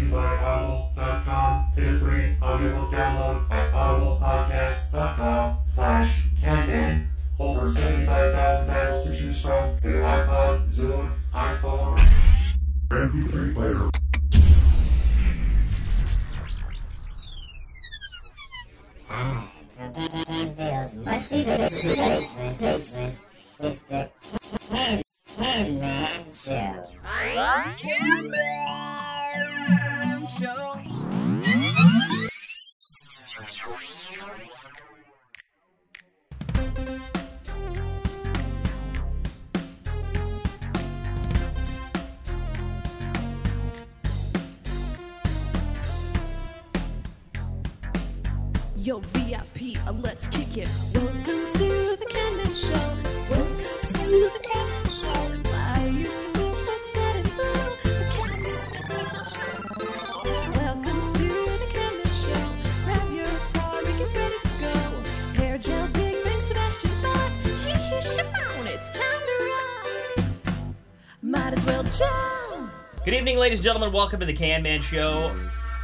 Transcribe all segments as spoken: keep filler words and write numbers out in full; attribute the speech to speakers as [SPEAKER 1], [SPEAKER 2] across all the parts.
[SPEAKER 1] you by owl dot com. Hit it free, audio download at owlpodcast.com slash Canman. Over seventy-five thousand titles to choose from for your iPod, Zune, iPhone, M P three player.
[SPEAKER 2] Feels musty basement, basement. It's the Can Can Man Show.
[SPEAKER 3] Can Man Show.
[SPEAKER 4] Yo, V I P, uh, let's kick it. Welcome to the Can Man Show. Welcome to the Can Man Show. I used to feel so sad and blue. The Can Man Show. Welcome to the Can Man Show. Grab your guitar and get ready to go. Hair gel, Big Bang, Sebastian Bach. Hee hee, Shimon, it's time to rock. Might as well jump.
[SPEAKER 5] Good evening, ladies and gentlemen. Welcome to the Can Man Show.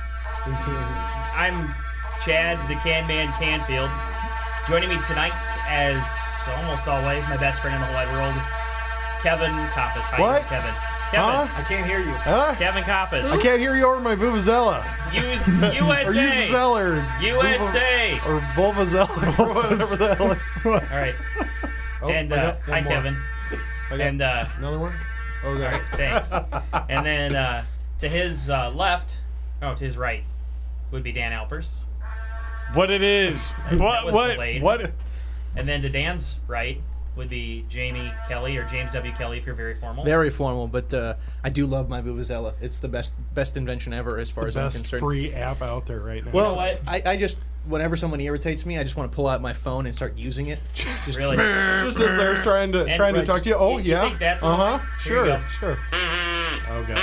[SPEAKER 5] I'm Chad, the Can Man Canfield. Joining me tonight, as almost always, my best friend in the whole wide world, Kevin Koppas. Hi,
[SPEAKER 6] What?
[SPEAKER 5] Kevin. Kevin.
[SPEAKER 6] Huh?
[SPEAKER 7] I can't hear you.
[SPEAKER 6] Huh?
[SPEAKER 5] Kevin Koppas.
[SPEAKER 6] I can't hear you over my Vuvuzela.
[SPEAKER 5] Use U S A.
[SPEAKER 6] Or Uzela or
[SPEAKER 5] U S A.
[SPEAKER 6] Or Volvazela or whatever the hell.
[SPEAKER 5] All right.
[SPEAKER 6] Oh,
[SPEAKER 5] and
[SPEAKER 6] I
[SPEAKER 5] uh,
[SPEAKER 6] got one
[SPEAKER 5] hi,
[SPEAKER 6] more.
[SPEAKER 5] Kevin.
[SPEAKER 6] I got
[SPEAKER 5] And uh,
[SPEAKER 6] another one? Okay.
[SPEAKER 5] all right, thanks. And then uh, to his uh, left, no, to his right, would be Dan Alpers.
[SPEAKER 8] What it is?
[SPEAKER 5] That
[SPEAKER 8] What?
[SPEAKER 5] was
[SPEAKER 8] What?
[SPEAKER 5] delayed.
[SPEAKER 8] What?
[SPEAKER 5] And then to Dan's right would be Jamie Kelly, or James W. Kelly if you're very formal.
[SPEAKER 7] Very formal, but uh, I do love my Vuvuzela. It's the best best invention ever, as far
[SPEAKER 6] The
[SPEAKER 7] as I'm
[SPEAKER 6] best
[SPEAKER 7] concerned.
[SPEAKER 6] free app out there right now.
[SPEAKER 7] well,
[SPEAKER 5] know what?
[SPEAKER 7] I, I just whenever someone irritates me, I just want to pull out my phone and start using it. Just
[SPEAKER 5] Really?
[SPEAKER 6] just as they're trying to
[SPEAKER 5] And
[SPEAKER 6] trying to
[SPEAKER 5] right,
[SPEAKER 6] talk to you. Oh
[SPEAKER 5] you- you
[SPEAKER 6] yeah.
[SPEAKER 5] think that's
[SPEAKER 6] uh huh.
[SPEAKER 5] annoying? Here you
[SPEAKER 6] Sure.
[SPEAKER 5] go.
[SPEAKER 6] Sure. Oh god.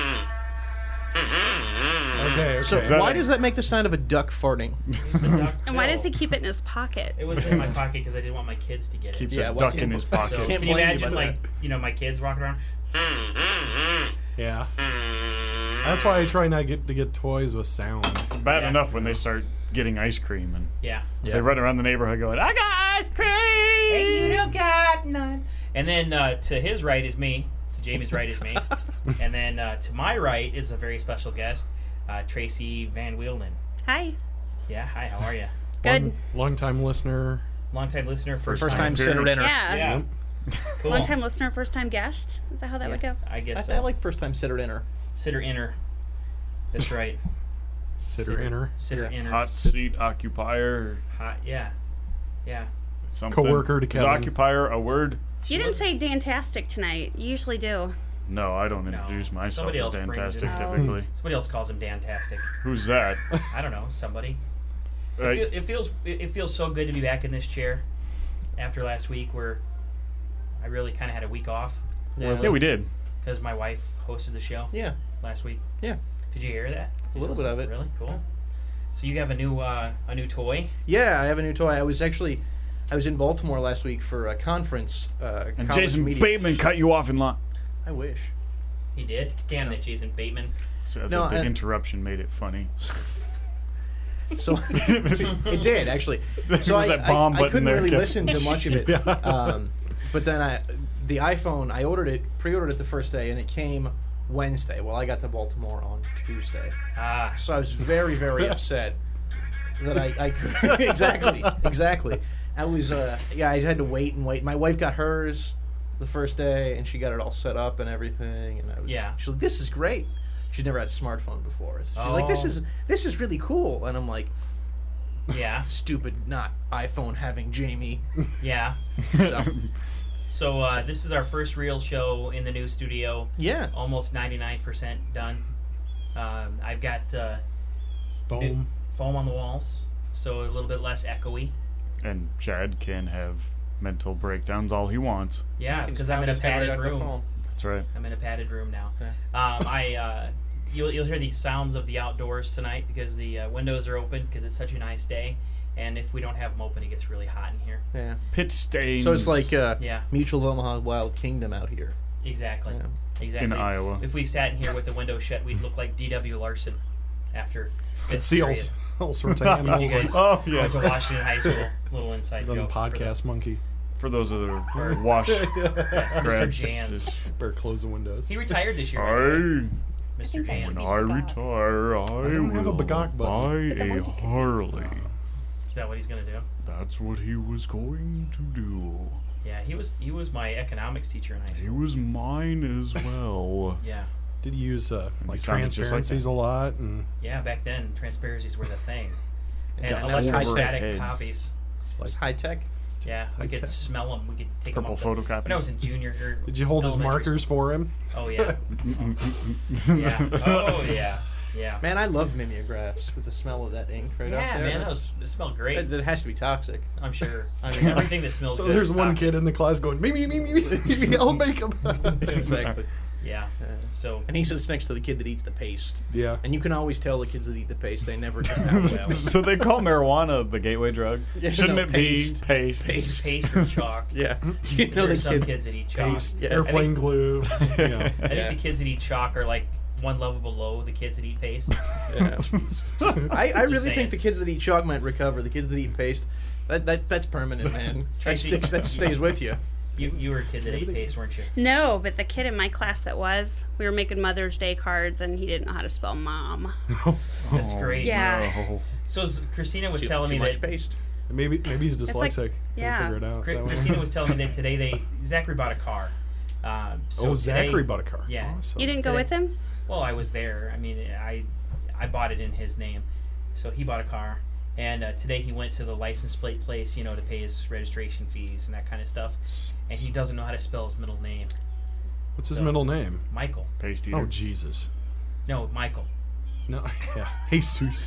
[SPEAKER 6] Okay. Okay.
[SPEAKER 7] So
[SPEAKER 8] that
[SPEAKER 7] why
[SPEAKER 8] a-
[SPEAKER 7] does that make the sound of a duck farting?
[SPEAKER 9] And why does he keep it in his pocket?
[SPEAKER 5] It was in my pocket because I didn't want my kids to get it.
[SPEAKER 8] Keeps
[SPEAKER 7] Yeah,
[SPEAKER 8] a
[SPEAKER 7] well,
[SPEAKER 8] duck in his
[SPEAKER 5] So
[SPEAKER 8] pocket.
[SPEAKER 7] Can't
[SPEAKER 5] can you
[SPEAKER 7] blame you
[SPEAKER 5] imagine,
[SPEAKER 7] about
[SPEAKER 5] like, you know, my kids walking around?
[SPEAKER 6] Yeah. That's why I try not get to get toys with sound.
[SPEAKER 8] It's bad
[SPEAKER 5] Yeah.
[SPEAKER 8] enough when they start getting ice cream and
[SPEAKER 5] Yeah.
[SPEAKER 7] Yeah.
[SPEAKER 8] they run around the neighborhood going, "I got ice cream!"
[SPEAKER 5] And you don't got none. And then uh, to his right is me. To Jamie's right is me. And then uh, to my right is a very special guest, uh, Tracy Van Wielden.
[SPEAKER 9] Hi.
[SPEAKER 5] Yeah, hi, how are you?
[SPEAKER 9] Good.
[SPEAKER 6] Long, long time listener.
[SPEAKER 5] Long time listener, first,
[SPEAKER 7] First time center
[SPEAKER 8] appearance.
[SPEAKER 7] dinner.
[SPEAKER 9] Yeah.
[SPEAKER 5] Yeah. Cool.
[SPEAKER 9] Long time listener, first time guest. Is that how that
[SPEAKER 5] Yeah,
[SPEAKER 9] would go?
[SPEAKER 5] I
[SPEAKER 7] I,
[SPEAKER 5] guess
[SPEAKER 7] I
[SPEAKER 5] so.
[SPEAKER 7] like first time sitter dinner.
[SPEAKER 5] Sitter inner. That's right.
[SPEAKER 6] Sitter inner.
[SPEAKER 5] Sitter
[SPEAKER 7] Yeah.
[SPEAKER 5] inner.
[SPEAKER 8] Hot seat occupier.
[SPEAKER 5] Hot, yeah. Yeah.
[SPEAKER 8] Something.
[SPEAKER 6] Coworker to
[SPEAKER 8] Is
[SPEAKER 6] Kevin.
[SPEAKER 8] occupier a word?
[SPEAKER 5] She
[SPEAKER 9] You didn't
[SPEAKER 5] was-
[SPEAKER 9] say Dantastic tonight. You usually do.
[SPEAKER 8] No, I don't
[SPEAKER 5] No.
[SPEAKER 8] introduce myself
[SPEAKER 5] Somebody
[SPEAKER 8] as
[SPEAKER 5] else brings
[SPEAKER 8] fantastic
[SPEAKER 5] it
[SPEAKER 9] up.
[SPEAKER 8] typically.
[SPEAKER 5] Somebody else calls him Dantastic.
[SPEAKER 8] Who's that?
[SPEAKER 5] I don't know, somebody. It,
[SPEAKER 8] Right.
[SPEAKER 5] feel, it feels it it feels so good to be back in this chair after last week where I really kind of had a week off
[SPEAKER 7] Yeah.
[SPEAKER 8] Yeah, we did.
[SPEAKER 5] because my wife hosted the show
[SPEAKER 7] Yeah.
[SPEAKER 5] last week.
[SPEAKER 7] Yeah.
[SPEAKER 5] Did you hear that? Did
[SPEAKER 7] A
[SPEAKER 5] you
[SPEAKER 7] little bit
[SPEAKER 5] listen?
[SPEAKER 7] of it.
[SPEAKER 5] Really cool. So you have a new uh, a new toy.
[SPEAKER 7] Yeah, I have a new toy. I was actually, I was in Baltimore last week for a conference. Uh,
[SPEAKER 8] And
[SPEAKER 7] college
[SPEAKER 8] Jason
[SPEAKER 7] media.
[SPEAKER 8] Bateman cut you off in line.
[SPEAKER 7] I wish.
[SPEAKER 5] He did. Damn that Jason Bateman.
[SPEAKER 8] So
[SPEAKER 7] No,
[SPEAKER 8] the, the
[SPEAKER 7] I-
[SPEAKER 8] interruption made it funny.
[SPEAKER 7] So it did actually. So
[SPEAKER 8] was
[SPEAKER 7] I,
[SPEAKER 8] that bomb
[SPEAKER 7] I, I
[SPEAKER 8] button
[SPEAKER 7] couldn't
[SPEAKER 8] there,
[SPEAKER 7] really
[SPEAKER 8] Kevin?
[SPEAKER 7] listen to much of it. um, but then I, the iPhone, I ordered it, pre-ordered it the first day, and it came Wednesday. Well, I got to Baltimore on Tuesday,
[SPEAKER 5] Ah,
[SPEAKER 7] so I was very, very upset that I, I could, exactly, exactly. I was, uh, yeah, I had to wait and wait. My wife got hers the first day, and she got it all set up and everything, and I was,
[SPEAKER 5] Yeah.
[SPEAKER 7] she's like, "This is great." She's never had a smartphone before. She's like, "This
[SPEAKER 5] Oh.
[SPEAKER 7] is this is really cool," and I'm like,
[SPEAKER 5] yeah,
[SPEAKER 7] stupid not iPhone having Jamie.
[SPEAKER 5] yeah.
[SPEAKER 7] So,
[SPEAKER 5] So uh, this is our first real show in the new studio.
[SPEAKER 7] yeah.
[SPEAKER 5] Almost ninety-nine percent done. Um, I've got uh, new
[SPEAKER 6] Boom.
[SPEAKER 5] foam on the walls, so a little bit less echoey.
[SPEAKER 8] And Chad can have mental breakdowns all he wants.
[SPEAKER 5] Yeah, because I'm in a padded room.
[SPEAKER 8] That's right.
[SPEAKER 5] I'm in a padded room now.
[SPEAKER 7] Okay.
[SPEAKER 5] Um, I uh, you'll you'll hear the sounds of the outdoors tonight because the uh, windows are open because it's such a nice day, and if we don't have them open, it gets really hot in here.
[SPEAKER 7] Yeah.
[SPEAKER 8] Pit stains.
[SPEAKER 7] So it's like uh,
[SPEAKER 5] Yeah.
[SPEAKER 7] Mutual of Omaha Wild Kingdom out here.
[SPEAKER 5] Exactly.
[SPEAKER 7] Yeah.
[SPEAKER 5] Exactly.
[SPEAKER 8] In Iowa.
[SPEAKER 5] If we sat in here with the window shut, we'd look like D W Larson after fifth
[SPEAKER 6] Seals.
[SPEAKER 5] period.
[SPEAKER 6] All sorts of animals.
[SPEAKER 5] You guys
[SPEAKER 8] Oh,
[SPEAKER 5] went
[SPEAKER 8] yes.
[SPEAKER 5] to Washington High School. Little inside
[SPEAKER 6] Then the
[SPEAKER 5] joke. for
[SPEAKER 6] podcast monkey.
[SPEAKER 8] For those of the wash
[SPEAKER 5] Yeah, Mister
[SPEAKER 8] grads.
[SPEAKER 5] Jans.
[SPEAKER 8] just-
[SPEAKER 6] Better close the windows.
[SPEAKER 5] He retired this year. by the way.
[SPEAKER 8] I,
[SPEAKER 5] Mister Jans.
[SPEAKER 8] when I retire, I,
[SPEAKER 6] don't have a
[SPEAKER 8] will
[SPEAKER 6] Bagok button.
[SPEAKER 8] buy a Harley.
[SPEAKER 5] Is that what he's gonna do?
[SPEAKER 8] That's what he was going to do.
[SPEAKER 5] Yeah, he was. He was my economics teacher in high
[SPEAKER 8] He
[SPEAKER 5] school.
[SPEAKER 8] was mine as well.
[SPEAKER 5] Yeah,
[SPEAKER 6] Did you use uh, like
[SPEAKER 8] sounded just like
[SPEAKER 6] transparencies
[SPEAKER 8] that.
[SPEAKER 6] a lot? And
[SPEAKER 5] yeah. Back then, transparencies were the thing, and
[SPEAKER 7] Yeah, that was
[SPEAKER 5] electrostatic
[SPEAKER 8] high-tech.
[SPEAKER 5] copies.
[SPEAKER 6] it's
[SPEAKER 7] It
[SPEAKER 6] like,
[SPEAKER 7] was high tech.
[SPEAKER 5] Yeah, we could
[SPEAKER 6] High-tech.
[SPEAKER 5] smell them. We could take them
[SPEAKER 8] Purple
[SPEAKER 5] off the,
[SPEAKER 8] photocopies.
[SPEAKER 5] When I was in junior. Or
[SPEAKER 6] did you hold his
[SPEAKER 5] elementary
[SPEAKER 6] markers
[SPEAKER 5] school.
[SPEAKER 6] for him?
[SPEAKER 5] Oh yeah. Yeah. Oh yeah. Yeah.
[SPEAKER 7] Man, I love mimeographs with the smell of that ink right
[SPEAKER 5] yeah,
[SPEAKER 7] up there.
[SPEAKER 5] man, that,
[SPEAKER 7] That's-
[SPEAKER 5] was, it smelled great.
[SPEAKER 7] that, that has to be toxic.
[SPEAKER 5] I'm sure.
[SPEAKER 7] I mean,
[SPEAKER 5] Everything that smells
[SPEAKER 6] So
[SPEAKER 5] good.
[SPEAKER 6] there's
[SPEAKER 5] is
[SPEAKER 6] one
[SPEAKER 5] toxic.
[SPEAKER 6] kid in the class going, me, me, me, me, me, me, me, I'll make him.
[SPEAKER 7] Exactly.
[SPEAKER 5] Yeah. So
[SPEAKER 7] And he sits next to the kid that eats the paste.
[SPEAKER 6] Yeah.
[SPEAKER 7] And you can always tell the kids that eat the paste, they never turn out well.
[SPEAKER 8] So they call marijuana the gateway drug?
[SPEAKER 7] Yeah,
[SPEAKER 8] Shouldn't
[SPEAKER 7] no,
[SPEAKER 8] it
[SPEAKER 7] paste.
[SPEAKER 8] be paste?
[SPEAKER 7] Paste.
[SPEAKER 5] paste or chalk.
[SPEAKER 7] Yeah. You know the
[SPEAKER 5] There's some
[SPEAKER 7] kid.
[SPEAKER 5] kids that eat chalk.
[SPEAKER 6] Paste,
[SPEAKER 7] Yeah.
[SPEAKER 6] airplane
[SPEAKER 5] I think-
[SPEAKER 6] glue. You know.
[SPEAKER 5] I think
[SPEAKER 7] Yeah.
[SPEAKER 5] the kids that eat chalk are like one level below the kids that eat paste.
[SPEAKER 7] Yeah. I, I really
[SPEAKER 5] saying.
[SPEAKER 7] think the kids that eat chalk might recover. The kids that eat paste, that, that that's permanent, man. That
[SPEAKER 5] Tracy-
[SPEAKER 7] sticks. That stays with you.
[SPEAKER 5] You you were a kid that ate paste, weren't you?
[SPEAKER 9] No, but the kid in my class that was, we were making Mother's Day cards, and he didn't know how to spell mom.
[SPEAKER 5] That's great.
[SPEAKER 9] Yeah.
[SPEAKER 8] No.
[SPEAKER 5] So as Christina was
[SPEAKER 7] Too,
[SPEAKER 5] telling
[SPEAKER 7] too
[SPEAKER 5] me
[SPEAKER 7] much
[SPEAKER 5] that
[SPEAKER 7] paste.
[SPEAKER 6] Maybe maybe he's
[SPEAKER 9] like-
[SPEAKER 6] dyslexic. We'll
[SPEAKER 9] yeah.
[SPEAKER 6] figure it out.
[SPEAKER 5] Chri-
[SPEAKER 6] that way.
[SPEAKER 5] Christina was telling me that today they Zachary bought a car. Um, so
[SPEAKER 6] oh,
[SPEAKER 5] today-
[SPEAKER 6] Zachary bought a car.
[SPEAKER 5] Yeah.
[SPEAKER 6] Awesome.
[SPEAKER 9] You didn't go
[SPEAKER 5] Today-
[SPEAKER 9] with him?
[SPEAKER 5] Well, I was there. I mean, I I bought it in his name, so he bought a car. And uh, today he went to the license plate place, you know, to pay his registration fees and that kind of stuff. And he doesn't know how to spell his middle name,
[SPEAKER 6] What's his
[SPEAKER 5] So-
[SPEAKER 6] middle name?
[SPEAKER 5] Michael.
[SPEAKER 8] Paste eater.
[SPEAKER 6] Oh, Jesus.
[SPEAKER 5] No, Michael.
[SPEAKER 6] No, yeah, Jesus.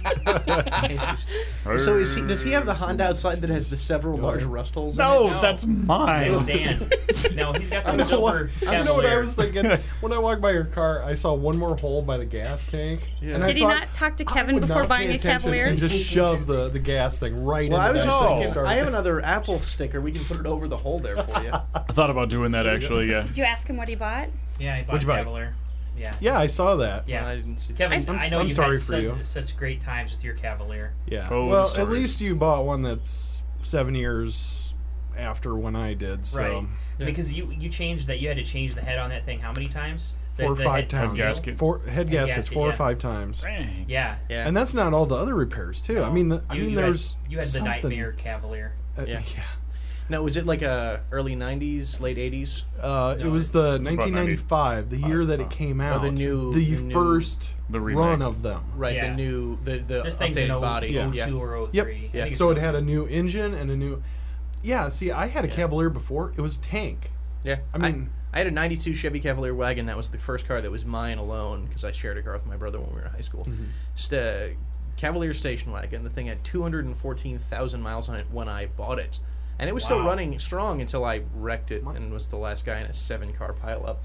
[SPEAKER 7] So is he? Does he have the Honda outside that has the several large rust holes?
[SPEAKER 8] No,
[SPEAKER 7] in
[SPEAKER 5] No.
[SPEAKER 8] that's
[SPEAKER 5] That's
[SPEAKER 8] mine.
[SPEAKER 5] Dan. No, he's got
[SPEAKER 6] I
[SPEAKER 5] the
[SPEAKER 6] know, what,
[SPEAKER 5] silver
[SPEAKER 6] I know what I
[SPEAKER 5] Cavalier.
[SPEAKER 6] was thinking. When I walked by your car, I saw one more hole by the gas tank.
[SPEAKER 7] Yeah.
[SPEAKER 6] And I
[SPEAKER 9] Did he
[SPEAKER 6] thought,
[SPEAKER 9] not talk to
[SPEAKER 6] I
[SPEAKER 9] Kevin
[SPEAKER 6] would
[SPEAKER 9] before
[SPEAKER 6] not
[SPEAKER 9] buying
[SPEAKER 6] pay
[SPEAKER 9] a
[SPEAKER 6] attention
[SPEAKER 9] Cavalier?
[SPEAKER 6] and just shove the, the gas thing right
[SPEAKER 7] Well, I
[SPEAKER 6] into
[SPEAKER 7] was
[SPEAKER 6] that
[SPEAKER 7] just
[SPEAKER 6] thing.
[SPEAKER 7] thinking.
[SPEAKER 6] Started-
[SPEAKER 7] I have another Apple sticker. We can put it over the hole there for you.
[SPEAKER 8] I thought about doing that actually, yeah.
[SPEAKER 9] Did you ask him what he bought?
[SPEAKER 5] Yeah, he bought
[SPEAKER 6] What'd
[SPEAKER 5] a
[SPEAKER 6] you buy?
[SPEAKER 5] Cavalier. Yeah.
[SPEAKER 6] Yeah, I saw that.
[SPEAKER 5] Yeah.
[SPEAKER 7] I didn't see.
[SPEAKER 5] Kevin,
[SPEAKER 9] I'm-
[SPEAKER 5] I know
[SPEAKER 6] I'm
[SPEAKER 5] you
[SPEAKER 6] sorry
[SPEAKER 5] had
[SPEAKER 6] for
[SPEAKER 5] such,
[SPEAKER 6] you.
[SPEAKER 5] such great times with your Cavalier.
[SPEAKER 6] Yeah.
[SPEAKER 8] Oh, the
[SPEAKER 6] well, at
[SPEAKER 8] stories.
[SPEAKER 6] least you bought one that's seven years after when I did. So
[SPEAKER 5] Right. Because you you changed that. You had to change the head on that thing how many times? The,
[SPEAKER 6] four or
[SPEAKER 5] the
[SPEAKER 6] five
[SPEAKER 5] head
[SPEAKER 6] times.
[SPEAKER 5] seal?
[SPEAKER 8] gasket.
[SPEAKER 6] Four head gaskets,
[SPEAKER 5] gasket,
[SPEAKER 6] four
[SPEAKER 5] yeah.
[SPEAKER 6] or five times.
[SPEAKER 8] Dang.
[SPEAKER 5] Yeah.
[SPEAKER 7] Yeah.
[SPEAKER 6] And that's not all the other repairs too. I mean, the, I
[SPEAKER 5] You-
[SPEAKER 6] mean,
[SPEAKER 5] you had-
[SPEAKER 6] there's
[SPEAKER 5] you had the
[SPEAKER 6] something-
[SPEAKER 5] Nightmare Cavalier.
[SPEAKER 6] Uh,
[SPEAKER 7] Yeah.
[SPEAKER 6] yeah.
[SPEAKER 7] No, was it like a early nineties, late eighties?
[SPEAKER 6] Uh, it
[SPEAKER 5] No,
[SPEAKER 6] was
[SPEAKER 5] it-
[SPEAKER 6] the
[SPEAKER 8] about
[SPEAKER 6] nineteen ninety-five, the year that it came out.
[SPEAKER 7] the new-
[SPEAKER 6] the,
[SPEAKER 7] the new-
[SPEAKER 6] first
[SPEAKER 8] The remake.
[SPEAKER 6] run of them.
[SPEAKER 7] Right.
[SPEAKER 5] Yeah.
[SPEAKER 7] The new, the the
[SPEAKER 5] This thing's an
[SPEAKER 7] updated
[SPEAKER 5] oh
[SPEAKER 7] body.
[SPEAKER 6] Yeah.
[SPEAKER 7] Yeah.
[SPEAKER 5] two or oh
[SPEAKER 6] Yep.
[SPEAKER 5] three.
[SPEAKER 7] Yeah.
[SPEAKER 6] So it had a new engine and a new. Yeah. See, I had a Cavalier before. It was tank.
[SPEAKER 7] Yeah.
[SPEAKER 6] I mean-
[SPEAKER 7] I, I had a ninety-two Chevy Cavalier wagon. That was the first car that was mine alone because I shared a car with my brother when we were in high school.
[SPEAKER 6] Mm-hmm.
[SPEAKER 7] Sta Cavalier station wagon. The thing had two hundred fourteen thousand miles on it when I bought it. And it was still
[SPEAKER 5] Wow.
[SPEAKER 7] running strong until I wrecked it and was the last guy in a seven-car pileup.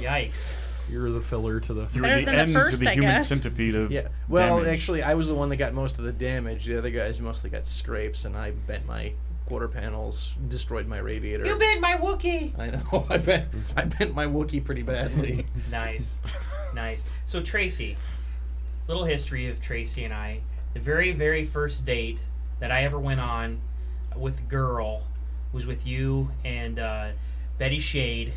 [SPEAKER 5] Yikes.
[SPEAKER 6] You're the filler to the.
[SPEAKER 8] You
[SPEAKER 9] Better
[SPEAKER 8] were the
[SPEAKER 9] than the
[SPEAKER 8] end
[SPEAKER 9] first,
[SPEAKER 8] to the
[SPEAKER 9] I
[SPEAKER 8] human
[SPEAKER 9] guess.
[SPEAKER 8] centipede of
[SPEAKER 7] Yeah. Well,
[SPEAKER 8] damage.
[SPEAKER 7] actually, I was the one that got most of the damage. The other guys mostly got scrapes, and I bent my quarter panels, destroyed my radiator.
[SPEAKER 5] You bit my Wookiee.
[SPEAKER 7] I know. I bent. I bent my Wookiee pretty badly.
[SPEAKER 5] Nice, nice. So Tracy, little history of Tracy and I. The very, very first date that I ever went on with a girl was with you and uh, Betty Shade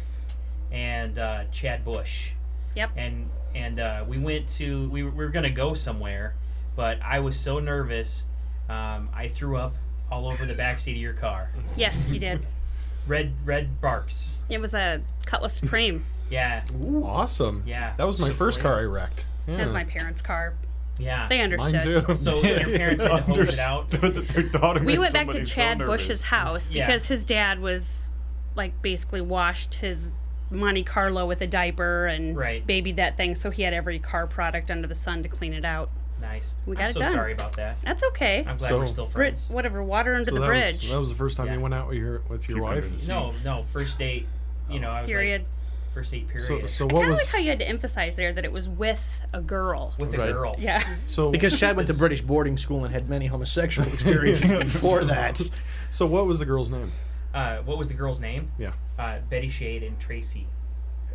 [SPEAKER 5] and uh, Chad Bush.
[SPEAKER 9] Yep.
[SPEAKER 5] And and uh, we went to we were, we were gonna go somewhere, but I was so nervous, um, I threw up all over the backseat of your car.
[SPEAKER 9] Yes, you did.
[SPEAKER 5] Red red barks.
[SPEAKER 9] It was a Cutlass Supreme.
[SPEAKER 5] Yeah,
[SPEAKER 6] Ooh, awesome.
[SPEAKER 5] Yeah.
[SPEAKER 6] That was my
[SPEAKER 5] So-
[SPEAKER 6] first car I wrecked. Yeah.
[SPEAKER 9] That was my parents' car.
[SPEAKER 5] yeah.
[SPEAKER 9] They
[SPEAKER 6] Mine
[SPEAKER 9] understood.
[SPEAKER 6] too.
[SPEAKER 5] So your parents had to hose it out.
[SPEAKER 8] Understood that their daughter
[SPEAKER 9] We
[SPEAKER 8] made
[SPEAKER 9] went back to
[SPEAKER 8] somebody so
[SPEAKER 9] Chad
[SPEAKER 8] nervous.
[SPEAKER 9] Bush's house
[SPEAKER 5] Yeah.
[SPEAKER 9] because his dad was like basically washed his Monte Carlo with a diaper and
[SPEAKER 5] Right.
[SPEAKER 9] babied that thing, so he had every car product under the sun to clean it out.
[SPEAKER 5] Nice.
[SPEAKER 9] We got
[SPEAKER 5] I'm
[SPEAKER 9] it
[SPEAKER 5] so
[SPEAKER 9] done.
[SPEAKER 5] sorry about that.
[SPEAKER 9] That's okay.
[SPEAKER 5] I'm glad
[SPEAKER 6] So-
[SPEAKER 5] we're still
[SPEAKER 9] Bri-
[SPEAKER 5] friends.
[SPEAKER 9] whatever, water under
[SPEAKER 6] So
[SPEAKER 9] the
[SPEAKER 6] that
[SPEAKER 9] bridge.
[SPEAKER 6] Was, that was the first time
[SPEAKER 5] Yeah.
[SPEAKER 6] you went out with your with your
[SPEAKER 8] You
[SPEAKER 6] wife.
[SPEAKER 8] couldn't-
[SPEAKER 5] No, no, first date. You know, I was
[SPEAKER 9] Period.
[SPEAKER 5] like first date
[SPEAKER 6] So,
[SPEAKER 5] period
[SPEAKER 6] so
[SPEAKER 9] I
[SPEAKER 6] what
[SPEAKER 9] kind of
[SPEAKER 6] was
[SPEAKER 9] like how you had to emphasize there that it was with a girl.
[SPEAKER 5] with a
[SPEAKER 7] Right.
[SPEAKER 5] girl.
[SPEAKER 9] Yeah.
[SPEAKER 6] so
[SPEAKER 7] Because Chad went to British boarding school and had many homosexual experiences before that.
[SPEAKER 6] So what was the girl's name?
[SPEAKER 5] Uh, what was the girl's name?
[SPEAKER 6] Yeah.
[SPEAKER 5] Uh, Betty Shade and Tracy.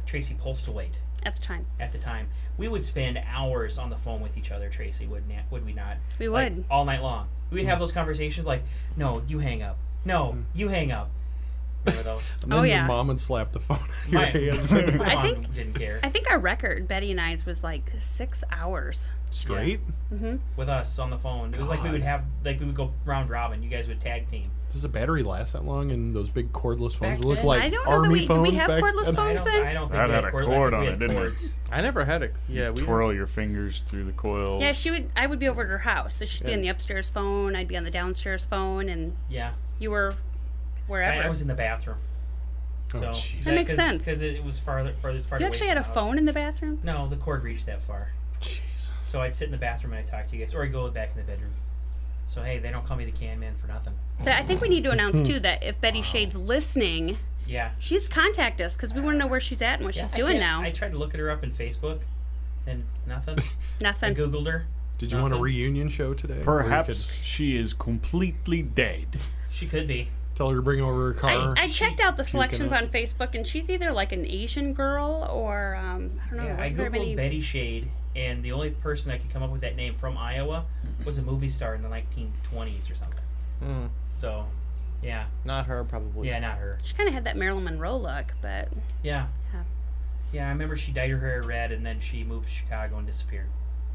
[SPEAKER 5] Tracy Postlewaite
[SPEAKER 9] At the time.
[SPEAKER 5] at the time. We would spend hours on the phone with each other, Tracy, would na- would we not?
[SPEAKER 9] We
[SPEAKER 5] Like,
[SPEAKER 9] would.
[SPEAKER 5] all night long. We would have those conversations like, no, you hang up. No, you hang up. Remember those?
[SPEAKER 6] And then
[SPEAKER 9] Oh,
[SPEAKER 6] your
[SPEAKER 9] yeah.
[SPEAKER 6] mom would slap the phone out of your
[SPEAKER 5] My,
[SPEAKER 6] hands.
[SPEAKER 5] my
[SPEAKER 9] I
[SPEAKER 5] mom
[SPEAKER 9] think-
[SPEAKER 5] didn't care.
[SPEAKER 9] I think our record, Betty and I's, was like six hours.
[SPEAKER 6] Straight?
[SPEAKER 5] With us on the phone. It was like we would
[SPEAKER 6] God.
[SPEAKER 5] have, like we would go round robin. You guys would tag team.
[SPEAKER 6] Does the battery last that long in those big cordless phones?
[SPEAKER 5] Back
[SPEAKER 6] They look
[SPEAKER 5] then,
[SPEAKER 6] like
[SPEAKER 9] I don't know that
[SPEAKER 6] army
[SPEAKER 9] we- do
[SPEAKER 6] phones
[SPEAKER 9] we have
[SPEAKER 6] back
[SPEAKER 9] cordless
[SPEAKER 6] then?
[SPEAKER 9] phones?
[SPEAKER 5] I don't,
[SPEAKER 9] then?
[SPEAKER 5] I don't think
[SPEAKER 8] That
[SPEAKER 5] we
[SPEAKER 8] had
[SPEAKER 5] had
[SPEAKER 8] a
[SPEAKER 5] cord- I
[SPEAKER 8] cord
[SPEAKER 5] think we
[SPEAKER 8] on
[SPEAKER 5] had
[SPEAKER 8] it, didn't it?
[SPEAKER 5] cords.
[SPEAKER 7] I never had a. Yeah, we.
[SPEAKER 8] Twirl your fingers through the coil.
[SPEAKER 9] Yeah, she would. I would be over at her house, so she'd be
[SPEAKER 7] Yeah.
[SPEAKER 9] on the upstairs phone. I'd be on the downstairs phone, and
[SPEAKER 5] Yeah.
[SPEAKER 9] you were wherever.
[SPEAKER 5] I, I was in the bathroom.
[SPEAKER 6] Oh,
[SPEAKER 5] So
[SPEAKER 6] jeez.
[SPEAKER 9] That makes sense.
[SPEAKER 5] Because it was farther, farthest part
[SPEAKER 9] you
[SPEAKER 5] away
[SPEAKER 9] actually
[SPEAKER 5] from
[SPEAKER 9] had a
[SPEAKER 5] the house.
[SPEAKER 9] phone in the bathroom.
[SPEAKER 5] No, the cord reached that far.
[SPEAKER 6] Jeez.
[SPEAKER 5] So I'd sit in the bathroom and I'd talk to you guys, or I'd go back in the bedroom. So hey, they don't call me the can man for nothing.
[SPEAKER 9] But I think we need to announce too that if Betty Shade's listening,
[SPEAKER 5] Yeah.
[SPEAKER 9] she's contact us because we want to know where she's at and what
[SPEAKER 5] Yeah,
[SPEAKER 9] she's
[SPEAKER 5] I
[SPEAKER 9] doing
[SPEAKER 5] can't-
[SPEAKER 9] now.
[SPEAKER 5] I tried to look at her up in Facebook, and nothing. I
[SPEAKER 9] Nothing.
[SPEAKER 5] googled her.
[SPEAKER 6] Did you want a
[SPEAKER 5] Nothing.
[SPEAKER 6] reunion show today? Where you
[SPEAKER 8] Perhaps
[SPEAKER 6] could
[SPEAKER 8] she is completely dead.
[SPEAKER 5] She could be.
[SPEAKER 6] tell her to bring over her
[SPEAKER 9] I,
[SPEAKER 6] car.
[SPEAKER 9] I checked out the
[SPEAKER 6] puking
[SPEAKER 9] selections
[SPEAKER 6] up.
[SPEAKER 9] on Facebook, and she's either like an Asian girl or um, I don't know.
[SPEAKER 5] Yeah,
[SPEAKER 9] there
[SPEAKER 5] I
[SPEAKER 9] wasn't very
[SPEAKER 5] googled
[SPEAKER 9] many.
[SPEAKER 5] Betty Shade, and the only person that could come up with that name from Iowa was a movie star in the nineteen twenties or something.
[SPEAKER 7] Mm,
[SPEAKER 5] So, yeah,
[SPEAKER 7] not her, probably.
[SPEAKER 5] yeah, not her.
[SPEAKER 9] She kind of had that Marilyn Monroe look, but
[SPEAKER 5] Yeah.
[SPEAKER 9] Yeah.
[SPEAKER 5] Yeah, I remember she dyed her hair red, and then she moved to Chicago and disappeared.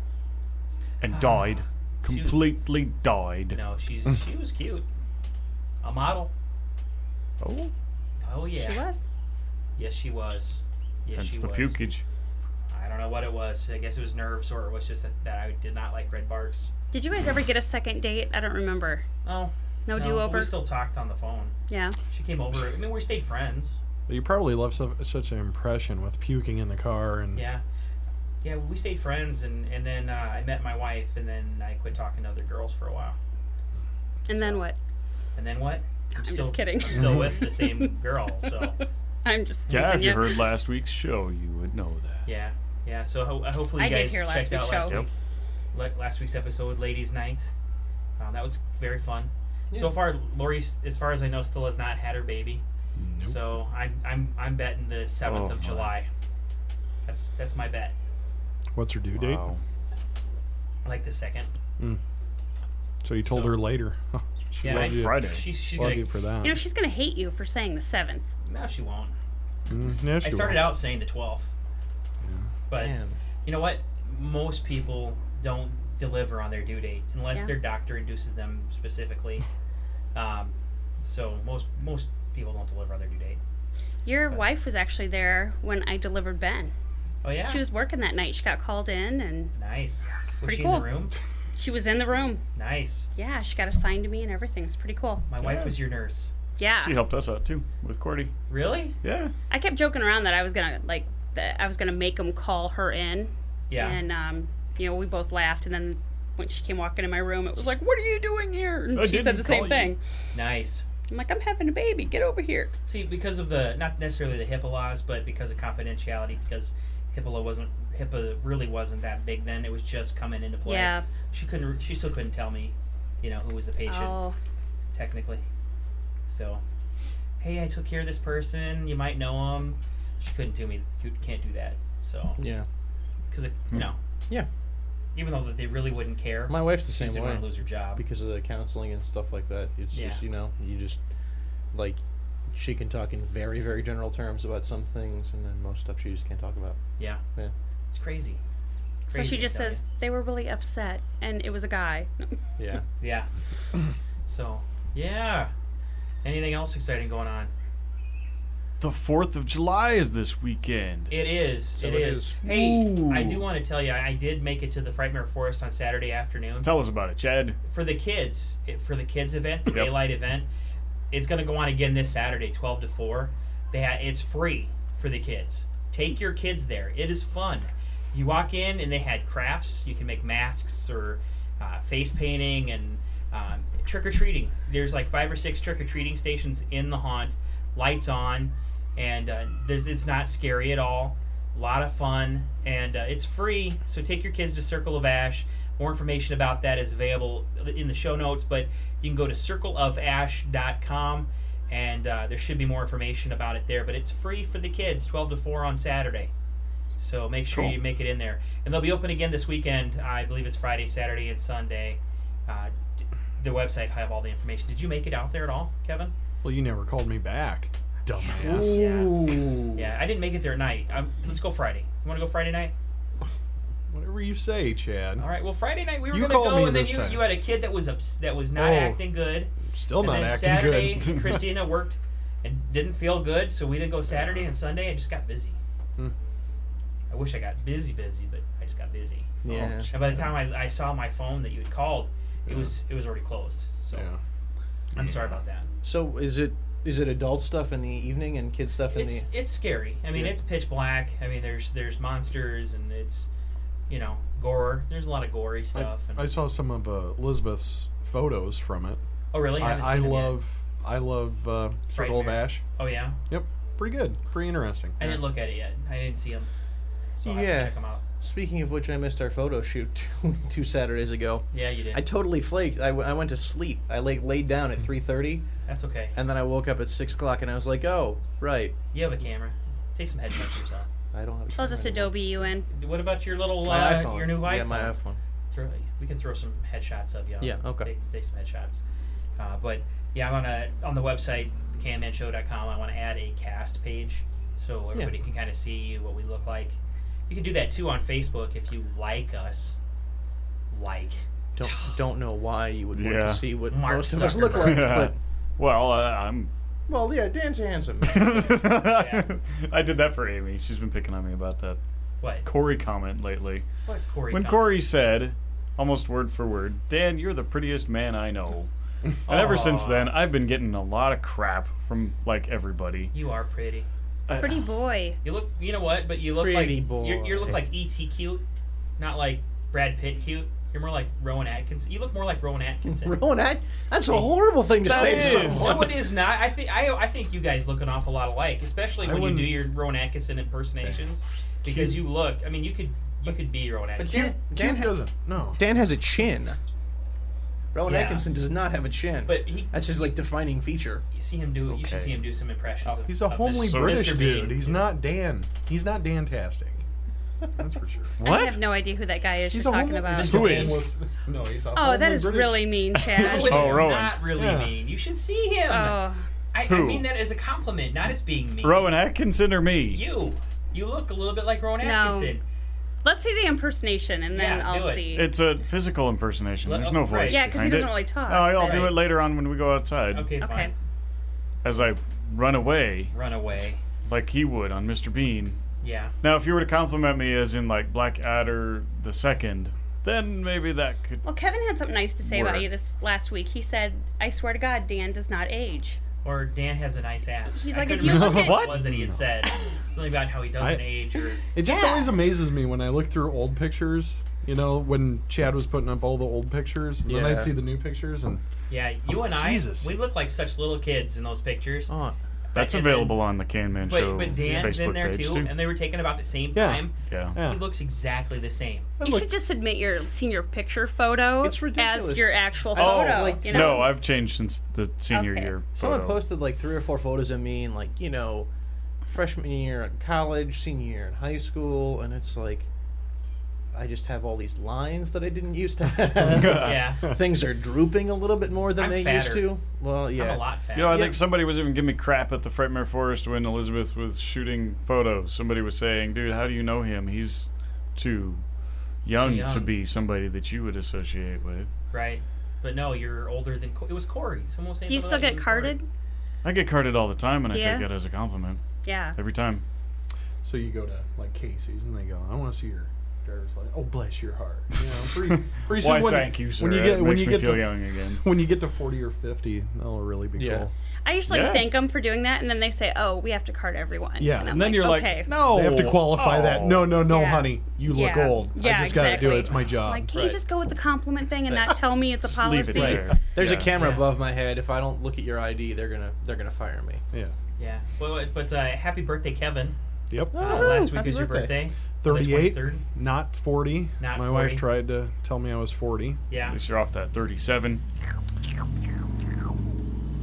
[SPEAKER 8] And died.
[SPEAKER 5] She was-
[SPEAKER 8] Completely died.
[SPEAKER 5] No, she's she was cute. A model.
[SPEAKER 8] Oh,
[SPEAKER 5] Oh yeah.
[SPEAKER 9] she was.
[SPEAKER 5] Yes, she was. Yes,
[SPEAKER 8] that's
[SPEAKER 5] she
[SPEAKER 8] the
[SPEAKER 5] was.
[SPEAKER 8] pukage.
[SPEAKER 5] I don't know what it was. I guess it was nerves, or it was just that, that I did not like red barks.
[SPEAKER 9] Did you guys ever get a second date? I don't remember.
[SPEAKER 5] Oh.
[SPEAKER 9] No,
[SPEAKER 5] but
[SPEAKER 9] do-over?
[SPEAKER 5] We still talked on the phone.
[SPEAKER 9] Yeah.
[SPEAKER 5] She came over. I mean, we stayed friends.
[SPEAKER 6] You probably left so, such an impression with puking in the car and
[SPEAKER 5] Yeah. Yeah, we stayed friends, and, and then uh, I met my wife, and then I quit talking to other girls for a while.
[SPEAKER 9] And then what?
[SPEAKER 5] And then what?
[SPEAKER 9] I'm
[SPEAKER 5] still,
[SPEAKER 9] just kidding.
[SPEAKER 5] I'm still with the same girl, so
[SPEAKER 9] I'm just
[SPEAKER 8] Yeah, if
[SPEAKER 9] teasing
[SPEAKER 8] you
[SPEAKER 9] you.
[SPEAKER 8] heard last week's show, you would know that.
[SPEAKER 5] yeah. Yeah, so ho- hopefully you
[SPEAKER 9] I did
[SPEAKER 5] guys
[SPEAKER 9] hear last
[SPEAKER 5] checked out
[SPEAKER 9] week's
[SPEAKER 5] last
[SPEAKER 9] show.
[SPEAKER 5] week. Le- last week's episode, Ladies' Night. Um, that was very fun. So
[SPEAKER 7] Yeah.
[SPEAKER 5] far, Lori, as far as I know, still has not had her baby.
[SPEAKER 6] Nope.
[SPEAKER 5] So I'm I'm I'm betting the seventh
[SPEAKER 8] Oh,
[SPEAKER 5] of
[SPEAKER 8] my.
[SPEAKER 5] July. That's that's my bet.
[SPEAKER 6] What's her due date?
[SPEAKER 8] Wow.
[SPEAKER 5] Like the second.
[SPEAKER 6] So you told
[SPEAKER 5] So-
[SPEAKER 6] her later. She
[SPEAKER 5] Yeah,
[SPEAKER 6] loved
[SPEAKER 5] I-
[SPEAKER 6] you.
[SPEAKER 8] Friday.
[SPEAKER 5] She's she's
[SPEAKER 6] Love
[SPEAKER 5] gonna.
[SPEAKER 6] you for that.
[SPEAKER 9] You know, she's gonna hate you for saying the seventh.
[SPEAKER 5] No, she won't.
[SPEAKER 6] Mm, yeah, she
[SPEAKER 5] I started
[SPEAKER 6] will.
[SPEAKER 5] out saying the twelfth, but
[SPEAKER 7] Man.
[SPEAKER 5] you know what? Most people don't deliver on their due date unless
[SPEAKER 9] Yeah.
[SPEAKER 5] their doctor induces them specifically. Um, so most most people don't deliver on their due date.
[SPEAKER 9] Your
[SPEAKER 5] But-
[SPEAKER 9] wife was actually there when I delivered Ben.
[SPEAKER 5] Oh yeah,
[SPEAKER 9] She was working that night. She got called in, and
[SPEAKER 5] nice. Was
[SPEAKER 9] Pretty
[SPEAKER 5] she
[SPEAKER 9] cool.
[SPEAKER 5] in the room?
[SPEAKER 9] she was in the room.
[SPEAKER 5] Nice.
[SPEAKER 9] Yeah, she got assigned to me and everything. It's pretty cool.
[SPEAKER 5] My wife was your nurse.
[SPEAKER 9] Yeah.
[SPEAKER 8] She helped us out too with Cordy.
[SPEAKER 5] Really?
[SPEAKER 8] Yeah.
[SPEAKER 9] I kept joking around that I was gonna like that I was gonna make him call her in.
[SPEAKER 5] Yeah.
[SPEAKER 9] And um, you know, we both laughed, and then when she came walking in my room, it was like, "What are you doing here?" And
[SPEAKER 8] I
[SPEAKER 9] she said
[SPEAKER 8] didn't
[SPEAKER 9] the
[SPEAKER 8] call
[SPEAKER 9] same
[SPEAKER 8] you.
[SPEAKER 9] thing.
[SPEAKER 5] Nice.
[SPEAKER 9] I'm like, "I'm having a baby. Get over here."
[SPEAKER 5] See, because of the not necessarily the HIPAA laws, but because of confidentiality, because HIPAA wasn't HIPAA really wasn't that big then. It was just coming into play.
[SPEAKER 9] Yeah.
[SPEAKER 5] She couldn't. She still couldn't tell me, you know, who was the patient
[SPEAKER 9] Oh,
[SPEAKER 5] technically. So, hey, I took care of this person. You might know him. She couldn't do me. You can't do that. So,
[SPEAKER 7] Yeah.
[SPEAKER 5] because you know,
[SPEAKER 7] Yeah.
[SPEAKER 5] even though that they really wouldn't care.
[SPEAKER 7] My wife's the
[SPEAKER 5] she
[SPEAKER 7] same
[SPEAKER 5] just didn't
[SPEAKER 7] way
[SPEAKER 5] want to lose her job.
[SPEAKER 7] because of the counseling and stuff like that. It's
[SPEAKER 5] Yeah.
[SPEAKER 7] just, you know, you just, like, she can talk in very, very general terms about some things, and then most stuff she just can't talk about.
[SPEAKER 5] Yeah.
[SPEAKER 7] Yeah.
[SPEAKER 5] It's crazy.
[SPEAKER 9] so
[SPEAKER 5] Crazy,
[SPEAKER 9] she
[SPEAKER 5] I
[SPEAKER 9] just
[SPEAKER 5] tell
[SPEAKER 9] says they were really upset, and it was a guy.
[SPEAKER 7] Yeah.
[SPEAKER 5] you. Yeah. So, yeah. Anything else exciting going on?
[SPEAKER 8] The fourth of July is this weekend.
[SPEAKER 5] It is.
[SPEAKER 7] So
[SPEAKER 5] it
[SPEAKER 7] it
[SPEAKER 5] is.
[SPEAKER 7] is.
[SPEAKER 5] Hey,
[SPEAKER 8] Ooh.
[SPEAKER 5] I do want to tell you, I did make it to the Frightmare Forest on Saturday afternoon
[SPEAKER 8] Tell us about it, Chad.
[SPEAKER 5] for the kids. It, for the kids event, the
[SPEAKER 8] Yep.
[SPEAKER 5] daylight event. It's going to go on again this Saturday, twelve to four. They ha- it's free for the kids. Take your kids there. It is fun. You walk in and they had crafts. You can make masks or uh, face painting and um, trick or treating. There's like five or six trick or treating stations in the haunt. Lights on. And uh, there's, it's not scary at all. A lot of fun, and uh, it's free. So take your kids to Circle of Ash. More information about that is available in the show notes, but you can go to circle of ash dot com and uh, there should be more information about it there. But it's free for the kids, twelve to four on Saturday. So make sure
[SPEAKER 8] Cool.
[SPEAKER 5] you make it in there. And they'll be open again this weekend. I believe it's Friday, Saturday, and Sunday. Uh, the website will have all the information. Did you make it out there at all, Kevin?
[SPEAKER 6] Well, you never called me back, dumbass.
[SPEAKER 5] Yeah. Yeah, I didn't make it there at night. Um, let's go Friday. You want to go Friday night?
[SPEAKER 6] Whatever you say, Chad.
[SPEAKER 5] All right. Well, Friday night we were
[SPEAKER 6] You
[SPEAKER 5] going to
[SPEAKER 6] called
[SPEAKER 5] go,
[SPEAKER 6] me
[SPEAKER 5] and then
[SPEAKER 6] this
[SPEAKER 5] you,
[SPEAKER 6] time.
[SPEAKER 5] you had a kid that was ups- that was not
[SPEAKER 6] Oh.
[SPEAKER 5] acting good.
[SPEAKER 6] Still
[SPEAKER 5] and
[SPEAKER 6] not
[SPEAKER 5] then
[SPEAKER 6] acting
[SPEAKER 5] Saturday,
[SPEAKER 6] good.
[SPEAKER 5] Christina worked and didn't feel good, so we didn't go Saturday and Sunday. I just got busy.
[SPEAKER 6] Hmm.
[SPEAKER 5] I wish I got busy, busy, but I just got busy.
[SPEAKER 7] Yeah.
[SPEAKER 5] And by the time I, I saw my phone that you had called, it was it was already closed. So
[SPEAKER 6] Yeah.
[SPEAKER 5] I'm sorry about that.
[SPEAKER 7] So is it is it adult stuff in the evening and kid stuff in
[SPEAKER 5] It's
[SPEAKER 7] the?
[SPEAKER 5] it's scary. I mean,
[SPEAKER 7] Yeah.
[SPEAKER 5] it's pitch black. I mean, there's there's monsters and it's, you know, gore. There's a lot of gory stuff. and,
[SPEAKER 6] I saw some of uh, Elizabeth's photos from it.
[SPEAKER 5] oh really? haven't
[SPEAKER 6] I, I
[SPEAKER 5] seen them yet.
[SPEAKER 6] love, I love uh, Circle of
[SPEAKER 5] Frightmare.
[SPEAKER 6] Ash.
[SPEAKER 5] Oh yeah.
[SPEAKER 6] Yep, pretty good, pretty interesting.
[SPEAKER 5] I didn't look at it yet. I didn't see them. So I'll have
[SPEAKER 7] Yeah.
[SPEAKER 5] to check them out.
[SPEAKER 7] Speaking of which, I missed our photo shoot two, two Saturdays ago.
[SPEAKER 5] Yeah, you did.
[SPEAKER 7] I totally flaked. I, w- I went to sleep. I lay, laid down at three thirty,
[SPEAKER 5] That's okay.
[SPEAKER 7] and then I woke up at six o'clock, and I was like, "Oh, right.
[SPEAKER 5] You have a camera. Take some headshots of yourself.
[SPEAKER 7] I don't have." a
[SPEAKER 9] I'll just
[SPEAKER 7] camera anymore."
[SPEAKER 9] Adobe you in.
[SPEAKER 5] What about your little
[SPEAKER 7] My
[SPEAKER 5] uh,
[SPEAKER 7] iPhone.
[SPEAKER 5] your new iPhone?
[SPEAKER 7] Yeah, my iPhone.
[SPEAKER 5] Throw, we can throw some headshots of you.
[SPEAKER 7] Yeah, okay.
[SPEAKER 5] Take, take some headshots. Uh, but yeah, I'm on a, on the website can man show dot com. I want to add a cast page so everybody can kind of see what we look like. You can do that too on Facebook if you like us. Like.
[SPEAKER 7] Don't don't know why you would want
[SPEAKER 8] Yeah.
[SPEAKER 7] to see what
[SPEAKER 5] Mark
[SPEAKER 7] most of us look
[SPEAKER 5] Zuckerberg.
[SPEAKER 7] like, but
[SPEAKER 8] Well, uh, I'm.
[SPEAKER 7] well, yeah, Dan's handsome.
[SPEAKER 8] I did that for Amy. She's been picking on me about that
[SPEAKER 5] What?
[SPEAKER 8] Corey comment lately.
[SPEAKER 5] What Corey?
[SPEAKER 8] When
[SPEAKER 5] comment?
[SPEAKER 8] Corey said, almost word for word, "Dan, you're the prettiest man I know." And ever since
[SPEAKER 5] Aw.
[SPEAKER 8] then, I've been getting a lot of crap from like everybody.
[SPEAKER 5] You are pretty.
[SPEAKER 8] I-
[SPEAKER 9] Pretty boy.
[SPEAKER 5] You look. You know what? But you look
[SPEAKER 7] Pretty
[SPEAKER 5] like
[SPEAKER 7] boy.
[SPEAKER 5] you you look like E T cute, not like Brad Pitt cute. You're more like Rowan Atkinson. You look more like Rowan Atkinson.
[SPEAKER 7] Rowan, that, that's a horrible thing to
[SPEAKER 8] That
[SPEAKER 7] say to
[SPEAKER 8] is.
[SPEAKER 7] someone.
[SPEAKER 5] No, it is not. I think I I think you guys look an awful lot alike, especially
[SPEAKER 6] I
[SPEAKER 5] when you
[SPEAKER 6] wouldn't-
[SPEAKER 5] do your Rowan Atkinson impersonations, because you look. I mean, you could you could be Rowan
[SPEAKER 7] But
[SPEAKER 5] Atkinson.
[SPEAKER 7] Dan,
[SPEAKER 6] Dan
[SPEAKER 7] Dan, ha-
[SPEAKER 6] doesn't. No.
[SPEAKER 7] Dan has a chin. Rowan
[SPEAKER 5] Yeah.
[SPEAKER 7] Atkinson does not have a chin.
[SPEAKER 5] But he,
[SPEAKER 7] That's his like defining feature.
[SPEAKER 5] you see him do. You should
[SPEAKER 8] Okay.
[SPEAKER 5] see him do some impressions. of,
[SPEAKER 6] He's a
[SPEAKER 5] of
[SPEAKER 6] homely
[SPEAKER 8] So-
[SPEAKER 6] British
[SPEAKER 5] Mister
[SPEAKER 6] dude.
[SPEAKER 5] Bean.
[SPEAKER 6] He's not Dan. He's not Dan-tastic. That's for sure.
[SPEAKER 9] I have no idea who that guy is
[SPEAKER 6] He's
[SPEAKER 9] you're
[SPEAKER 6] a
[SPEAKER 9] talking
[SPEAKER 6] homely.
[SPEAKER 9] about.
[SPEAKER 5] Mister
[SPEAKER 8] Who
[SPEAKER 5] Bean.
[SPEAKER 8] is?
[SPEAKER 6] No, he's a
[SPEAKER 9] Oh,
[SPEAKER 6] homely
[SPEAKER 9] that is
[SPEAKER 6] British.
[SPEAKER 9] really mean, Chad.
[SPEAKER 5] No, it
[SPEAKER 8] Oh,
[SPEAKER 5] is
[SPEAKER 8] Rowan.
[SPEAKER 5] not really
[SPEAKER 6] Yeah.
[SPEAKER 5] mean. You should see him.
[SPEAKER 9] Oh,
[SPEAKER 5] I, I
[SPEAKER 8] Who?
[SPEAKER 5] mean that as a compliment, not as being mean.
[SPEAKER 8] Rowan Atkinson or me?
[SPEAKER 5] You. You look a little bit like Rowan
[SPEAKER 9] No.
[SPEAKER 5] Atkinson.
[SPEAKER 9] let's see the impersonation, and then
[SPEAKER 5] Yeah,
[SPEAKER 9] I'll
[SPEAKER 5] do it.
[SPEAKER 9] see.
[SPEAKER 8] It's a physical impersonation.
[SPEAKER 5] Let-
[SPEAKER 8] There's no
[SPEAKER 5] oh,
[SPEAKER 8] voice.
[SPEAKER 5] right.
[SPEAKER 9] Yeah, 'cause he
[SPEAKER 8] behind
[SPEAKER 9] doesn't
[SPEAKER 8] it.
[SPEAKER 9] really talk.
[SPEAKER 8] No, I'll do
[SPEAKER 5] Right.
[SPEAKER 8] it later on when we go outside.
[SPEAKER 5] Okay,
[SPEAKER 9] Okay.
[SPEAKER 5] fine.
[SPEAKER 8] As I run away,
[SPEAKER 5] Run away.
[SPEAKER 8] like he would on Mister Bean.
[SPEAKER 5] Yeah.
[SPEAKER 8] Now, if you were to compliment me as in like Blackadder the Second, then maybe that could.
[SPEAKER 9] Well, Kevin had something nice to say
[SPEAKER 8] Work.
[SPEAKER 9] about you this last week. He said, "I swear to God, Dan does not age."
[SPEAKER 5] Or Dan has a nice ass.
[SPEAKER 9] He's
[SPEAKER 5] I
[SPEAKER 9] like,
[SPEAKER 5] couldn't
[SPEAKER 9] if you
[SPEAKER 5] remember
[SPEAKER 9] look
[SPEAKER 5] what
[SPEAKER 9] at-
[SPEAKER 5] it was that he had said. Something about how he doesn't
[SPEAKER 6] I-
[SPEAKER 5] age or
[SPEAKER 6] It just
[SPEAKER 9] Yeah.
[SPEAKER 6] always amazes me when I look through old pictures. You know, when Chad was putting up all the old pictures, and then
[SPEAKER 7] Yeah.
[SPEAKER 6] I'd see the new pictures, and
[SPEAKER 5] yeah. You and I,
[SPEAKER 6] Jesus.
[SPEAKER 5] we look like such little kids in those pictures.
[SPEAKER 7] Oh,
[SPEAKER 8] That's
[SPEAKER 5] And then-
[SPEAKER 8] available on the Can Man Show
[SPEAKER 5] But but Dan's
[SPEAKER 8] Facebook
[SPEAKER 5] in there
[SPEAKER 8] page
[SPEAKER 5] too,
[SPEAKER 8] too.
[SPEAKER 5] and they were taken about the same
[SPEAKER 6] Yeah.
[SPEAKER 5] time.
[SPEAKER 8] Yeah.
[SPEAKER 6] yeah.
[SPEAKER 5] He looks exactly the same.
[SPEAKER 6] I
[SPEAKER 9] You
[SPEAKER 6] look-
[SPEAKER 9] should just submit your senior picture photo
[SPEAKER 7] It's ridiculous.
[SPEAKER 9] as your actual
[SPEAKER 7] Oh,
[SPEAKER 9] photo.
[SPEAKER 7] like,
[SPEAKER 9] you know?
[SPEAKER 8] No, I've changed since the senior
[SPEAKER 9] Okay.
[SPEAKER 8] year.
[SPEAKER 7] someone
[SPEAKER 8] photo.
[SPEAKER 7] posted like three or four photos of me in like you know, freshman year in college, senior year in high school, and it's like, I just have all these lines that I didn't used to have.
[SPEAKER 5] Yeah.
[SPEAKER 7] Things are drooping a little bit more than
[SPEAKER 5] I'm
[SPEAKER 7] they used
[SPEAKER 5] fatter.
[SPEAKER 7] to. Well, yeah.
[SPEAKER 5] I'm a lot fatter.
[SPEAKER 8] You know, I
[SPEAKER 7] Yeah.
[SPEAKER 8] think somebody was even giving me crap at the Frightmare Forest when Elizabeth was shooting photos. Somebody was saying, "Dude, how do you know him? He's too young,
[SPEAKER 5] Too young.
[SPEAKER 8] to be somebody that you would associate with."
[SPEAKER 5] Right. But no, you're older than Co- it was Corey. Someone was saying
[SPEAKER 9] Do you
[SPEAKER 5] something
[SPEAKER 9] still
[SPEAKER 5] about
[SPEAKER 9] get
[SPEAKER 5] and Corey.
[SPEAKER 9] carded?
[SPEAKER 8] I get carded all the time, and I
[SPEAKER 9] Yeah.
[SPEAKER 8] take it as a compliment
[SPEAKER 9] Yeah.
[SPEAKER 8] every time.
[SPEAKER 6] So you go to like Casey's, and they go, "I want to see your driver's license." Oh, bless your heart. You know, pretty, pretty soon
[SPEAKER 8] Why,
[SPEAKER 6] when,
[SPEAKER 8] thank you, sir.
[SPEAKER 6] When you
[SPEAKER 8] It
[SPEAKER 6] get when
[SPEAKER 8] makes
[SPEAKER 6] you
[SPEAKER 8] me
[SPEAKER 6] get
[SPEAKER 8] feel
[SPEAKER 6] to
[SPEAKER 8] young again.
[SPEAKER 6] when you get to forty or fifty, that'll really be
[SPEAKER 7] Yeah.
[SPEAKER 6] cool.
[SPEAKER 9] I usually
[SPEAKER 8] Yeah.
[SPEAKER 9] thank them for doing that, and then they say, "Oh, we have to card everyone."
[SPEAKER 6] Yeah,
[SPEAKER 9] and, I'm
[SPEAKER 8] And then
[SPEAKER 9] like,
[SPEAKER 8] you're
[SPEAKER 9] okay.
[SPEAKER 8] like, "No,
[SPEAKER 6] They have to qualify that.
[SPEAKER 8] Oh.
[SPEAKER 6] No, no, no,
[SPEAKER 9] Yeah.
[SPEAKER 6] honey, you look
[SPEAKER 9] Yeah.
[SPEAKER 6] old.
[SPEAKER 9] Yeah,
[SPEAKER 6] I just got to do
[SPEAKER 9] exactly.
[SPEAKER 6] it. It's my job."
[SPEAKER 9] Like, can you
[SPEAKER 7] Right.
[SPEAKER 9] just go with the compliment thing and not tell me it's a
[SPEAKER 8] Just leave
[SPEAKER 9] policy?
[SPEAKER 8] it
[SPEAKER 7] Right.
[SPEAKER 8] there.
[SPEAKER 7] There's
[SPEAKER 8] Yeah.
[SPEAKER 7] a camera
[SPEAKER 5] Yeah.
[SPEAKER 7] above my head. If I don't look at your I D, they're gonna they're gonna fire me.
[SPEAKER 6] yeah.
[SPEAKER 5] Yeah. Well, but uh, happy birthday, Kevin.
[SPEAKER 6] Yep.
[SPEAKER 5] Uh,
[SPEAKER 7] Oh,
[SPEAKER 5] last week
[SPEAKER 7] happy
[SPEAKER 5] was your
[SPEAKER 7] birthday.
[SPEAKER 5] birthday.
[SPEAKER 6] thirty-eight,
[SPEAKER 5] twenty-third.
[SPEAKER 6] not forty.
[SPEAKER 5] Not
[SPEAKER 6] My
[SPEAKER 5] forty.
[SPEAKER 6] wife tried to tell me I was forty.
[SPEAKER 5] Yeah.
[SPEAKER 8] At least you're off that thirty-seven.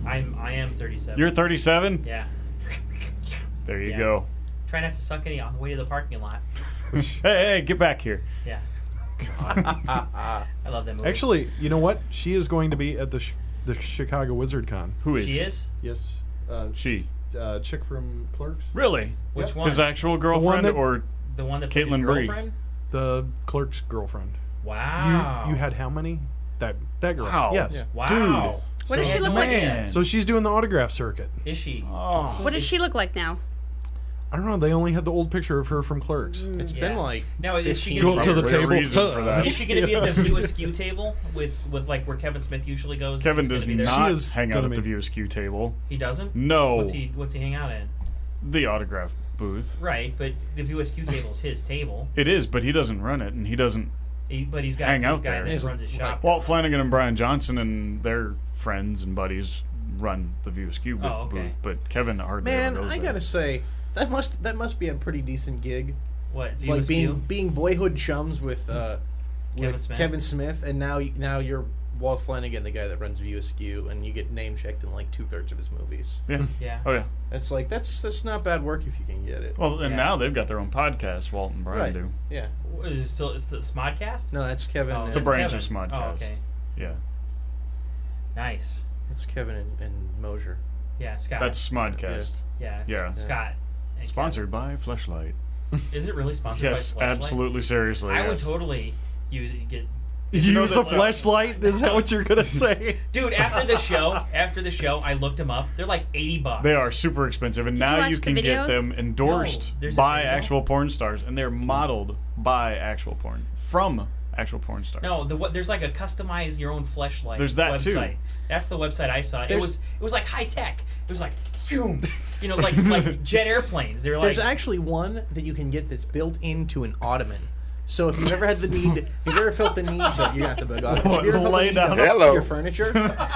[SPEAKER 5] I'm I am thirty-seven.
[SPEAKER 8] You're thirty-seven?
[SPEAKER 5] Yeah.
[SPEAKER 8] There you
[SPEAKER 5] Yeah.
[SPEAKER 8] go.
[SPEAKER 5] Try not to suck any on the way to the parking lot.
[SPEAKER 8] Hey, hey, get back here.
[SPEAKER 5] Yeah. I love that movie.
[SPEAKER 6] Actually, you know what? She is going to be at the sh- the Chicago Wizard Con.
[SPEAKER 8] Who is?
[SPEAKER 5] she is.
[SPEAKER 6] Yes. Uh,
[SPEAKER 8] She.
[SPEAKER 6] uh, chick from Clerks.
[SPEAKER 8] Really?
[SPEAKER 5] Which
[SPEAKER 6] Yep.
[SPEAKER 5] one?
[SPEAKER 8] His actual girlfriend
[SPEAKER 6] that-
[SPEAKER 8] or
[SPEAKER 5] The one that played his
[SPEAKER 8] Caitlin Bree.
[SPEAKER 5] girlfriend.
[SPEAKER 6] The Clerks girlfriend.
[SPEAKER 5] Wow.
[SPEAKER 6] You you had how many? That that girl.
[SPEAKER 8] Wow.
[SPEAKER 6] Yes.
[SPEAKER 7] Yeah.
[SPEAKER 5] Wow.
[SPEAKER 9] What does
[SPEAKER 5] I
[SPEAKER 9] she
[SPEAKER 5] had
[SPEAKER 9] look
[SPEAKER 5] no
[SPEAKER 9] like?
[SPEAKER 5] idea.
[SPEAKER 6] So she's doing the autograph circuit.
[SPEAKER 5] Is she?
[SPEAKER 8] Oh.
[SPEAKER 9] What does she look like now?
[SPEAKER 6] I don't know. They only had the old picture of her from Clerks.
[SPEAKER 7] It's
[SPEAKER 5] Yeah.
[SPEAKER 7] been like
[SPEAKER 5] Now is she
[SPEAKER 7] fifteen
[SPEAKER 5] gonna
[SPEAKER 6] Go
[SPEAKER 5] be,
[SPEAKER 6] to the
[SPEAKER 8] Probably a
[SPEAKER 6] table.
[SPEAKER 8] reason for that.
[SPEAKER 5] is she going to be at the View Askew table with with like where Kevin Smith usually goes?
[SPEAKER 8] Kevin
[SPEAKER 5] He's
[SPEAKER 8] does
[SPEAKER 5] gonna be there?
[SPEAKER 8] not
[SPEAKER 6] She is
[SPEAKER 8] hang out
[SPEAKER 6] gonna
[SPEAKER 8] at the
[SPEAKER 6] be-
[SPEAKER 8] View Askew table.
[SPEAKER 5] He doesn't.
[SPEAKER 8] No.
[SPEAKER 5] What's he What's he hang out in?
[SPEAKER 8] The autograph booth.
[SPEAKER 5] Right, but the View Askew table is his table.
[SPEAKER 8] It is, but he doesn't run it, and he doesn't.
[SPEAKER 5] He, but he's got
[SPEAKER 8] Hang
[SPEAKER 5] this
[SPEAKER 8] out
[SPEAKER 5] guy
[SPEAKER 8] there.
[SPEAKER 5] that
[SPEAKER 7] He's
[SPEAKER 5] runs his
[SPEAKER 7] like-
[SPEAKER 5] shop.
[SPEAKER 8] Walt Flanagan and Brian Johnson and their friends and buddies run the View Askew bo-
[SPEAKER 5] Oh, okay.
[SPEAKER 8] booth, but Kevin hardly
[SPEAKER 7] man.
[SPEAKER 8] ever goes
[SPEAKER 7] I
[SPEAKER 8] there.
[SPEAKER 7] gotta say that must that must be a pretty decent gig.
[SPEAKER 5] What? View
[SPEAKER 7] Like
[SPEAKER 5] Askew?
[SPEAKER 7] being being boyhood chums with uh,
[SPEAKER 5] Kevin
[SPEAKER 7] with
[SPEAKER 5] Smith.
[SPEAKER 7] Kevin Smith, and now now you're Walt Flanagan, the guy that runs View Askew, and you get name checked in like two thirds of his movies.
[SPEAKER 8] Yeah.
[SPEAKER 5] Yeah.
[SPEAKER 8] Oh yeah.
[SPEAKER 7] It's like that's that's not bad work if you can get it.
[SPEAKER 8] Well, and
[SPEAKER 5] Yeah.
[SPEAKER 8] now they've got their own podcast. Walt and Brian
[SPEAKER 7] right?
[SPEAKER 8] do.
[SPEAKER 7] Yeah.
[SPEAKER 5] Is it still? Is the Smodcast?
[SPEAKER 7] No, that's Kevin.
[SPEAKER 5] Oh,
[SPEAKER 7] and,
[SPEAKER 8] It's a
[SPEAKER 5] that's
[SPEAKER 8] branch
[SPEAKER 5] Kevin.
[SPEAKER 8] of Smodcast.
[SPEAKER 5] Oh, okay.
[SPEAKER 8] Yeah.
[SPEAKER 5] Nice.
[SPEAKER 7] It's Kevin and, and Mosier.
[SPEAKER 5] Yeah, Scott.
[SPEAKER 8] That's Smodcast.
[SPEAKER 5] yeah.
[SPEAKER 8] Yeah.
[SPEAKER 5] Scott. and
[SPEAKER 8] Sponsored by Fleshlight.
[SPEAKER 5] Kevin. Is it really sponsored
[SPEAKER 8] Yes,
[SPEAKER 5] by Fleshlight?
[SPEAKER 8] absolutely. Seriously.
[SPEAKER 5] I would
[SPEAKER 8] yes.
[SPEAKER 5] totally use get.
[SPEAKER 6] You
[SPEAKER 8] know
[SPEAKER 6] use
[SPEAKER 8] that-
[SPEAKER 6] a flashlight? Is that what you're gonna say?
[SPEAKER 5] Dude, after the show, after the show, I looked them up. They're like eighty bucks.
[SPEAKER 8] They are super expensive, and
[SPEAKER 9] Did you
[SPEAKER 8] now
[SPEAKER 9] watch
[SPEAKER 8] you
[SPEAKER 9] the
[SPEAKER 8] can get
[SPEAKER 9] videos?
[SPEAKER 8] them endorsed
[SPEAKER 5] No, there's a
[SPEAKER 8] by
[SPEAKER 5] video?
[SPEAKER 8] actual porn stars, and they're modeled by actual porn from actual porn stars.
[SPEAKER 5] No, the what? There's like a customize your own fleshlight.
[SPEAKER 8] There's that, too.
[SPEAKER 5] website. That's the website I saw. It
[SPEAKER 7] There's-
[SPEAKER 5] was it was like high tech. It was like zoom, you know, like like jet airplanes. They're like
[SPEAKER 7] There's actually one that you can get that's built into an ottoman. So if you've ever had the need, if you've ever felt the need to, you're not the big audience. If you ever felt the
[SPEAKER 8] Lay
[SPEAKER 7] need
[SPEAKER 8] down.
[SPEAKER 7] to
[SPEAKER 8] Hello.
[SPEAKER 7] your furniture,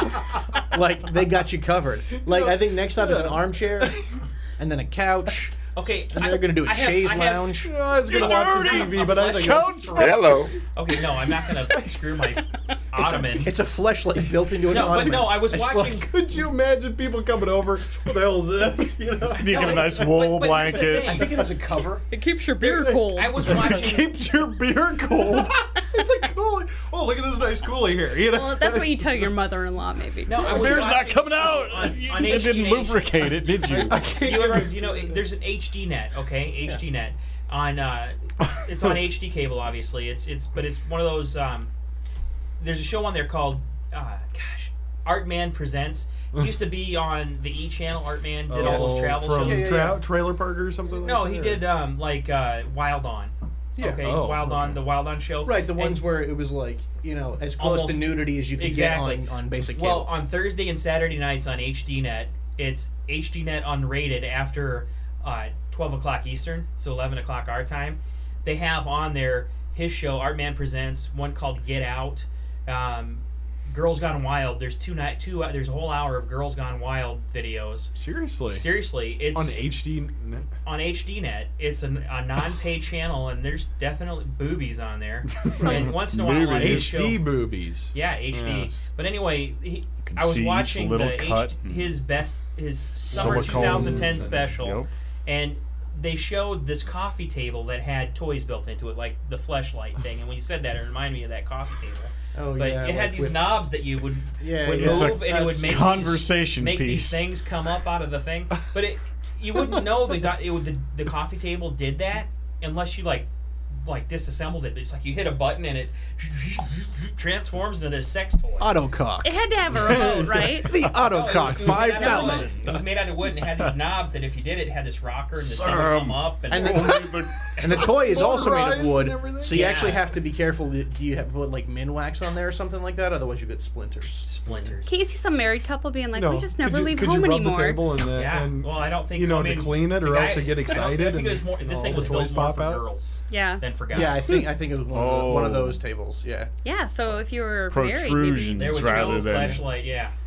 [SPEAKER 7] like they got you covered. Like I think next up is an armchair, and then a couch,
[SPEAKER 5] okay.
[SPEAKER 7] and they're gonna do a
[SPEAKER 5] I have-
[SPEAKER 7] chaise
[SPEAKER 5] I have-
[SPEAKER 7] lounge.
[SPEAKER 6] I was gonna watch some T V,
[SPEAKER 5] A
[SPEAKER 6] but I think
[SPEAKER 5] flesh-
[SPEAKER 8] Hello.
[SPEAKER 5] Okay, no, I'm not gonna screw my ottoman.
[SPEAKER 7] It's a fleshlight built into an
[SPEAKER 5] No, but
[SPEAKER 7] ottoman.
[SPEAKER 5] no, I was
[SPEAKER 7] It's
[SPEAKER 5] watching-
[SPEAKER 7] like-
[SPEAKER 6] could you imagine people coming over? What the hell is this? You know,
[SPEAKER 8] You get a nice
[SPEAKER 5] but-
[SPEAKER 8] wool
[SPEAKER 5] but here's the
[SPEAKER 8] blanket.
[SPEAKER 5] thing.
[SPEAKER 7] I think it has a cover.
[SPEAKER 9] It keeps your beer cold.
[SPEAKER 5] I was watching.
[SPEAKER 8] Keeps your beer cold.
[SPEAKER 6] it's a coolie. Oh, look at this nice coolie here. You know,
[SPEAKER 9] Well, that's what you tell your mother-in-law, maybe.
[SPEAKER 5] No, I was
[SPEAKER 8] Beer's not
[SPEAKER 5] watching
[SPEAKER 8] coming out.
[SPEAKER 5] on,
[SPEAKER 8] you
[SPEAKER 5] on
[SPEAKER 8] you
[SPEAKER 5] H D
[SPEAKER 8] didn't
[SPEAKER 5] Nation.
[SPEAKER 8] lubricate it, did you?
[SPEAKER 5] You ever, you know, there's an H D net, okay? H D net on uh, it's on H D cable, obviously. It's it's but it's one of those. Um, there's a show on there called, uh, gosh, Art Man Presents. It used to be on the E channel. Art Man did all those travel
[SPEAKER 6] from
[SPEAKER 5] shows.
[SPEAKER 7] Yeah, yeah,
[SPEAKER 6] tra-
[SPEAKER 7] yeah.
[SPEAKER 6] Trailer Park or something. Like
[SPEAKER 5] No,
[SPEAKER 6] that,
[SPEAKER 5] he
[SPEAKER 6] or-
[SPEAKER 5] did um, like uh, Wild On.
[SPEAKER 7] Yeah.
[SPEAKER 5] Okay,
[SPEAKER 6] Oh,
[SPEAKER 5] Wild On,
[SPEAKER 6] okay.
[SPEAKER 5] the Wild On show.
[SPEAKER 7] Right, the ones
[SPEAKER 5] And-
[SPEAKER 7] where it was like, you know, as close
[SPEAKER 5] Almost-
[SPEAKER 7] to nudity as you could
[SPEAKER 5] Exactly.
[SPEAKER 7] get on, on basic cable.
[SPEAKER 5] Well, on Thursday and Saturday nights on H D net, it's H D net unrated after uh, twelve o'clock Eastern, so eleven o'clock our time. They have on there his show, Art Man Presents, one called Get Out, um, Girls Gone Wild. There's two night, two. Uh, there's a whole hour of Girls Gone Wild videos.
[SPEAKER 6] Seriously.
[SPEAKER 5] Seriously, it's
[SPEAKER 6] On H D. net?
[SPEAKER 5] on H D net. It's an, a non-paid channel, and there's definitely boobies on there. and once in a while on his
[SPEAKER 6] H D
[SPEAKER 5] show,
[SPEAKER 6] boobies.
[SPEAKER 5] yeah, H D.
[SPEAKER 6] Yes.
[SPEAKER 5] But anyway, he,
[SPEAKER 8] can
[SPEAKER 5] I was
[SPEAKER 8] see each
[SPEAKER 5] watching
[SPEAKER 8] little
[SPEAKER 5] the
[SPEAKER 8] cut
[SPEAKER 5] H,
[SPEAKER 8] and
[SPEAKER 5] his best his summer
[SPEAKER 8] silicones
[SPEAKER 5] twenty ten
[SPEAKER 8] and-
[SPEAKER 5] special,
[SPEAKER 8] Yep.
[SPEAKER 5] and they showed this coffee table that had toys built into it, like the fleshlight thing. And when you said that, it reminded me of that coffee table.
[SPEAKER 7] oh,
[SPEAKER 5] But
[SPEAKER 7] yeah,
[SPEAKER 5] it had
[SPEAKER 7] like
[SPEAKER 5] these
[SPEAKER 7] with-
[SPEAKER 5] knobs that you would
[SPEAKER 7] Yeah,
[SPEAKER 5] would
[SPEAKER 7] yeah.
[SPEAKER 8] It's a
[SPEAKER 5] move, and it would make
[SPEAKER 8] conversation
[SPEAKER 5] these, make these
[SPEAKER 8] piece.
[SPEAKER 5] things come up out of the thing. But it you wouldn't know the do- it would, the the coffee table did that unless you like like disassembled it. It's like you hit a button and it transforms into this sex toy.
[SPEAKER 7] Autocock.
[SPEAKER 9] It had to have a remote, right?
[SPEAKER 7] The
[SPEAKER 5] No, it was-
[SPEAKER 7] Autocock
[SPEAKER 5] it was made
[SPEAKER 7] five
[SPEAKER 5] out of wood.
[SPEAKER 7] thousand.
[SPEAKER 5] It was made out of wood and it had these knobs that if you did it, it had this rocker and this thing would
[SPEAKER 8] Some.
[SPEAKER 5] come up. And,
[SPEAKER 7] And the, and the toy is also made of
[SPEAKER 6] Motorized
[SPEAKER 7] wood,
[SPEAKER 6] and everything?
[SPEAKER 7] so you
[SPEAKER 5] Yeah.
[SPEAKER 7] actually have to be careful. Do you have to put like min wax on there or something like that? Otherwise, you get splinters.
[SPEAKER 5] splinters.
[SPEAKER 9] Can't you see some married couple being like,
[SPEAKER 6] No.
[SPEAKER 9] we just never
[SPEAKER 6] could you,
[SPEAKER 9] leave
[SPEAKER 6] could
[SPEAKER 9] home
[SPEAKER 6] you rub
[SPEAKER 9] anymore?
[SPEAKER 6] The table and, the,
[SPEAKER 5] Yeah,
[SPEAKER 6] and
[SPEAKER 5] well, I don't think
[SPEAKER 6] you know
[SPEAKER 5] I mean,
[SPEAKER 6] to clean it,
[SPEAKER 5] the
[SPEAKER 6] or
[SPEAKER 5] guy-
[SPEAKER 6] else they get
[SPEAKER 5] I
[SPEAKER 6] excited.
[SPEAKER 5] think it was
[SPEAKER 6] and
[SPEAKER 5] more. This
[SPEAKER 6] all
[SPEAKER 5] thing
[SPEAKER 6] the
[SPEAKER 5] was
[SPEAKER 6] toys
[SPEAKER 5] built more
[SPEAKER 6] pop
[SPEAKER 5] for
[SPEAKER 6] out.
[SPEAKER 5] girls
[SPEAKER 9] Yeah.
[SPEAKER 5] than for guys.
[SPEAKER 7] Yeah, I think I think it was one, of, the, one of
[SPEAKER 8] Oh.
[SPEAKER 7] those tables. Yeah.
[SPEAKER 9] Yeah, so if you were married, maybe.
[SPEAKER 8] Protrusions
[SPEAKER 5] There was
[SPEAKER 8] rather
[SPEAKER 5] no
[SPEAKER 8] than
[SPEAKER 5] flashlight. Yeah.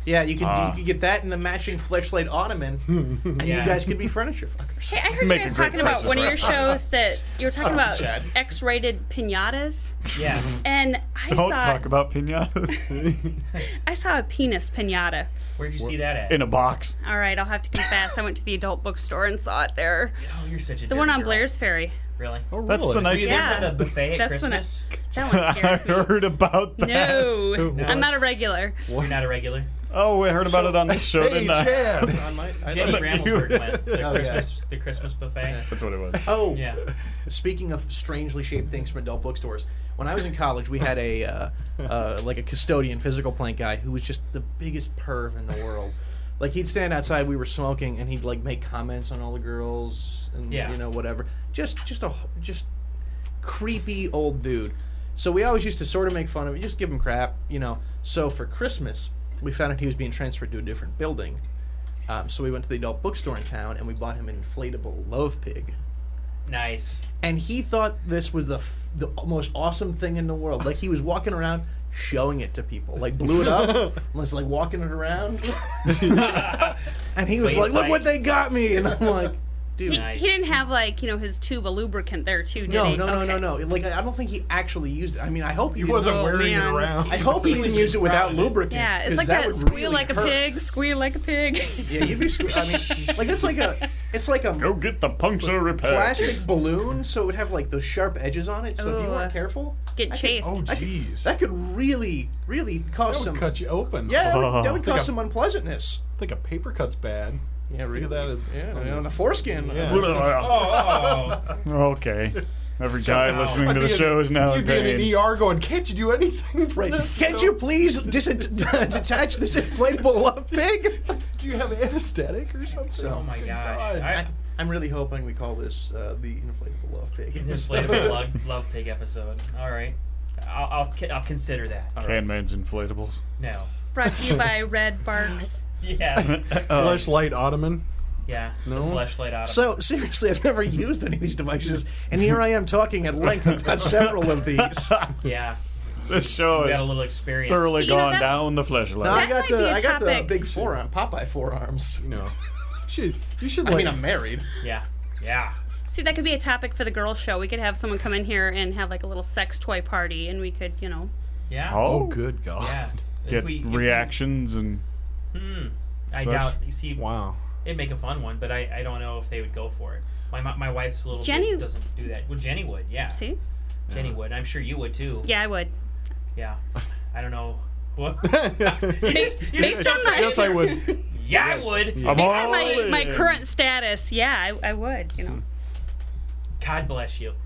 [SPEAKER 7] Yeah, you could
[SPEAKER 8] Ah.
[SPEAKER 7] you could get that and the matching fleshlight ottoman, and
[SPEAKER 5] Yeah.
[SPEAKER 7] you guys could be furniture fuckers.
[SPEAKER 9] Hey, I heard
[SPEAKER 8] Make
[SPEAKER 9] you
[SPEAKER 8] a
[SPEAKER 9] guys
[SPEAKER 8] great
[SPEAKER 9] talking about
[SPEAKER 8] Princess
[SPEAKER 9] one of your
[SPEAKER 8] Bride.
[SPEAKER 9] shows that you were talking
[SPEAKER 5] Sorry,
[SPEAKER 9] about
[SPEAKER 5] Chad.
[SPEAKER 9] X-rated pinatas,
[SPEAKER 5] Yeah.
[SPEAKER 9] and I
[SPEAKER 8] Don't
[SPEAKER 9] saw
[SPEAKER 8] talk about pinatas
[SPEAKER 9] I saw a penis pinata.
[SPEAKER 5] Where'd you see that at?
[SPEAKER 8] in a box.
[SPEAKER 9] All right, I'll have to confess, I went to the adult bookstore and saw it there.
[SPEAKER 5] Oh, you're such a
[SPEAKER 9] The
[SPEAKER 5] dirty
[SPEAKER 9] one on
[SPEAKER 5] girl.
[SPEAKER 9] Blair's Ferry.
[SPEAKER 5] Really?
[SPEAKER 6] Oh,
[SPEAKER 8] That's
[SPEAKER 6] really?
[SPEAKER 8] the nice
[SPEAKER 5] Were you
[SPEAKER 9] Yeah.
[SPEAKER 5] there for the buffet at
[SPEAKER 9] That's when I-
[SPEAKER 5] Christmas?
[SPEAKER 9] That one
[SPEAKER 8] I
[SPEAKER 9] scares me.
[SPEAKER 8] heard about that.
[SPEAKER 9] No,
[SPEAKER 5] No.
[SPEAKER 9] I'm not a regular.
[SPEAKER 5] You're not a regular?
[SPEAKER 8] Oh, we heard about
[SPEAKER 7] So-
[SPEAKER 8] it on this show,
[SPEAKER 6] Hey,
[SPEAKER 8] didn't I?
[SPEAKER 6] Chad.
[SPEAKER 7] On my, I
[SPEAKER 5] Jenny
[SPEAKER 7] thought-
[SPEAKER 5] Bramblesburg went. The
[SPEAKER 7] Oh, yeah.
[SPEAKER 5] Christmas, the Christmas buffet.
[SPEAKER 8] That's what it was.
[SPEAKER 7] oh,
[SPEAKER 5] Yeah.
[SPEAKER 7] speaking of strangely shaped things from adult bookstores, when I was in college, we had a uh, uh, like a custodian, physical plant guy who was just the biggest perv in the world. Like he'd stand outside, we were smoking, and he'd like make comments on all the girls and
[SPEAKER 5] Yeah.
[SPEAKER 7] you know whatever. Just just a just creepy old dude. So we always used to sort of make fun of him, just give him crap, you know. So for Christmas, we found out he was being transferred to a different building. Um, so we went to the adult bookstore in town and we bought him an inflatable love pig.
[SPEAKER 5] Nice.
[SPEAKER 7] And he thought this was the f- the most awesome thing in the world. Like he was walking around showing it to people. Like blew it up, and was like walking it around. And he was
[SPEAKER 5] Please,
[SPEAKER 7] like, "Look
[SPEAKER 5] like-
[SPEAKER 7] what they got me!" And I'm like, "Dude,
[SPEAKER 9] He,
[SPEAKER 5] Nice.
[SPEAKER 9] he didn't have like you know his tube of lubricant there too, did
[SPEAKER 7] no,
[SPEAKER 9] he?
[SPEAKER 7] no, no,
[SPEAKER 9] Okay.
[SPEAKER 7] no, no. Like I don't think he actually used it. I mean, I hope he,
[SPEAKER 6] He
[SPEAKER 7] didn't-
[SPEAKER 6] wasn't
[SPEAKER 9] Oh,
[SPEAKER 6] wearing
[SPEAKER 9] man.
[SPEAKER 6] it around.
[SPEAKER 7] I hope he,
[SPEAKER 5] He
[SPEAKER 7] didn't
[SPEAKER 5] was
[SPEAKER 7] use it without
[SPEAKER 5] proud of it.
[SPEAKER 7] lubricant.
[SPEAKER 9] Yeah, it's
[SPEAKER 7] 'cause
[SPEAKER 9] like
[SPEAKER 7] that
[SPEAKER 9] that,
[SPEAKER 7] would
[SPEAKER 9] squeal
[SPEAKER 7] really
[SPEAKER 9] like a
[SPEAKER 7] hurt.
[SPEAKER 9] pig, squeal like a pig.
[SPEAKER 7] Yeah, you'd be. Sque- I mean, like it's like a, it's like a
[SPEAKER 8] Go get the puncture repair.
[SPEAKER 7] plastic balloon, so it would have like those sharp edges on it. So if you
[SPEAKER 9] Ooh.
[SPEAKER 7] weren't careful,
[SPEAKER 9] Get chafed.
[SPEAKER 6] Oh,
[SPEAKER 7] I could-
[SPEAKER 6] jeez.
[SPEAKER 7] that could really, really cause
[SPEAKER 6] That
[SPEAKER 7] some.
[SPEAKER 6] would cut you open.
[SPEAKER 7] Yeah, that would, that would
[SPEAKER 6] Like
[SPEAKER 7] cause
[SPEAKER 6] a-
[SPEAKER 7] some unpleasantness.
[SPEAKER 6] I think a paper cut's bad.
[SPEAKER 7] Yeah,
[SPEAKER 6] Think
[SPEAKER 7] really.
[SPEAKER 6] of that as-
[SPEAKER 7] Yeah, on the foreskin.
[SPEAKER 6] Yeah.
[SPEAKER 5] Oh,
[SPEAKER 8] Okay. Every guy
[SPEAKER 5] Somehow.
[SPEAKER 8] listening
[SPEAKER 6] I'd
[SPEAKER 8] to
[SPEAKER 6] be
[SPEAKER 8] the
[SPEAKER 6] in-
[SPEAKER 8] show is now in
[SPEAKER 6] You'd be in an
[SPEAKER 8] pain.
[SPEAKER 6] E R going, can't you do anything for
[SPEAKER 7] Right.
[SPEAKER 6] this?
[SPEAKER 7] Can't you please dis- detach this inflatable love pig?
[SPEAKER 6] Do you have anesthetic or something?
[SPEAKER 5] oh my gosh.
[SPEAKER 6] God.
[SPEAKER 5] I,
[SPEAKER 7] I, I'm really hoping we call this uh, the inflatable love pig.
[SPEAKER 5] it's an inflatable love, love pig episode. All right. I'll, I'll, ki- I'll consider that.
[SPEAKER 8] Can-Man's inflatables.
[SPEAKER 5] No.
[SPEAKER 9] Brought to you by Red Barks.
[SPEAKER 5] Yeah.
[SPEAKER 6] Fleshlight ottoman.
[SPEAKER 5] Yeah.
[SPEAKER 6] No?
[SPEAKER 5] The fleshlight out of
[SPEAKER 7] So seriously, I've never used any of these devices, and here I am talking at length about several of these.
[SPEAKER 5] Yeah.
[SPEAKER 8] This show
[SPEAKER 5] We got a
[SPEAKER 8] has
[SPEAKER 5] little experience.
[SPEAKER 8] thoroughly
[SPEAKER 9] So, you know,
[SPEAKER 8] gone
[SPEAKER 9] that-
[SPEAKER 8] down the fleshlight.
[SPEAKER 7] Now I
[SPEAKER 9] That
[SPEAKER 7] got
[SPEAKER 9] might
[SPEAKER 7] the
[SPEAKER 9] be a
[SPEAKER 7] I got the
[SPEAKER 9] topic.
[SPEAKER 7] big forearm, Popeye forearms.
[SPEAKER 6] You know, you should you should
[SPEAKER 7] I
[SPEAKER 6] like.
[SPEAKER 7] mean, I'm married.
[SPEAKER 5] Yeah. Yeah.
[SPEAKER 9] See, that could be a topic for the girls' show. We could have someone come in here and have like a little sex toy party, and we could, you know.
[SPEAKER 5] Yeah.
[SPEAKER 6] oh,
[SPEAKER 8] Oh,
[SPEAKER 6] good God!
[SPEAKER 5] Yeah. If
[SPEAKER 8] get
[SPEAKER 5] we- if we-
[SPEAKER 8] reactions and
[SPEAKER 5] Hmm. I
[SPEAKER 8] Such-
[SPEAKER 5] doubt. You see,
[SPEAKER 6] Wow.
[SPEAKER 5] it'd make a fun one, but I, I don't know if they would go for it. My my, my wife's a little
[SPEAKER 9] Jenny-
[SPEAKER 5] bit doesn't do that. Well, Jenny would. Yeah.
[SPEAKER 9] See?
[SPEAKER 5] Jenny would. I'm sure you would too.
[SPEAKER 9] Yeah, I would.
[SPEAKER 5] Yeah. I don't know. What?
[SPEAKER 9] Based, based on my
[SPEAKER 6] Yes, I would.
[SPEAKER 5] Yeah, I would.
[SPEAKER 8] I'm
[SPEAKER 9] based
[SPEAKER 8] all
[SPEAKER 9] on my,
[SPEAKER 8] in.
[SPEAKER 9] my current status, yeah, I, I would. You know.
[SPEAKER 5] God bless you.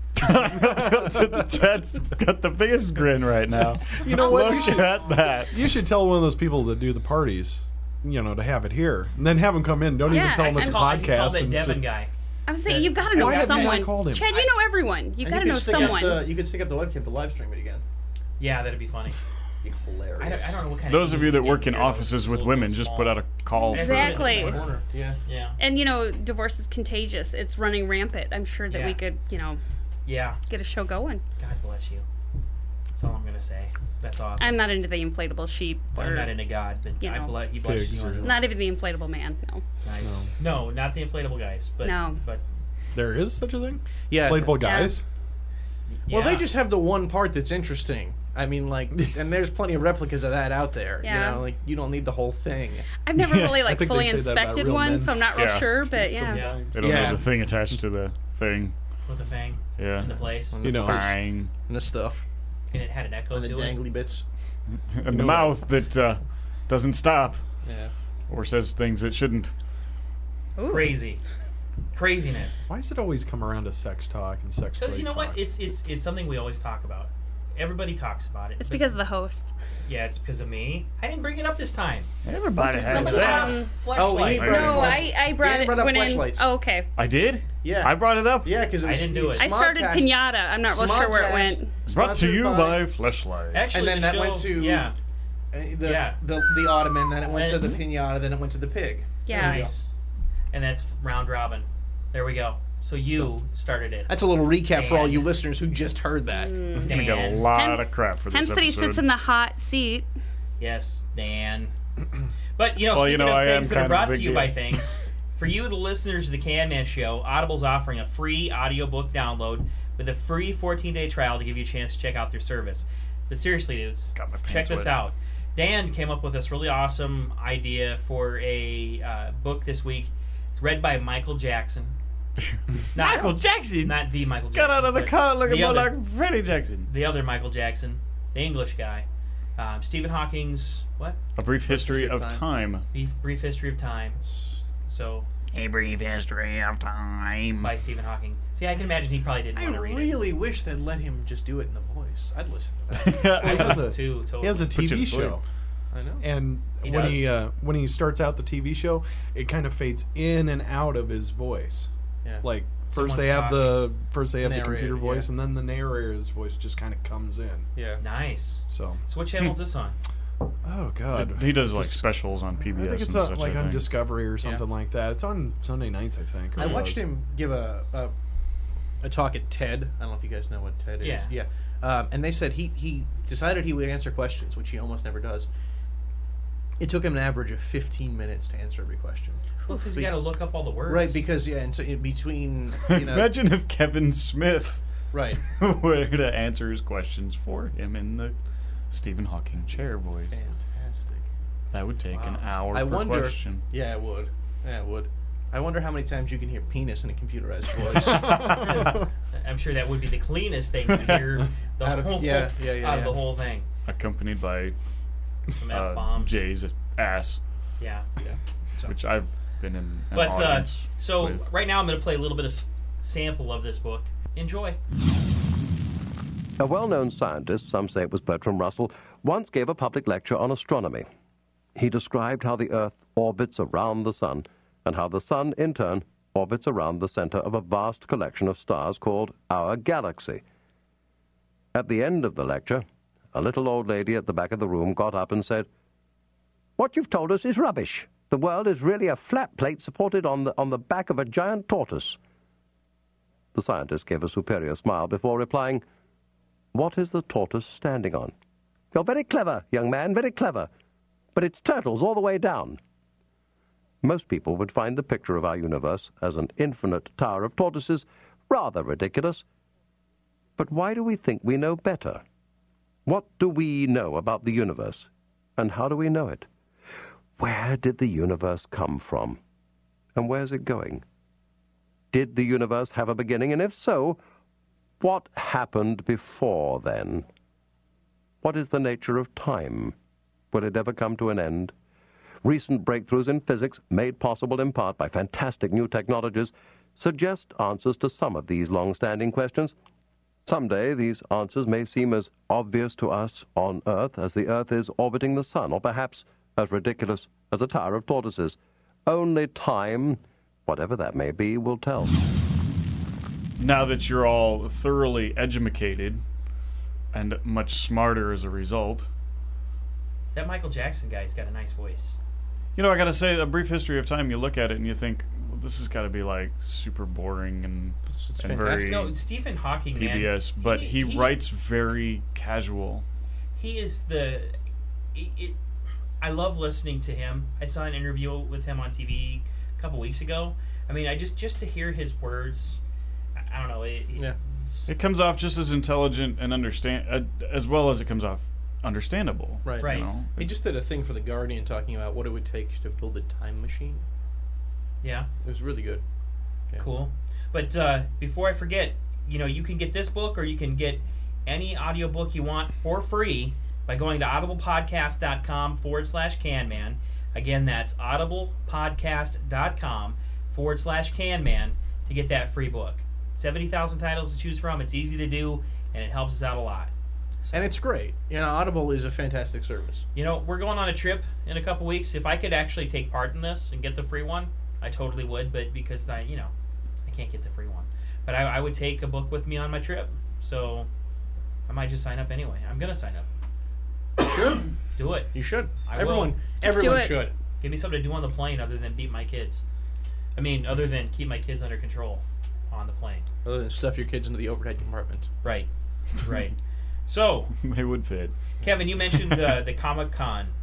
[SPEAKER 8] Chad's got the biggest grin right now.
[SPEAKER 6] You know what? You
[SPEAKER 8] Look
[SPEAKER 6] should,
[SPEAKER 8] at that.
[SPEAKER 6] you should tell one of those people that do the parties, you know, to have it here, and then have them come in. Don't
[SPEAKER 9] Yeah,
[SPEAKER 6] even tell them
[SPEAKER 9] I-
[SPEAKER 6] it's a
[SPEAKER 9] I
[SPEAKER 5] Call, I can call
[SPEAKER 6] podcast.
[SPEAKER 5] that
[SPEAKER 6] And
[SPEAKER 5] Devin
[SPEAKER 6] just,
[SPEAKER 5] guy.
[SPEAKER 9] I was saying you've got to know
[SPEAKER 6] Why have you not
[SPEAKER 9] someone.
[SPEAKER 6] called him?
[SPEAKER 9] Chad, you know everyone. You've
[SPEAKER 7] And
[SPEAKER 9] got to
[SPEAKER 7] you
[SPEAKER 9] know
[SPEAKER 7] could stick
[SPEAKER 9] someone.
[SPEAKER 7] Up the, you could stick up the webcam to live stream it again.
[SPEAKER 5] Yeah, that'd be funny.
[SPEAKER 7] Be hilarious.
[SPEAKER 5] I don't, I don't know what kind
[SPEAKER 8] Those of you that work in
[SPEAKER 5] Weirdos.
[SPEAKER 8] offices with
[SPEAKER 5] It's a
[SPEAKER 8] women,
[SPEAKER 5] little
[SPEAKER 8] just
[SPEAKER 5] small.
[SPEAKER 8] put out a call. for-
[SPEAKER 9] Exactly.
[SPEAKER 7] Corner. Yeah.
[SPEAKER 5] Yeah.
[SPEAKER 9] And you know, divorce is contagious. It's running rampant. I'm sure that we
[SPEAKER 5] Yeah.
[SPEAKER 9] could, you know,
[SPEAKER 5] Yeah.
[SPEAKER 9] get a show going.
[SPEAKER 5] God bless you. That's all I'm gonna say. That's awesome.
[SPEAKER 9] I'm not into the inflatable sheep or
[SPEAKER 5] I'm not into God, but
[SPEAKER 9] you
[SPEAKER 5] I
[SPEAKER 9] know,
[SPEAKER 5] ble- he blesses
[SPEAKER 6] pigs
[SPEAKER 5] you.
[SPEAKER 6] or-
[SPEAKER 5] on
[SPEAKER 9] not even the inflatable man. No.
[SPEAKER 5] Nice. No. not the inflatable guys, but
[SPEAKER 9] No.
[SPEAKER 5] but
[SPEAKER 6] there is such a thing.
[SPEAKER 7] Yeah.
[SPEAKER 6] Inflatable
[SPEAKER 9] Yeah.
[SPEAKER 6] guys.
[SPEAKER 7] Well, they
[SPEAKER 5] yeah.
[SPEAKER 7] just have the one part that's interesting. I mean, like, and there's plenty of replicas of that out there.
[SPEAKER 9] Yeah.
[SPEAKER 7] You know, like you don't need the whole thing.
[SPEAKER 9] I've never
[SPEAKER 8] Yeah,
[SPEAKER 9] really
[SPEAKER 6] I
[SPEAKER 9] like
[SPEAKER 6] think they
[SPEAKER 9] fully
[SPEAKER 6] say that about
[SPEAKER 9] inspected
[SPEAKER 6] real
[SPEAKER 9] one,
[SPEAKER 6] men.
[SPEAKER 9] so I'm not real
[SPEAKER 8] Yeah.
[SPEAKER 9] sure. But yeah,
[SPEAKER 5] Yeah.
[SPEAKER 8] They don't
[SPEAKER 7] Yeah.
[SPEAKER 8] have the thing attached to the thing.
[SPEAKER 5] with the thing
[SPEAKER 8] Yeah.
[SPEAKER 5] in the place,
[SPEAKER 6] You know,
[SPEAKER 8] Fine.
[SPEAKER 7] And the stuff.
[SPEAKER 5] and it had an echo
[SPEAKER 7] And the
[SPEAKER 5] to it.
[SPEAKER 7] dangly bits.
[SPEAKER 8] And the mouth that uh, doesn't stop
[SPEAKER 7] Yeah.
[SPEAKER 8] or says things it shouldn't.
[SPEAKER 9] Ooh.
[SPEAKER 5] Crazy, craziness.
[SPEAKER 6] why does it always come around to sex talk and sex?
[SPEAKER 5] Because you
[SPEAKER 6] toy
[SPEAKER 5] know what?
[SPEAKER 6] talk?
[SPEAKER 5] It's it's it's something we always talk about. Everybody talks about it.
[SPEAKER 9] It's
[SPEAKER 5] but-
[SPEAKER 9] because of the host.
[SPEAKER 5] yeah, it's because of me. I didn't bring it up this time.
[SPEAKER 8] Everybody has
[SPEAKER 5] Somebody
[SPEAKER 8] that.
[SPEAKER 5] brought
[SPEAKER 9] Um,
[SPEAKER 5] a
[SPEAKER 7] Oh,
[SPEAKER 5] fleshlight.
[SPEAKER 7] he brought
[SPEAKER 9] No,
[SPEAKER 7] up
[SPEAKER 9] I I brought
[SPEAKER 7] Dan
[SPEAKER 9] it
[SPEAKER 7] brought up
[SPEAKER 9] when in.
[SPEAKER 7] fleshlights.
[SPEAKER 9] Oh, okay.
[SPEAKER 8] I did?
[SPEAKER 7] Yeah.
[SPEAKER 8] I brought it up.
[SPEAKER 7] Yeah, because it
[SPEAKER 5] I
[SPEAKER 7] was.
[SPEAKER 5] didn't do it.
[SPEAKER 9] I started
[SPEAKER 7] Smodcast-
[SPEAKER 9] pinata. I'm not real sure where it
[SPEAKER 7] Smodcast,
[SPEAKER 9] went.
[SPEAKER 8] Brought to
[SPEAKER 7] sponsored
[SPEAKER 8] you by Fleshlight.
[SPEAKER 5] Actually,
[SPEAKER 7] And then
[SPEAKER 5] the
[SPEAKER 7] that
[SPEAKER 5] show,
[SPEAKER 7] went to-
[SPEAKER 5] yeah,
[SPEAKER 7] uh, the,
[SPEAKER 5] Yeah.
[SPEAKER 7] the the ottoman, then it went to
[SPEAKER 5] And-
[SPEAKER 7] the pinata, then it went to the pig.
[SPEAKER 9] Yeah.
[SPEAKER 5] nice. And that's round robin. There we go. So you started it.
[SPEAKER 7] That's a little recap for all
[SPEAKER 5] Dan.
[SPEAKER 7] you listeners who just heard that.
[SPEAKER 8] I'm gonna get a
[SPEAKER 5] Dan.
[SPEAKER 8] lot
[SPEAKER 9] Hence,
[SPEAKER 8] of crap for this
[SPEAKER 9] hence that he
[SPEAKER 8] episode.
[SPEAKER 9] sits in the hot seat.
[SPEAKER 5] Yes, Dan. But, you know,
[SPEAKER 8] Well,
[SPEAKER 5] speaking
[SPEAKER 8] you know,
[SPEAKER 5] of
[SPEAKER 8] I am
[SPEAKER 5] things that are
[SPEAKER 8] kind of a
[SPEAKER 5] brought to
[SPEAKER 8] big
[SPEAKER 5] you
[SPEAKER 8] deal.
[SPEAKER 5] by things, for you, the listeners of the Can Man Show, Audible's offering a free audiobook download with a free fourteen-day trial to give you a chance to check out their service. But seriously, dudes,
[SPEAKER 8] Got my pants
[SPEAKER 5] check this
[SPEAKER 8] wet.
[SPEAKER 5] out. Dan came up with this really awesome idea for a uh, book this week. It's read by Michael Jackson. Not,
[SPEAKER 8] Michael Jackson?
[SPEAKER 5] Not the Michael Jackson.
[SPEAKER 8] Got out of the
[SPEAKER 5] but
[SPEAKER 8] car looking
[SPEAKER 5] the
[SPEAKER 8] more
[SPEAKER 5] other-
[SPEAKER 8] like Freddie Jackson.
[SPEAKER 5] the other Michael Jackson, the English guy. Um, Stephen Hawking's, what?
[SPEAKER 8] A Brief History
[SPEAKER 7] History of
[SPEAKER 8] of
[SPEAKER 7] Time.
[SPEAKER 8] Time.
[SPEAKER 5] Brief, Brief History of Time. So,
[SPEAKER 8] A Brief History of Time.
[SPEAKER 5] by Stephen Hawking. See, I can imagine he probably didn't
[SPEAKER 7] I
[SPEAKER 5] want to read
[SPEAKER 7] really wish they'd let him just do it in the voice. I'd listen to that.
[SPEAKER 5] it. I
[SPEAKER 6] He has
[SPEAKER 5] would
[SPEAKER 6] a-
[SPEAKER 5] too, totally.
[SPEAKER 6] He has a
[SPEAKER 8] Put you
[SPEAKER 6] T V
[SPEAKER 8] to sleep.
[SPEAKER 6] show,
[SPEAKER 7] I know.
[SPEAKER 6] and
[SPEAKER 5] He
[SPEAKER 6] when
[SPEAKER 5] does.
[SPEAKER 6] he uh, when he starts out the T V show, it kind of fades in and out of his voice.
[SPEAKER 7] Yeah.
[SPEAKER 6] Like first
[SPEAKER 5] Someone's
[SPEAKER 6] they have the first they have the
[SPEAKER 7] Narrator,
[SPEAKER 6] computer voice,
[SPEAKER 7] yeah.
[SPEAKER 6] and then the narrator's voice just kind of comes in.
[SPEAKER 7] yeah.
[SPEAKER 5] Nice.
[SPEAKER 6] So,
[SPEAKER 5] So what channel is this on?
[SPEAKER 6] oh god,
[SPEAKER 8] He does like
[SPEAKER 6] Dis-
[SPEAKER 8] specials on P B S
[SPEAKER 6] I think it's
[SPEAKER 8] and
[SPEAKER 6] uh,
[SPEAKER 8] such.
[SPEAKER 6] like
[SPEAKER 8] I
[SPEAKER 6] on
[SPEAKER 8] think.
[SPEAKER 6] Discovery or something like that. It's on Sunday nights, I think. or
[SPEAKER 7] I
[SPEAKER 6] it
[SPEAKER 7] watched
[SPEAKER 6] was.
[SPEAKER 7] him give a, a a talk at TED. I don't know if you guys know what TED is.
[SPEAKER 5] Yeah.
[SPEAKER 7] Yeah. Um, and they said he, he decided he would answer questions, which he almost never does. It took him an average of fifteen minutes to answer every question.
[SPEAKER 5] Well, because you
[SPEAKER 7] Be-
[SPEAKER 5] got to look up all the words.
[SPEAKER 7] Right, because, yeah, and so in between, you know...
[SPEAKER 8] Imagine if Kevin Smith
[SPEAKER 7] right.
[SPEAKER 8] were to answer his questions for him in the Stephen Hawking chair voice.
[SPEAKER 7] Fantastic.
[SPEAKER 8] That would take an
[SPEAKER 5] Wow.
[SPEAKER 8] hour
[SPEAKER 7] I
[SPEAKER 8] per
[SPEAKER 7] wonder...
[SPEAKER 8] question.
[SPEAKER 7] Yeah, it would. Yeah, it would. I wonder how many times you can hear penis in a computerized voice.
[SPEAKER 5] I'm sure that would be the cleanest thing to hear the
[SPEAKER 7] Out of-
[SPEAKER 5] whole,
[SPEAKER 7] yeah, yeah, yeah,
[SPEAKER 5] out
[SPEAKER 7] yeah.
[SPEAKER 5] of the whole thing.
[SPEAKER 8] Accompanied by
[SPEAKER 5] Some
[SPEAKER 8] uh,
[SPEAKER 5] F-bombs.
[SPEAKER 8] Jay's ass,
[SPEAKER 5] Yeah.
[SPEAKER 7] yeah. So,
[SPEAKER 8] which I've been in an
[SPEAKER 5] But, uh,
[SPEAKER 8] audience
[SPEAKER 5] so
[SPEAKER 8] with.
[SPEAKER 5] right now I'm going to play a little bit of s- sample of this book. Enjoy.
[SPEAKER 10] A well-known scientist, some say it was Bertrand Russell, once gave a public lecture on astronomy. He described how the Earth orbits around the Sun, and how the Sun, in turn, orbits around the center of a vast collection of stars called our galaxy. At the end of the lecture, a little old lady at the back of the room got up and said, "What you've told us is rubbish. The world is really a flat plate supported on the, on the back of a giant tortoise." The scientist gave a superior smile before replying, "What is the tortoise standing on?" "You're very clever, young man, very clever. But it's turtles all the way down." Most people would find the picture of our universe as an infinite tower of tortoises rather ridiculous. But why do we think we know better? What do we know about the universe? And how do we know it? Where did the universe come from? And where's it going? Did the universe have a beginning? And if so, what happened before then? What is the nature of time? Will it ever come to an end? Recent breakthroughs in physics, made possible in part by fantastic new technologies, suggest answers to some of these long-standing questions. Someday these answers may seem as obvious to us on Earth as the Earth is orbiting the Sun, or perhaps as ridiculous as a tower of tortoises. Only time, whatever that may be, will tell.
[SPEAKER 8] Now that you're all thoroughly educated and much smarter as a result,
[SPEAKER 5] That Michael Jackson guy's got a nice voice.
[SPEAKER 8] you know, I gotta say, A Brief History of Time, you look at it and you think, well, this has got to be like super boring and,
[SPEAKER 7] It's
[SPEAKER 8] and
[SPEAKER 7] fantastic.
[SPEAKER 8] very
[SPEAKER 5] No, Stephen Hawking,
[SPEAKER 8] P B S,
[SPEAKER 5] man.
[SPEAKER 8] but he, writes very casual.
[SPEAKER 5] He is the. It, it, I love listening to him. I saw an interview with him on T V a couple weeks ago. I mean, I just just to hear his words. I, I don't know. It, it-
[SPEAKER 7] Yeah.
[SPEAKER 5] it's-
[SPEAKER 8] It comes off just as intelligent and understand, uh, as well as it comes off understandable.
[SPEAKER 7] Right.
[SPEAKER 5] Right.
[SPEAKER 8] You know?
[SPEAKER 7] He just did a thing for The Guardian talking about what it would take to build a time machine.
[SPEAKER 5] yeah.
[SPEAKER 7] It was really good. Yeah.
[SPEAKER 5] Cool. But uh, before I forget, you know, you can get this book or you can get any audiobook you want for free by going to audiblepodcast.com forward slash canman. Again, that's audiblepodcast.com forward slash canman to get that free book. seventy thousand titles to choose from. It's easy to do, and it helps us out a lot.
[SPEAKER 7] And it's great. You know, Audible is a fantastic service.
[SPEAKER 5] You know, we're going on a trip in a couple weeks. If I could actually take part in this and get the free one, I totally would. But because I, you know, I can't get the free one. But I, I would take a book with me on my trip. So I might just sign up anyway. I'm gonna sign up.
[SPEAKER 7] Should.
[SPEAKER 5] Do it.
[SPEAKER 7] You should.
[SPEAKER 5] I
[SPEAKER 7] everyone
[SPEAKER 5] will.
[SPEAKER 9] Just
[SPEAKER 7] everyone
[SPEAKER 9] do it.
[SPEAKER 7] should.
[SPEAKER 5] Give me something to do on the plane other than beat my kids. I mean, other than keep my kids under control on the plane.
[SPEAKER 7] Other than stuff your kids into the overhead compartment.
[SPEAKER 5] Right. Right. So,
[SPEAKER 8] They would fit.
[SPEAKER 5] Kevin, you mentioned uh, the Comic Con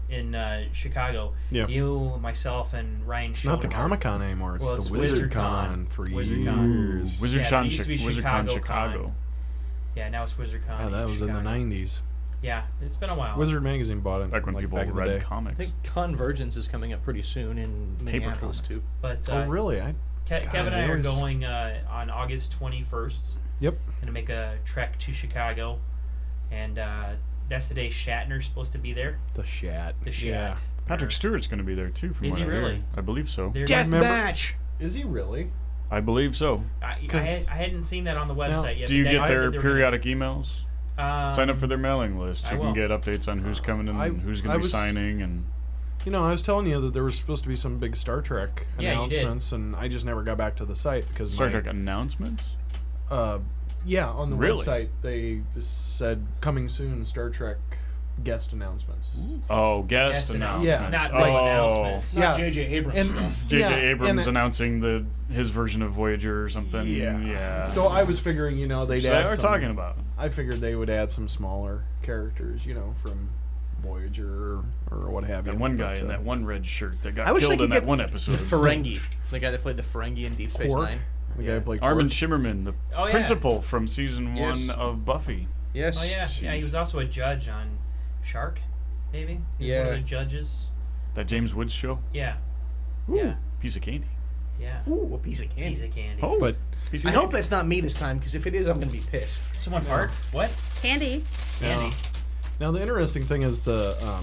[SPEAKER 5] in uh, Chicago.
[SPEAKER 6] Yeah.
[SPEAKER 5] You, myself, and Ryan.
[SPEAKER 6] It's not the
[SPEAKER 5] Schoenhardt.
[SPEAKER 6] Comic Con anymore. It's
[SPEAKER 5] Well,
[SPEAKER 6] the
[SPEAKER 5] it's
[SPEAKER 6] Wizard
[SPEAKER 5] WizardCon.
[SPEAKER 6] Con for
[SPEAKER 5] WizardCon.
[SPEAKER 6] years.
[SPEAKER 8] Wizard
[SPEAKER 5] Yeah,
[SPEAKER 8] Con
[SPEAKER 5] it used to be
[SPEAKER 8] Chi- WizardCon
[SPEAKER 5] Chicago
[SPEAKER 8] Chicago.
[SPEAKER 5] Con. Yeah, now it's WizardCon.
[SPEAKER 6] Yeah, that was in the
[SPEAKER 5] Chicago.
[SPEAKER 6] nineties.
[SPEAKER 5] Yeah, it's been a while.
[SPEAKER 6] Wizard Magazine bought it.
[SPEAKER 8] Back when
[SPEAKER 6] like,
[SPEAKER 8] people
[SPEAKER 6] back in the
[SPEAKER 8] read
[SPEAKER 6] day.
[SPEAKER 8] comics.
[SPEAKER 7] I think Convergence is coming up pretty soon in Minneapolis
[SPEAKER 8] comic.
[SPEAKER 7] too.
[SPEAKER 5] But uh,
[SPEAKER 6] Oh, really? I.
[SPEAKER 5] Ke-
[SPEAKER 6] God,
[SPEAKER 5] Kevin and
[SPEAKER 6] I
[SPEAKER 5] I are
[SPEAKER 6] always-
[SPEAKER 5] going uh, on August twenty-first.
[SPEAKER 6] Yep.
[SPEAKER 5] Gonna make a trek to Chicago, and uh, that's the day Shatner's supposed to be there.
[SPEAKER 6] The Shat.
[SPEAKER 5] The Shat.
[SPEAKER 6] Yeah.
[SPEAKER 8] Patrick Stewart's going to be there too. From
[SPEAKER 5] Is
[SPEAKER 8] what
[SPEAKER 5] he
[SPEAKER 8] I hear.
[SPEAKER 5] really?
[SPEAKER 8] I believe so.
[SPEAKER 5] They're
[SPEAKER 7] Death
[SPEAKER 5] gonna-
[SPEAKER 7] match.
[SPEAKER 6] Is he really?
[SPEAKER 8] I believe so.
[SPEAKER 5] I, I,
[SPEAKER 6] 'Cause-
[SPEAKER 5] had, I hadn't seen that on the website yet.
[SPEAKER 8] Do you
[SPEAKER 5] but
[SPEAKER 8] get
[SPEAKER 5] that-
[SPEAKER 8] their
[SPEAKER 5] that they were
[SPEAKER 8] periodic emails?
[SPEAKER 5] gonna- um,
[SPEAKER 8] Sign up for their mailing list.
[SPEAKER 5] I
[SPEAKER 8] You
[SPEAKER 5] will.
[SPEAKER 8] can get updates on who's coming and
[SPEAKER 6] I-
[SPEAKER 8] who's going
[SPEAKER 6] I
[SPEAKER 8] to be
[SPEAKER 6] was-
[SPEAKER 8] signing. And
[SPEAKER 6] You know, I was telling you that there was supposed to be some big Star Trek
[SPEAKER 5] Yeah, you did.
[SPEAKER 6] announcements, and I just never got back to the site because
[SPEAKER 8] Star
[SPEAKER 6] my,
[SPEAKER 8] Trek announcements.
[SPEAKER 6] Uh, yeah, on the
[SPEAKER 8] Really?
[SPEAKER 6] website they said coming soon Star Trek guest announcements.
[SPEAKER 8] Oh, guest
[SPEAKER 5] Guest
[SPEAKER 8] announcements.
[SPEAKER 5] announcements, not
[SPEAKER 8] oh.
[SPEAKER 5] big announcements.
[SPEAKER 7] Not
[SPEAKER 6] Yeah.
[SPEAKER 7] J J Abrams
[SPEAKER 6] And
[SPEAKER 7] stuff.
[SPEAKER 8] J J
[SPEAKER 6] yeah,
[SPEAKER 8] Abrams
[SPEAKER 6] and-
[SPEAKER 8] announcing the his version of Voyager or something.
[SPEAKER 6] Yeah.
[SPEAKER 8] yeah.
[SPEAKER 6] So I was figuring, you know, they'd
[SPEAKER 8] So
[SPEAKER 6] add
[SPEAKER 8] we're
[SPEAKER 6] some,
[SPEAKER 8] talking about.
[SPEAKER 6] I figured they would add some smaller characters, you know, from Voyager or, or what have you.
[SPEAKER 8] That one guy
[SPEAKER 6] But,
[SPEAKER 8] in
[SPEAKER 6] uh,
[SPEAKER 8] that one red shirt that got
[SPEAKER 7] I wish they
[SPEAKER 8] killed
[SPEAKER 7] could
[SPEAKER 8] in that
[SPEAKER 7] get
[SPEAKER 8] one episode.
[SPEAKER 7] The Ferengi, the guy that played the Ferengi in Deep Space
[SPEAKER 6] Quark,
[SPEAKER 7] Nine.
[SPEAKER 6] the guy who played
[SPEAKER 8] Armin
[SPEAKER 6] Quark.
[SPEAKER 8] Shimmerman, the
[SPEAKER 5] Oh, yeah.
[SPEAKER 8] principal from season
[SPEAKER 7] Yes.
[SPEAKER 8] one of Buffy.
[SPEAKER 7] Yes.
[SPEAKER 5] Oh yeah, yeah. He
[SPEAKER 8] Jeez.
[SPEAKER 5] was also a judge on Shark, maybe. He was
[SPEAKER 7] Yeah.
[SPEAKER 5] One of the judges.
[SPEAKER 8] That James Woods show.
[SPEAKER 5] Yeah.
[SPEAKER 8] Ooh,
[SPEAKER 5] Yeah.
[SPEAKER 8] piece of candy.
[SPEAKER 5] Yeah.
[SPEAKER 7] Ooh, a piece of candy.
[SPEAKER 5] Piece of candy.
[SPEAKER 8] Oh,
[SPEAKER 6] But
[SPEAKER 8] piece
[SPEAKER 7] I
[SPEAKER 8] of
[SPEAKER 7] hope
[SPEAKER 8] candy.
[SPEAKER 7] that's not me this time, because if it is, I'm going to be pissed.
[SPEAKER 5] Someone fart? What?
[SPEAKER 9] Candy.
[SPEAKER 5] Candy.
[SPEAKER 6] now the interesting thing is the um,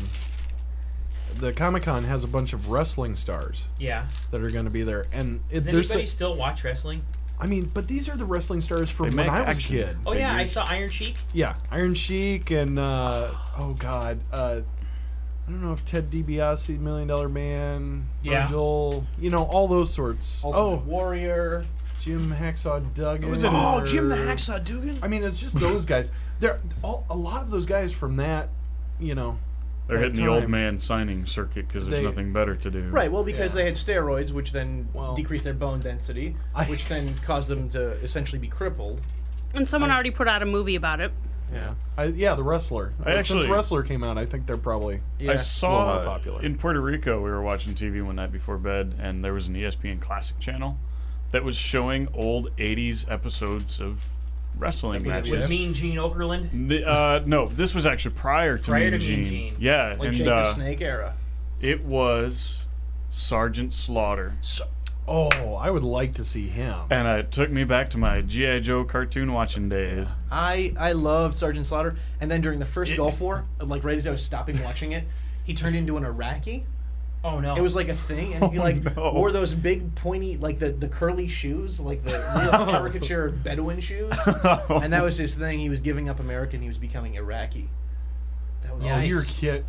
[SPEAKER 6] the Comic Con has a bunch of wrestling stars
[SPEAKER 5] Yeah.
[SPEAKER 6] that are going to be there, and it,
[SPEAKER 5] Does
[SPEAKER 6] there's
[SPEAKER 5] anybody
[SPEAKER 6] a-
[SPEAKER 5] still watch wrestling?
[SPEAKER 6] I mean, but these are the wrestling stars from
[SPEAKER 8] They
[SPEAKER 6] when
[SPEAKER 8] make
[SPEAKER 6] I was a
[SPEAKER 8] action.
[SPEAKER 6] kid.
[SPEAKER 5] Oh yeah, I
[SPEAKER 8] Figures.
[SPEAKER 5] saw Iron Sheik.
[SPEAKER 6] Yeah, Iron Sheik and uh, oh god, uh, I don't know if Ted DiBiase, Million Dollar Man,
[SPEAKER 5] Yeah.
[SPEAKER 6] Virgil, you know, all those sorts.
[SPEAKER 7] Ultimate
[SPEAKER 6] oh,
[SPEAKER 7] Warrior.
[SPEAKER 6] Jim Hacksaw Duggan.
[SPEAKER 8] was it-
[SPEAKER 7] Oh,
[SPEAKER 6] or-
[SPEAKER 7] Jim the Hacksaw Dugan.
[SPEAKER 6] I mean, it's just those guys. They're all a lot of those guys from that, you know.
[SPEAKER 8] They're
[SPEAKER 6] that
[SPEAKER 8] hitting the old
[SPEAKER 6] time.
[SPEAKER 8] man signing circuit because there's
[SPEAKER 6] They-
[SPEAKER 8] nothing better to do.
[SPEAKER 7] Right, well, because
[SPEAKER 6] Yeah.
[SPEAKER 7] they had steroids, which then
[SPEAKER 6] Well-
[SPEAKER 7] decreased their bone density,
[SPEAKER 6] I-
[SPEAKER 7] which then caused them to essentially be crippled.
[SPEAKER 9] And someone already put out a movie about it.
[SPEAKER 6] Yeah, I, yeah, the wrestler.
[SPEAKER 8] I
[SPEAKER 6] Since
[SPEAKER 8] actually-
[SPEAKER 6] wrestler came out, I think they're probably.
[SPEAKER 7] Yeah.
[SPEAKER 8] I
[SPEAKER 6] A little
[SPEAKER 8] saw
[SPEAKER 6] more popular.
[SPEAKER 8] in Puerto Rico. We were watching T V one night before bed, and there was an E S P N Classic channel that was showing old eighties episodes of wrestling
[SPEAKER 7] With-
[SPEAKER 8] matches.
[SPEAKER 5] With Mean Gene Okerlund.
[SPEAKER 8] The, uh, no, this was actually prior to
[SPEAKER 5] Prior
[SPEAKER 8] Mean
[SPEAKER 5] to Mean
[SPEAKER 8] Gene.
[SPEAKER 5] Gene.
[SPEAKER 8] Yeah,
[SPEAKER 7] Like
[SPEAKER 8] and
[SPEAKER 7] Jake the
[SPEAKER 8] uh,
[SPEAKER 7] Snake era.
[SPEAKER 8] it was Sergeant Slaughter,
[SPEAKER 6] Oh, I would like to see him.
[SPEAKER 8] and uh, it took me back to my G I Joe cartoon watching days.
[SPEAKER 7] I I loved Sergeant Slaughter, and then during the first
[SPEAKER 8] It-
[SPEAKER 7] Gulf War, like right as I was stopping watching it, he turned into an Iraqi.
[SPEAKER 5] Oh no.
[SPEAKER 7] It was like a thing, and he
[SPEAKER 8] Oh,
[SPEAKER 7] like
[SPEAKER 8] no.
[SPEAKER 7] wore those big pointy, like the, the curly shoes, like the real caricature Bedouin shoes, and that was his thing. He was giving up America, and he was becoming Iraqi. That was
[SPEAKER 6] Oh, you're kid.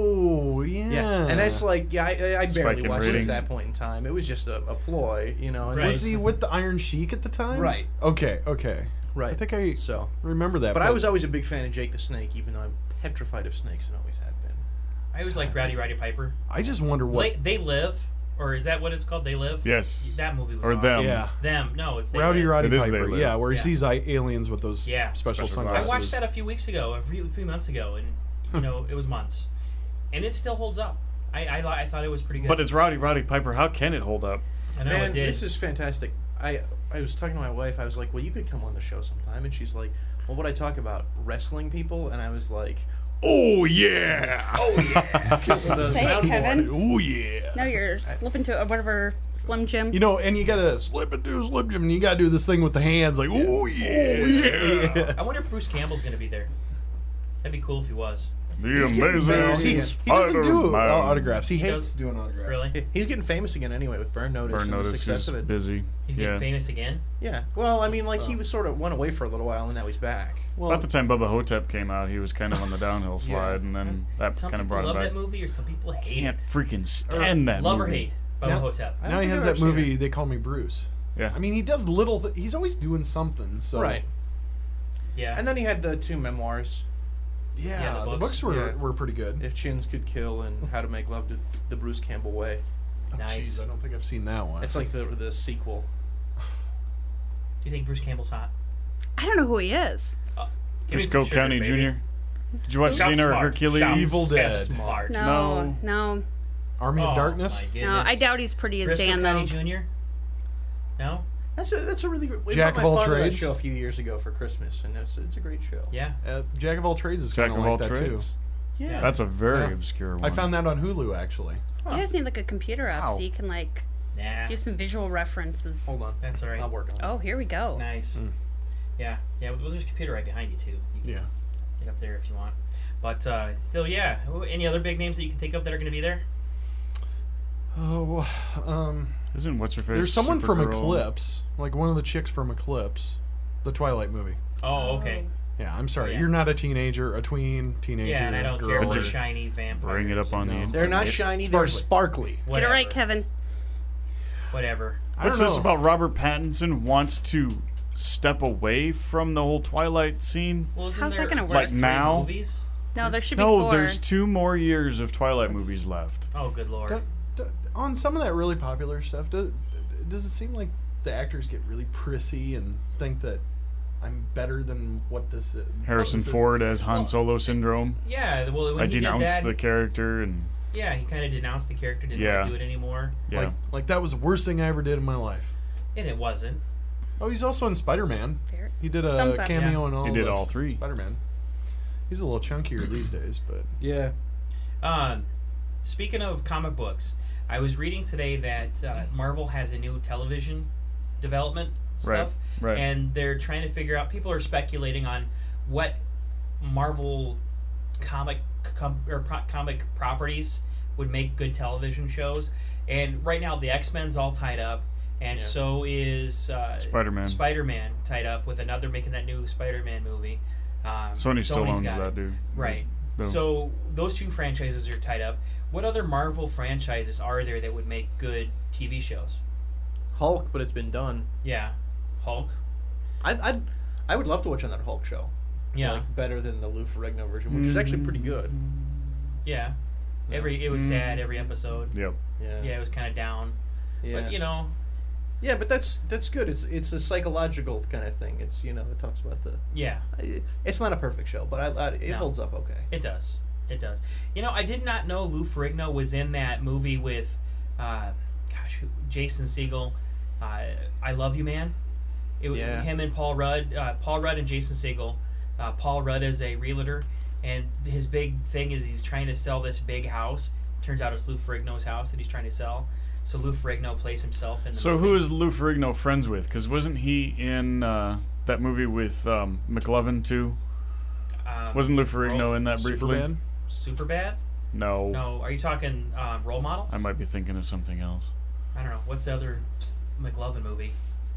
[SPEAKER 6] Oh, yeah.
[SPEAKER 7] yeah, and that's like yeah, I, I
[SPEAKER 8] Spike
[SPEAKER 7] barely
[SPEAKER 8] in
[SPEAKER 7] watched it at
[SPEAKER 8] ratings.
[SPEAKER 7] that point in time. It was just a, a ploy, you know. And
[SPEAKER 5] Right.
[SPEAKER 7] it
[SPEAKER 6] Was he with the Iron Sheik at the time?
[SPEAKER 7] Right.
[SPEAKER 6] Okay. Okay.
[SPEAKER 7] Right.
[SPEAKER 6] I think I
[SPEAKER 7] So,
[SPEAKER 6] remember that.
[SPEAKER 7] but I was always a big fan of Jake the Snake, even though I'm petrified of snakes and always have been.
[SPEAKER 5] I always like Rowdy Roddy Piper.
[SPEAKER 6] I just wonder what.
[SPEAKER 5] They, they Live, or is that what it's called? They Live.
[SPEAKER 8] Yes.
[SPEAKER 5] That movie was
[SPEAKER 8] Or
[SPEAKER 5] awesome.
[SPEAKER 8] them.
[SPEAKER 6] Yeah.
[SPEAKER 5] Them. No, it's They
[SPEAKER 6] Rowdy
[SPEAKER 5] Live.
[SPEAKER 6] Roddy
[SPEAKER 8] It is They
[SPEAKER 6] Piper.
[SPEAKER 8] Live.
[SPEAKER 6] Yeah, where he
[SPEAKER 5] Yeah.
[SPEAKER 6] sees I- aliens with those
[SPEAKER 5] Yeah.
[SPEAKER 6] special,
[SPEAKER 8] Special
[SPEAKER 5] I
[SPEAKER 6] sunglasses.
[SPEAKER 5] watched that a few weeks ago, a few, a few months ago, and you know it was months, and it still holds up. I I, li- I thought it was pretty good.
[SPEAKER 8] But it's Rowdy Roddy Piper. How can it hold up?
[SPEAKER 5] I know
[SPEAKER 7] Man,
[SPEAKER 5] it did.
[SPEAKER 7] this is fantastic. I I was talking to my wife. I was like, "Well, you could come on the show sometime," and she's like, "Well, what I talk about wrestling people?" And I was like,
[SPEAKER 8] Oh yeah!
[SPEAKER 5] oh yeah.
[SPEAKER 7] "Because of the
[SPEAKER 9] Say it,
[SPEAKER 7] soundboard."
[SPEAKER 9] Kevin.
[SPEAKER 8] Oh yeah!
[SPEAKER 9] Now you're slipping to whatever Slim Jim.
[SPEAKER 6] You know, and you gotta slip it through Slim Jim, and you gotta do this thing with the hands, like, oh yeah, yeah.
[SPEAKER 5] I wonder if Bruce Campbell's gonna be there. That'd be cool if he was.
[SPEAKER 8] The
[SPEAKER 7] getting
[SPEAKER 8] amazing
[SPEAKER 7] famous.
[SPEAKER 6] He, he doesn't do uh,
[SPEAKER 8] Spider-Man.
[SPEAKER 6] autographs. He
[SPEAKER 5] He
[SPEAKER 6] hates
[SPEAKER 5] does-
[SPEAKER 6] doing autographs.
[SPEAKER 5] Really?
[SPEAKER 7] He's getting famous again anyway with Burn Notice
[SPEAKER 8] Burn
[SPEAKER 7] and the
[SPEAKER 8] Notice
[SPEAKER 7] success
[SPEAKER 8] is
[SPEAKER 7] of it.
[SPEAKER 8] busy.
[SPEAKER 5] He's getting
[SPEAKER 8] yeah.
[SPEAKER 5] famous again.
[SPEAKER 7] Yeah. Well, I mean, like he was sort of went away for a little while, and now he's back.
[SPEAKER 6] Well,
[SPEAKER 8] About the time Bubba Hotep came out, he was kind of on the downhill slide, and then that
[SPEAKER 5] Some
[SPEAKER 8] kind of
[SPEAKER 5] people
[SPEAKER 8] brought him
[SPEAKER 5] love
[SPEAKER 8] back.
[SPEAKER 5] that movie, or some people hate
[SPEAKER 8] Can't
[SPEAKER 5] it.
[SPEAKER 8] freaking stand that
[SPEAKER 5] Love
[SPEAKER 8] movie.
[SPEAKER 5] or hate. Bubba
[SPEAKER 6] Now-
[SPEAKER 5] Hotep.
[SPEAKER 7] I
[SPEAKER 6] now
[SPEAKER 7] don't
[SPEAKER 6] he
[SPEAKER 7] think
[SPEAKER 6] has
[SPEAKER 7] I've
[SPEAKER 6] that
[SPEAKER 7] ever seen
[SPEAKER 6] movie.
[SPEAKER 7] it.
[SPEAKER 6] They Call Me Bruce.
[SPEAKER 8] Yeah.
[SPEAKER 6] I mean, he does little. Th- he's always doing something. So
[SPEAKER 7] Right.
[SPEAKER 5] Yeah.
[SPEAKER 7] And then he had the two memoirs,
[SPEAKER 6] Yeah,
[SPEAKER 5] Yeah, the
[SPEAKER 6] the,
[SPEAKER 5] books.
[SPEAKER 6] books were
[SPEAKER 7] Yeah.
[SPEAKER 6] were pretty good.
[SPEAKER 7] If Chins Could Kill and How to Make Love to the Bruce Campbell Way.
[SPEAKER 6] Oh,
[SPEAKER 5] Nice.
[SPEAKER 6] jeez, I don't think I've seen that one.
[SPEAKER 7] It's like the the sequel.
[SPEAKER 5] Do you think Bruce Campbell's hot?
[SPEAKER 9] I don't know who he is.
[SPEAKER 5] Give me
[SPEAKER 8] Frisco
[SPEAKER 5] some sugar,
[SPEAKER 8] County
[SPEAKER 5] baby.
[SPEAKER 8] Junior Did you watch
[SPEAKER 5] Shop
[SPEAKER 8] Xena or
[SPEAKER 5] smart.
[SPEAKER 8] Hercules?
[SPEAKER 5] Shop
[SPEAKER 6] Evil Dead.
[SPEAKER 5] smart.
[SPEAKER 9] No, no,
[SPEAKER 6] Army
[SPEAKER 5] Oh,
[SPEAKER 6] of Darkness.
[SPEAKER 5] my
[SPEAKER 9] no. I
[SPEAKER 5] goodness.
[SPEAKER 9] doubt he's pretty as
[SPEAKER 5] Briscoe
[SPEAKER 9] Dan
[SPEAKER 5] County
[SPEAKER 9] though.
[SPEAKER 5] Junior No?
[SPEAKER 7] That's a that's a really good. We
[SPEAKER 6] Jack
[SPEAKER 7] bought
[SPEAKER 6] of
[SPEAKER 7] my
[SPEAKER 6] all
[SPEAKER 7] father that
[SPEAKER 6] trades.
[SPEAKER 7] show a few years ago for Christmas, and it's it's a great show.
[SPEAKER 5] Yeah.
[SPEAKER 6] Uh, Jack of all trades is
[SPEAKER 8] Jack
[SPEAKER 6] kind
[SPEAKER 8] of
[SPEAKER 6] of
[SPEAKER 8] all
[SPEAKER 6] like that
[SPEAKER 8] trades.
[SPEAKER 6] too.
[SPEAKER 7] Yeah.
[SPEAKER 8] That's a very
[SPEAKER 6] Yeah.
[SPEAKER 8] obscure one.
[SPEAKER 6] I found that on Hulu actually.
[SPEAKER 9] You just need like a computer app
[SPEAKER 8] Ow.
[SPEAKER 9] so you can like
[SPEAKER 5] Nah.
[SPEAKER 9] do some visual references.
[SPEAKER 7] Hold on.
[SPEAKER 5] That's all right.
[SPEAKER 7] I'll work on it.
[SPEAKER 9] Oh, here we go.
[SPEAKER 5] Nice.
[SPEAKER 6] Mm.
[SPEAKER 5] Yeah. Yeah, well, there's a computer right behind you, too. You can
[SPEAKER 6] Yeah.
[SPEAKER 5] get up there if you want. But, uh, so, yeah. Oh, any other big names that you can think of that are going to be there?
[SPEAKER 6] Oh, um,
[SPEAKER 8] Isn't what's her face?
[SPEAKER 6] there's someone from
[SPEAKER 8] Supergirl?
[SPEAKER 6] Eclipse, like one of the chicks from Eclipse, the Twilight movie.
[SPEAKER 5] Oh, okay.
[SPEAKER 6] Yeah, I'm sorry,
[SPEAKER 5] Yeah.
[SPEAKER 6] you're not a teenager, a tween, teenager.
[SPEAKER 5] Yeah, and I don't care
[SPEAKER 6] girl.
[SPEAKER 5] for
[SPEAKER 8] Just
[SPEAKER 5] shiny vampires.
[SPEAKER 8] Bring it up on
[SPEAKER 6] No.
[SPEAKER 8] the.
[SPEAKER 7] They're not
[SPEAKER 8] internet.
[SPEAKER 7] shiny. They're sparkly.
[SPEAKER 9] Get it
[SPEAKER 5] Whatever.
[SPEAKER 9] right, Kevin.
[SPEAKER 5] Whatever.
[SPEAKER 6] I don't
[SPEAKER 8] What's this
[SPEAKER 6] know.
[SPEAKER 8] about Robert Pattinson wants to step away from the whole Twilight scene?
[SPEAKER 5] Well, isn't
[SPEAKER 9] How's that
[SPEAKER 5] there
[SPEAKER 9] gonna work?
[SPEAKER 8] Like
[SPEAKER 5] three
[SPEAKER 8] now?
[SPEAKER 5] movies?
[SPEAKER 9] No, there should be
[SPEAKER 8] No,
[SPEAKER 9] four.
[SPEAKER 8] there's two more years of Twilight movies left.
[SPEAKER 5] Oh, good lord.
[SPEAKER 6] Do- do- on some of that really popular stuff, does, does it seem like the actors get really prissy and think that I'm better than what this is?
[SPEAKER 8] Harrison
[SPEAKER 6] what this is?
[SPEAKER 8] Ford as Han
[SPEAKER 5] Well,
[SPEAKER 8] Solo syndrome.
[SPEAKER 5] Yeah, well, when
[SPEAKER 8] I
[SPEAKER 5] he did
[SPEAKER 8] denounced
[SPEAKER 5] that,
[SPEAKER 8] the character and
[SPEAKER 5] yeah, he kind of denounced the character, didn't
[SPEAKER 8] Yeah.
[SPEAKER 5] want to do it anymore.
[SPEAKER 8] yeah.
[SPEAKER 6] Like, like that was the worst thing I ever did in my life.
[SPEAKER 5] And it wasn't.
[SPEAKER 6] Oh, he's also in Spider-Man.
[SPEAKER 9] Fair.
[SPEAKER 6] He did a
[SPEAKER 9] Thumbs up.
[SPEAKER 6] cameo
[SPEAKER 5] Yeah.
[SPEAKER 6] in all.
[SPEAKER 8] He did
[SPEAKER 6] of
[SPEAKER 8] all three.
[SPEAKER 6] Spider-Man. He's a little chunkier these days, but
[SPEAKER 7] Yeah.
[SPEAKER 5] Um, speaking of comic books, I was reading today that uh, Marvel has a new television development
[SPEAKER 8] Right,
[SPEAKER 5] stuff,
[SPEAKER 8] right.
[SPEAKER 5] and they're trying to figure out. People are speculating on what Marvel comic com, or pro, comic properties would make good television shows. And right now, the X-Men's all tied up, and
[SPEAKER 7] Yeah.
[SPEAKER 5] so is uh,
[SPEAKER 8] Spider-Man.
[SPEAKER 5] Spider-Man tied up with another making that new Spider-Man movie. Um,
[SPEAKER 8] Sony still
[SPEAKER 5] Sony's
[SPEAKER 8] owns
[SPEAKER 5] got
[SPEAKER 8] that
[SPEAKER 5] it.
[SPEAKER 8] dude.
[SPEAKER 5] Right.
[SPEAKER 8] No.
[SPEAKER 5] So those two franchises are tied up. What other Marvel franchises are there that would make good T V shows?
[SPEAKER 7] Hulk, but it's been done.
[SPEAKER 5] Yeah, Hulk.
[SPEAKER 7] I I'd, I would love to watch another Hulk show.
[SPEAKER 5] Yeah,
[SPEAKER 7] Like better than the Lou Ferrigno version, which is actually pretty good.
[SPEAKER 5] yeah. Every it was
[SPEAKER 8] Mm.
[SPEAKER 5] sad every episode.
[SPEAKER 8] Yep.
[SPEAKER 7] Yeah.
[SPEAKER 5] Yeah, it was kind of down.
[SPEAKER 7] Yeah.
[SPEAKER 5] But you know,
[SPEAKER 7] Yeah, but that's that's good. It's it's a psychological kind of thing. It's you know it talks about the.
[SPEAKER 5] yeah,
[SPEAKER 7] It's not a perfect show, but I, I it
[SPEAKER 5] No.
[SPEAKER 7] holds up okay.
[SPEAKER 5] it does. It does. You know, I did not know Lou Ferrigno was in that movie with, uh, gosh, who- Jason Segel. Uh, I Love You, Man. It was
[SPEAKER 7] Yeah.
[SPEAKER 5] him and Paul Rudd. Uh, Paul Rudd and Jason Segel. Uh, Paul Rudd is a realtor, and his big thing is he's trying to sell this big house. Turns out it's Lou Ferrigno's house that he's trying to sell. So Lou Ferrigno plays himself in the
[SPEAKER 8] So
[SPEAKER 5] movie.
[SPEAKER 8] who is Lou Ferrigno friends with? Because wasn't he in uh, that movie with um, McLovin too?
[SPEAKER 5] Um,
[SPEAKER 8] Wasn't Lou Ferrigno
[SPEAKER 5] Role-
[SPEAKER 8] in that briefly?
[SPEAKER 6] Superbad?
[SPEAKER 5] Superbad?
[SPEAKER 8] No.
[SPEAKER 5] No. Are you talking um, role models?
[SPEAKER 8] I might be thinking of something else.
[SPEAKER 5] I don't know. What's the other s- McLovin movie?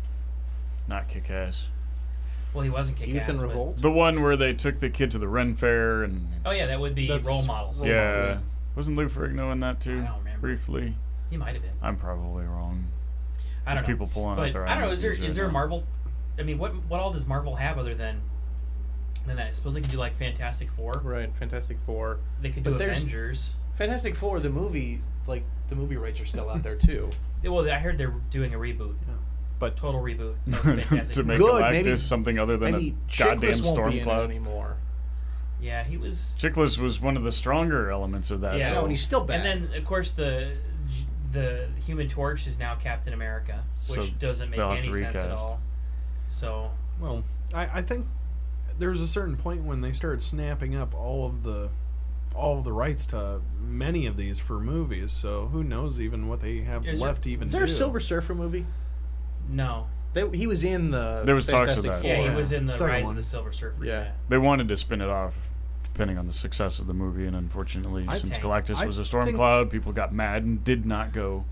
[SPEAKER 8] Not Kick-Ass.
[SPEAKER 5] Well, he wasn't Kick-Ass.
[SPEAKER 7] Youth in
[SPEAKER 5] but-
[SPEAKER 7] Revolt.
[SPEAKER 8] The one where they took the kid to the Ren Fair and
[SPEAKER 5] Oh yeah, that would be
[SPEAKER 6] That's
[SPEAKER 5] role models.
[SPEAKER 6] role
[SPEAKER 8] yeah,
[SPEAKER 6] models.
[SPEAKER 8] wasn't Lou Ferrigno in that too?
[SPEAKER 5] I don't remember.
[SPEAKER 8] Briefly.
[SPEAKER 5] He might have been.
[SPEAKER 8] I'm probably wrong.
[SPEAKER 5] I don't
[SPEAKER 8] There's
[SPEAKER 5] know.
[SPEAKER 8] people pulling out
[SPEAKER 5] But
[SPEAKER 8] their
[SPEAKER 5] I don't know. Is there
[SPEAKER 8] IMDb's
[SPEAKER 5] is
[SPEAKER 8] right
[SPEAKER 5] there a
[SPEAKER 8] now.
[SPEAKER 5] Marvel? I mean, what what all does Marvel have other than than that? I suppose they could do like Fantastic Four.
[SPEAKER 7] Right, Fantastic Four.
[SPEAKER 5] They could
[SPEAKER 7] But
[SPEAKER 5] do
[SPEAKER 7] there's-
[SPEAKER 5] Avengers.
[SPEAKER 7] Fantastic Four, the movie, like the movie rights are still out there too.
[SPEAKER 5] Yeah, well, I heard they're doing a reboot.
[SPEAKER 6] But
[SPEAKER 5] Total reboot. of Fantastic
[SPEAKER 8] to
[SPEAKER 5] Four.
[SPEAKER 8] make
[SPEAKER 7] Good,
[SPEAKER 8] Galactus
[SPEAKER 7] maybe-
[SPEAKER 8] something other than
[SPEAKER 7] Maybe
[SPEAKER 8] a goddamn
[SPEAKER 7] Chickless won't
[SPEAKER 8] storm
[SPEAKER 7] be in it
[SPEAKER 8] cloud.
[SPEAKER 7] anymore.
[SPEAKER 5] Yeah, he was.
[SPEAKER 8] Chickless was one of the stronger elements of that.
[SPEAKER 5] Yeah,
[SPEAKER 7] I know,
[SPEAKER 8] though.
[SPEAKER 7] and he's still bad.
[SPEAKER 5] And then of course the the Human Torch is now Captain America, which
[SPEAKER 8] So
[SPEAKER 5] doesn't make
[SPEAKER 8] they'll have
[SPEAKER 5] any
[SPEAKER 8] to
[SPEAKER 5] sense at
[SPEAKER 8] recast.
[SPEAKER 5] all. So
[SPEAKER 6] well, I, I think there's a certain point when they started snapping up all of the all of the rights to many of these for movies. So who knows even what they have
[SPEAKER 5] Is there-
[SPEAKER 6] left to even
[SPEAKER 7] Is there a
[SPEAKER 6] do.
[SPEAKER 7] Silver Surfer movie?
[SPEAKER 5] no.
[SPEAKER 7] They, he was in the.
[SPEAKER 8] There was talks of
[SPEAKER 7] Fantastic
[SPEAKER 8] that.
[SPEAKER 7] Four.
[SPEAKER 5] Yeah, he was in the
[SPEAKER 6] Second
[SPEAKER 5] Rise
[SPEAKER 6] one.
[SPEAKER 5] of the Silver Surfer.
[SPEAKER 7] Yeah.
[SPEAKER 5] Yeah.
[SPEAKER 8] They wanted to spin it off, depending on the success of the movie, and unfortunately,
[SPEAKER 6] I
[SPEAKER 8] since
[SPEAKER 5] think-
[SPEAKER 8] Galactus
[SPEAKER 6] I
[SPEAKER 8] was a storm
[SPEAKER 6] think-
[SPEAKER 8] cloud, people got mad and did not go.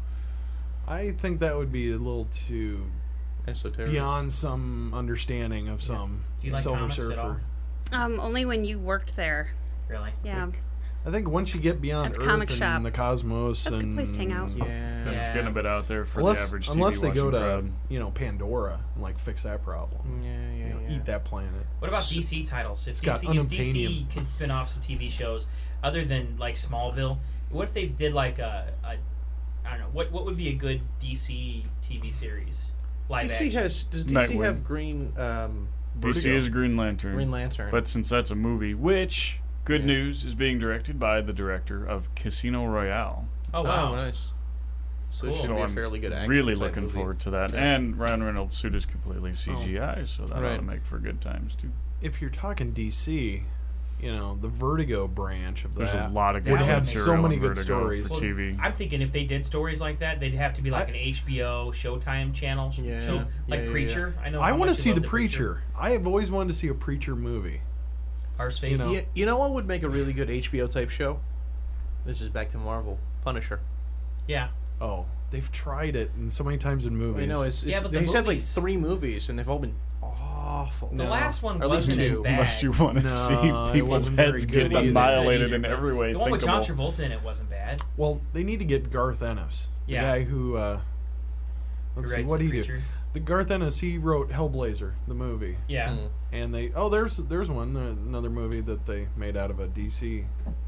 [SPEAKER 6] I think that would be a little too
[SPEAKER 7] Esoteric.
[SPEAKER 6] beyond some understanding of some
[SPEAKER 5] Do you like
[SPEAKER 6] Silver
[SPEAKER 5] comics
[SPEAKER 6] Surfer.
[SPEAKER 5] at all?
[SPEAKER 9] Um, only when you worked there.
[SPEAKER 5] Really?
[SPEAKER 9] Yeah.
[SPEAKER 6] I think once you get beyond
[SPEAKER 9] At the
[SPEAKER 6] Earth
[SPEAKER 9] comic
[SPEAKER 6] and
[SPEAKER 9] shop.
[SPEAKER 6] the cosmos,
[SPEAKER 9] That's a good
[SPEAKER 6] and
[SPEAKER 9] place to hang out.
[SPEAKER 7] Yeah.
[SPEAKER 8] Then it's
[SPEAKER 5] Yeah.
[SPEAKER 8] getting a bit out there for
[SPEAKER 6] unless
[SPEAKER 8] the average
[SPEAKER 6] unless
[SPEAKER 8] T V
[SPEAKER 6] they go
[SPEAKER 8] watching
[SPEAKER 6] to
[SPEAKER 8] crowd.
[SPEAKER 6] you know Pandora and like fix that problem,
[SPEAKER 7] Yeah, yeah,
[SPEAKER 6] you know,
[SPEAKER 7] yeah.
[SPEAKER 6] eat that planet.
[SPEAKER 5] What about D C titles? If
[SPEAKER 6] it's
[SPEAKER 5] D
[SPEAKER 6] got
[SPEAKER 5] C, if D C
[SPEAKER 6] unobtainium.
[SPEAKER 5] can spin off some T V shows other than like Smallville, what if they did like a, a I don't know, what what would be a good D C T V series? Live
[SPEAKER 7] D C
[SPEAKER 5] action.
[SPEAKER 7] has. Does D C
[SPEAKER 8] Nightwing.
[SPEAKER 7] have Green? Um,
[SPEAKER 8] D C
[SPEAKER 6] Vertigo.
[SPEAKER 8] is Green Lantern.
[SPEAKER 7] Green Lantern.
[SPEAKER 8] But since that's a movie, which Good
[SPEAKER 7] Yeah.
[SPEAKER 8] News is being directed by the director of Casino Royale.
[SPEAKER 5] Oh wow.
[SPEAKER 7] Oh, nice. So it
[SPEAKER 5] Cool.
[SPEAKER 7] should
[SPEAKER 8] So
[SPEAKER 7] be a
[SPEAKER 8] I'm
[SPEAKER 7] fairly good action
[SPEAKER 8] really
[SPEAKER 7] type
[SPEAKER 8] looking
[SPEAKER 7] movie.
[SPEAKER 8] forward to that.
[SPEAKER 7] Yeah.
[SPEAKER 8] And Ryan Reynolds' suit is completely C G I, so that ought
[SPEAKER 7] Right.
[SPEAKER 8] to make for good times too.
[SPEAKER 6] If you're talking D C, you know, the Vertigo branch of
[SPEAKER 8] There's
[SPEAKER 6] that
[SPEAKER 8] a lot of good
[SPEAKER 6] would have
[SPEAKER 8] material
[SPEAKER 6] so many
[SPEAKER 8] on
[SPEAKER 6] good
[SPEAKER 8] Vertigo
[SPEAKER 6] stories.
[SPEAKER 8] for
[SPEAKER 5] Well,
[SPEAKER 8] T V.
[SPEAKER 5] I'm thinking if they did stories like that, they'd have to be like
[SPEAKER 6] I-
[SPEAKER 5] an H B O Showtime channel sh-
[SPEAKER 7] Yeah.
[SPEAKER 5] show,
[SPEAKER 7] Yeah,
[SPEAKER 5] like
[SPEAKER 7] yeah, yeah.
[SPEAKER 5] Preacher. I know.
[SPEAKER 6] I
[SPEAKER 5] how
[SPEAKER 6] want to
[SPEAKER 5] much you
[SPEAKER 6] see
[SPEAKER 5] love
[SPEAKER 6] the Preacher. I have always wanted to see a Preacher movie.
[SPEAKER 5] Our space.
[SPEAKER 6] You know.
[SPEAKER 7] You, you know what would make a really good H B O type show? This is back to Marvel. Punisher.
[SPEAKER 5] Yeah.
[SPEAKER 6] Oh, they've tried it and so many times in movies.
[SPEAKER 7] I know it's, it's
[SPEAKER 5] Yeah, but the
[SPEAKER 7] he's had like
[SPEAKER 5] movies-
[SPEAKER 7] three movies and they've all been awful.
[SPEAKER 5] The
[SPEAKER 6] No.
[SPEAKER 5] last one
[SPEAKER 7] Or at least
[SPEAKER 5] wasn't as
[SPEAKER 7] two.
[SPEAKER 5] bad.
[SPEAKER 8] Unless you want to
[SPEAKER 6] No,
[SPEAKER 8] see
[SPEAKER 6] it
[SPEAKER 8] people's
[SPEAKER 6] wasn't very
[SPEAKER 8] heads
[SPEAKER 6] good
[SPEAKER 8] get
[SPEAKER 6] either.
[SPEAKER 8] annihilated
[SPEAKER 5] Either,
[SPEAKER 8] in
[SPEAKER 5] but
[SPEAKER 8] every way
[SPEAKER 5] The one with
[SPEAKER 8] thinkable.
[SPEAKER 5] John Travolta in it wasn't bad.
[SPEAKER 6] Well, they need to get Garth Ennis, the
[SPEAKER 5] Yeah.
[SPEAKER 6] guy who. Uh, let's
[SPEAKER 5] Who
[SPEAKER 6] see,
[SPEAKER 5] writes
[SPEAKER 6] what
[SPEAKER 5] The
[SPEAKER 6] did he do?
[SPEAKER 5] Preacher.
[SPEAKER 6] The Garth Ennis, he wrote Hellblazer, the movie,
[SPEAKER 5] Yeah.
[SPEAKER 7] Mm.
[SPEAKER 6] and they. Oh, there's there's one, uh, another movie that they made out of a D C.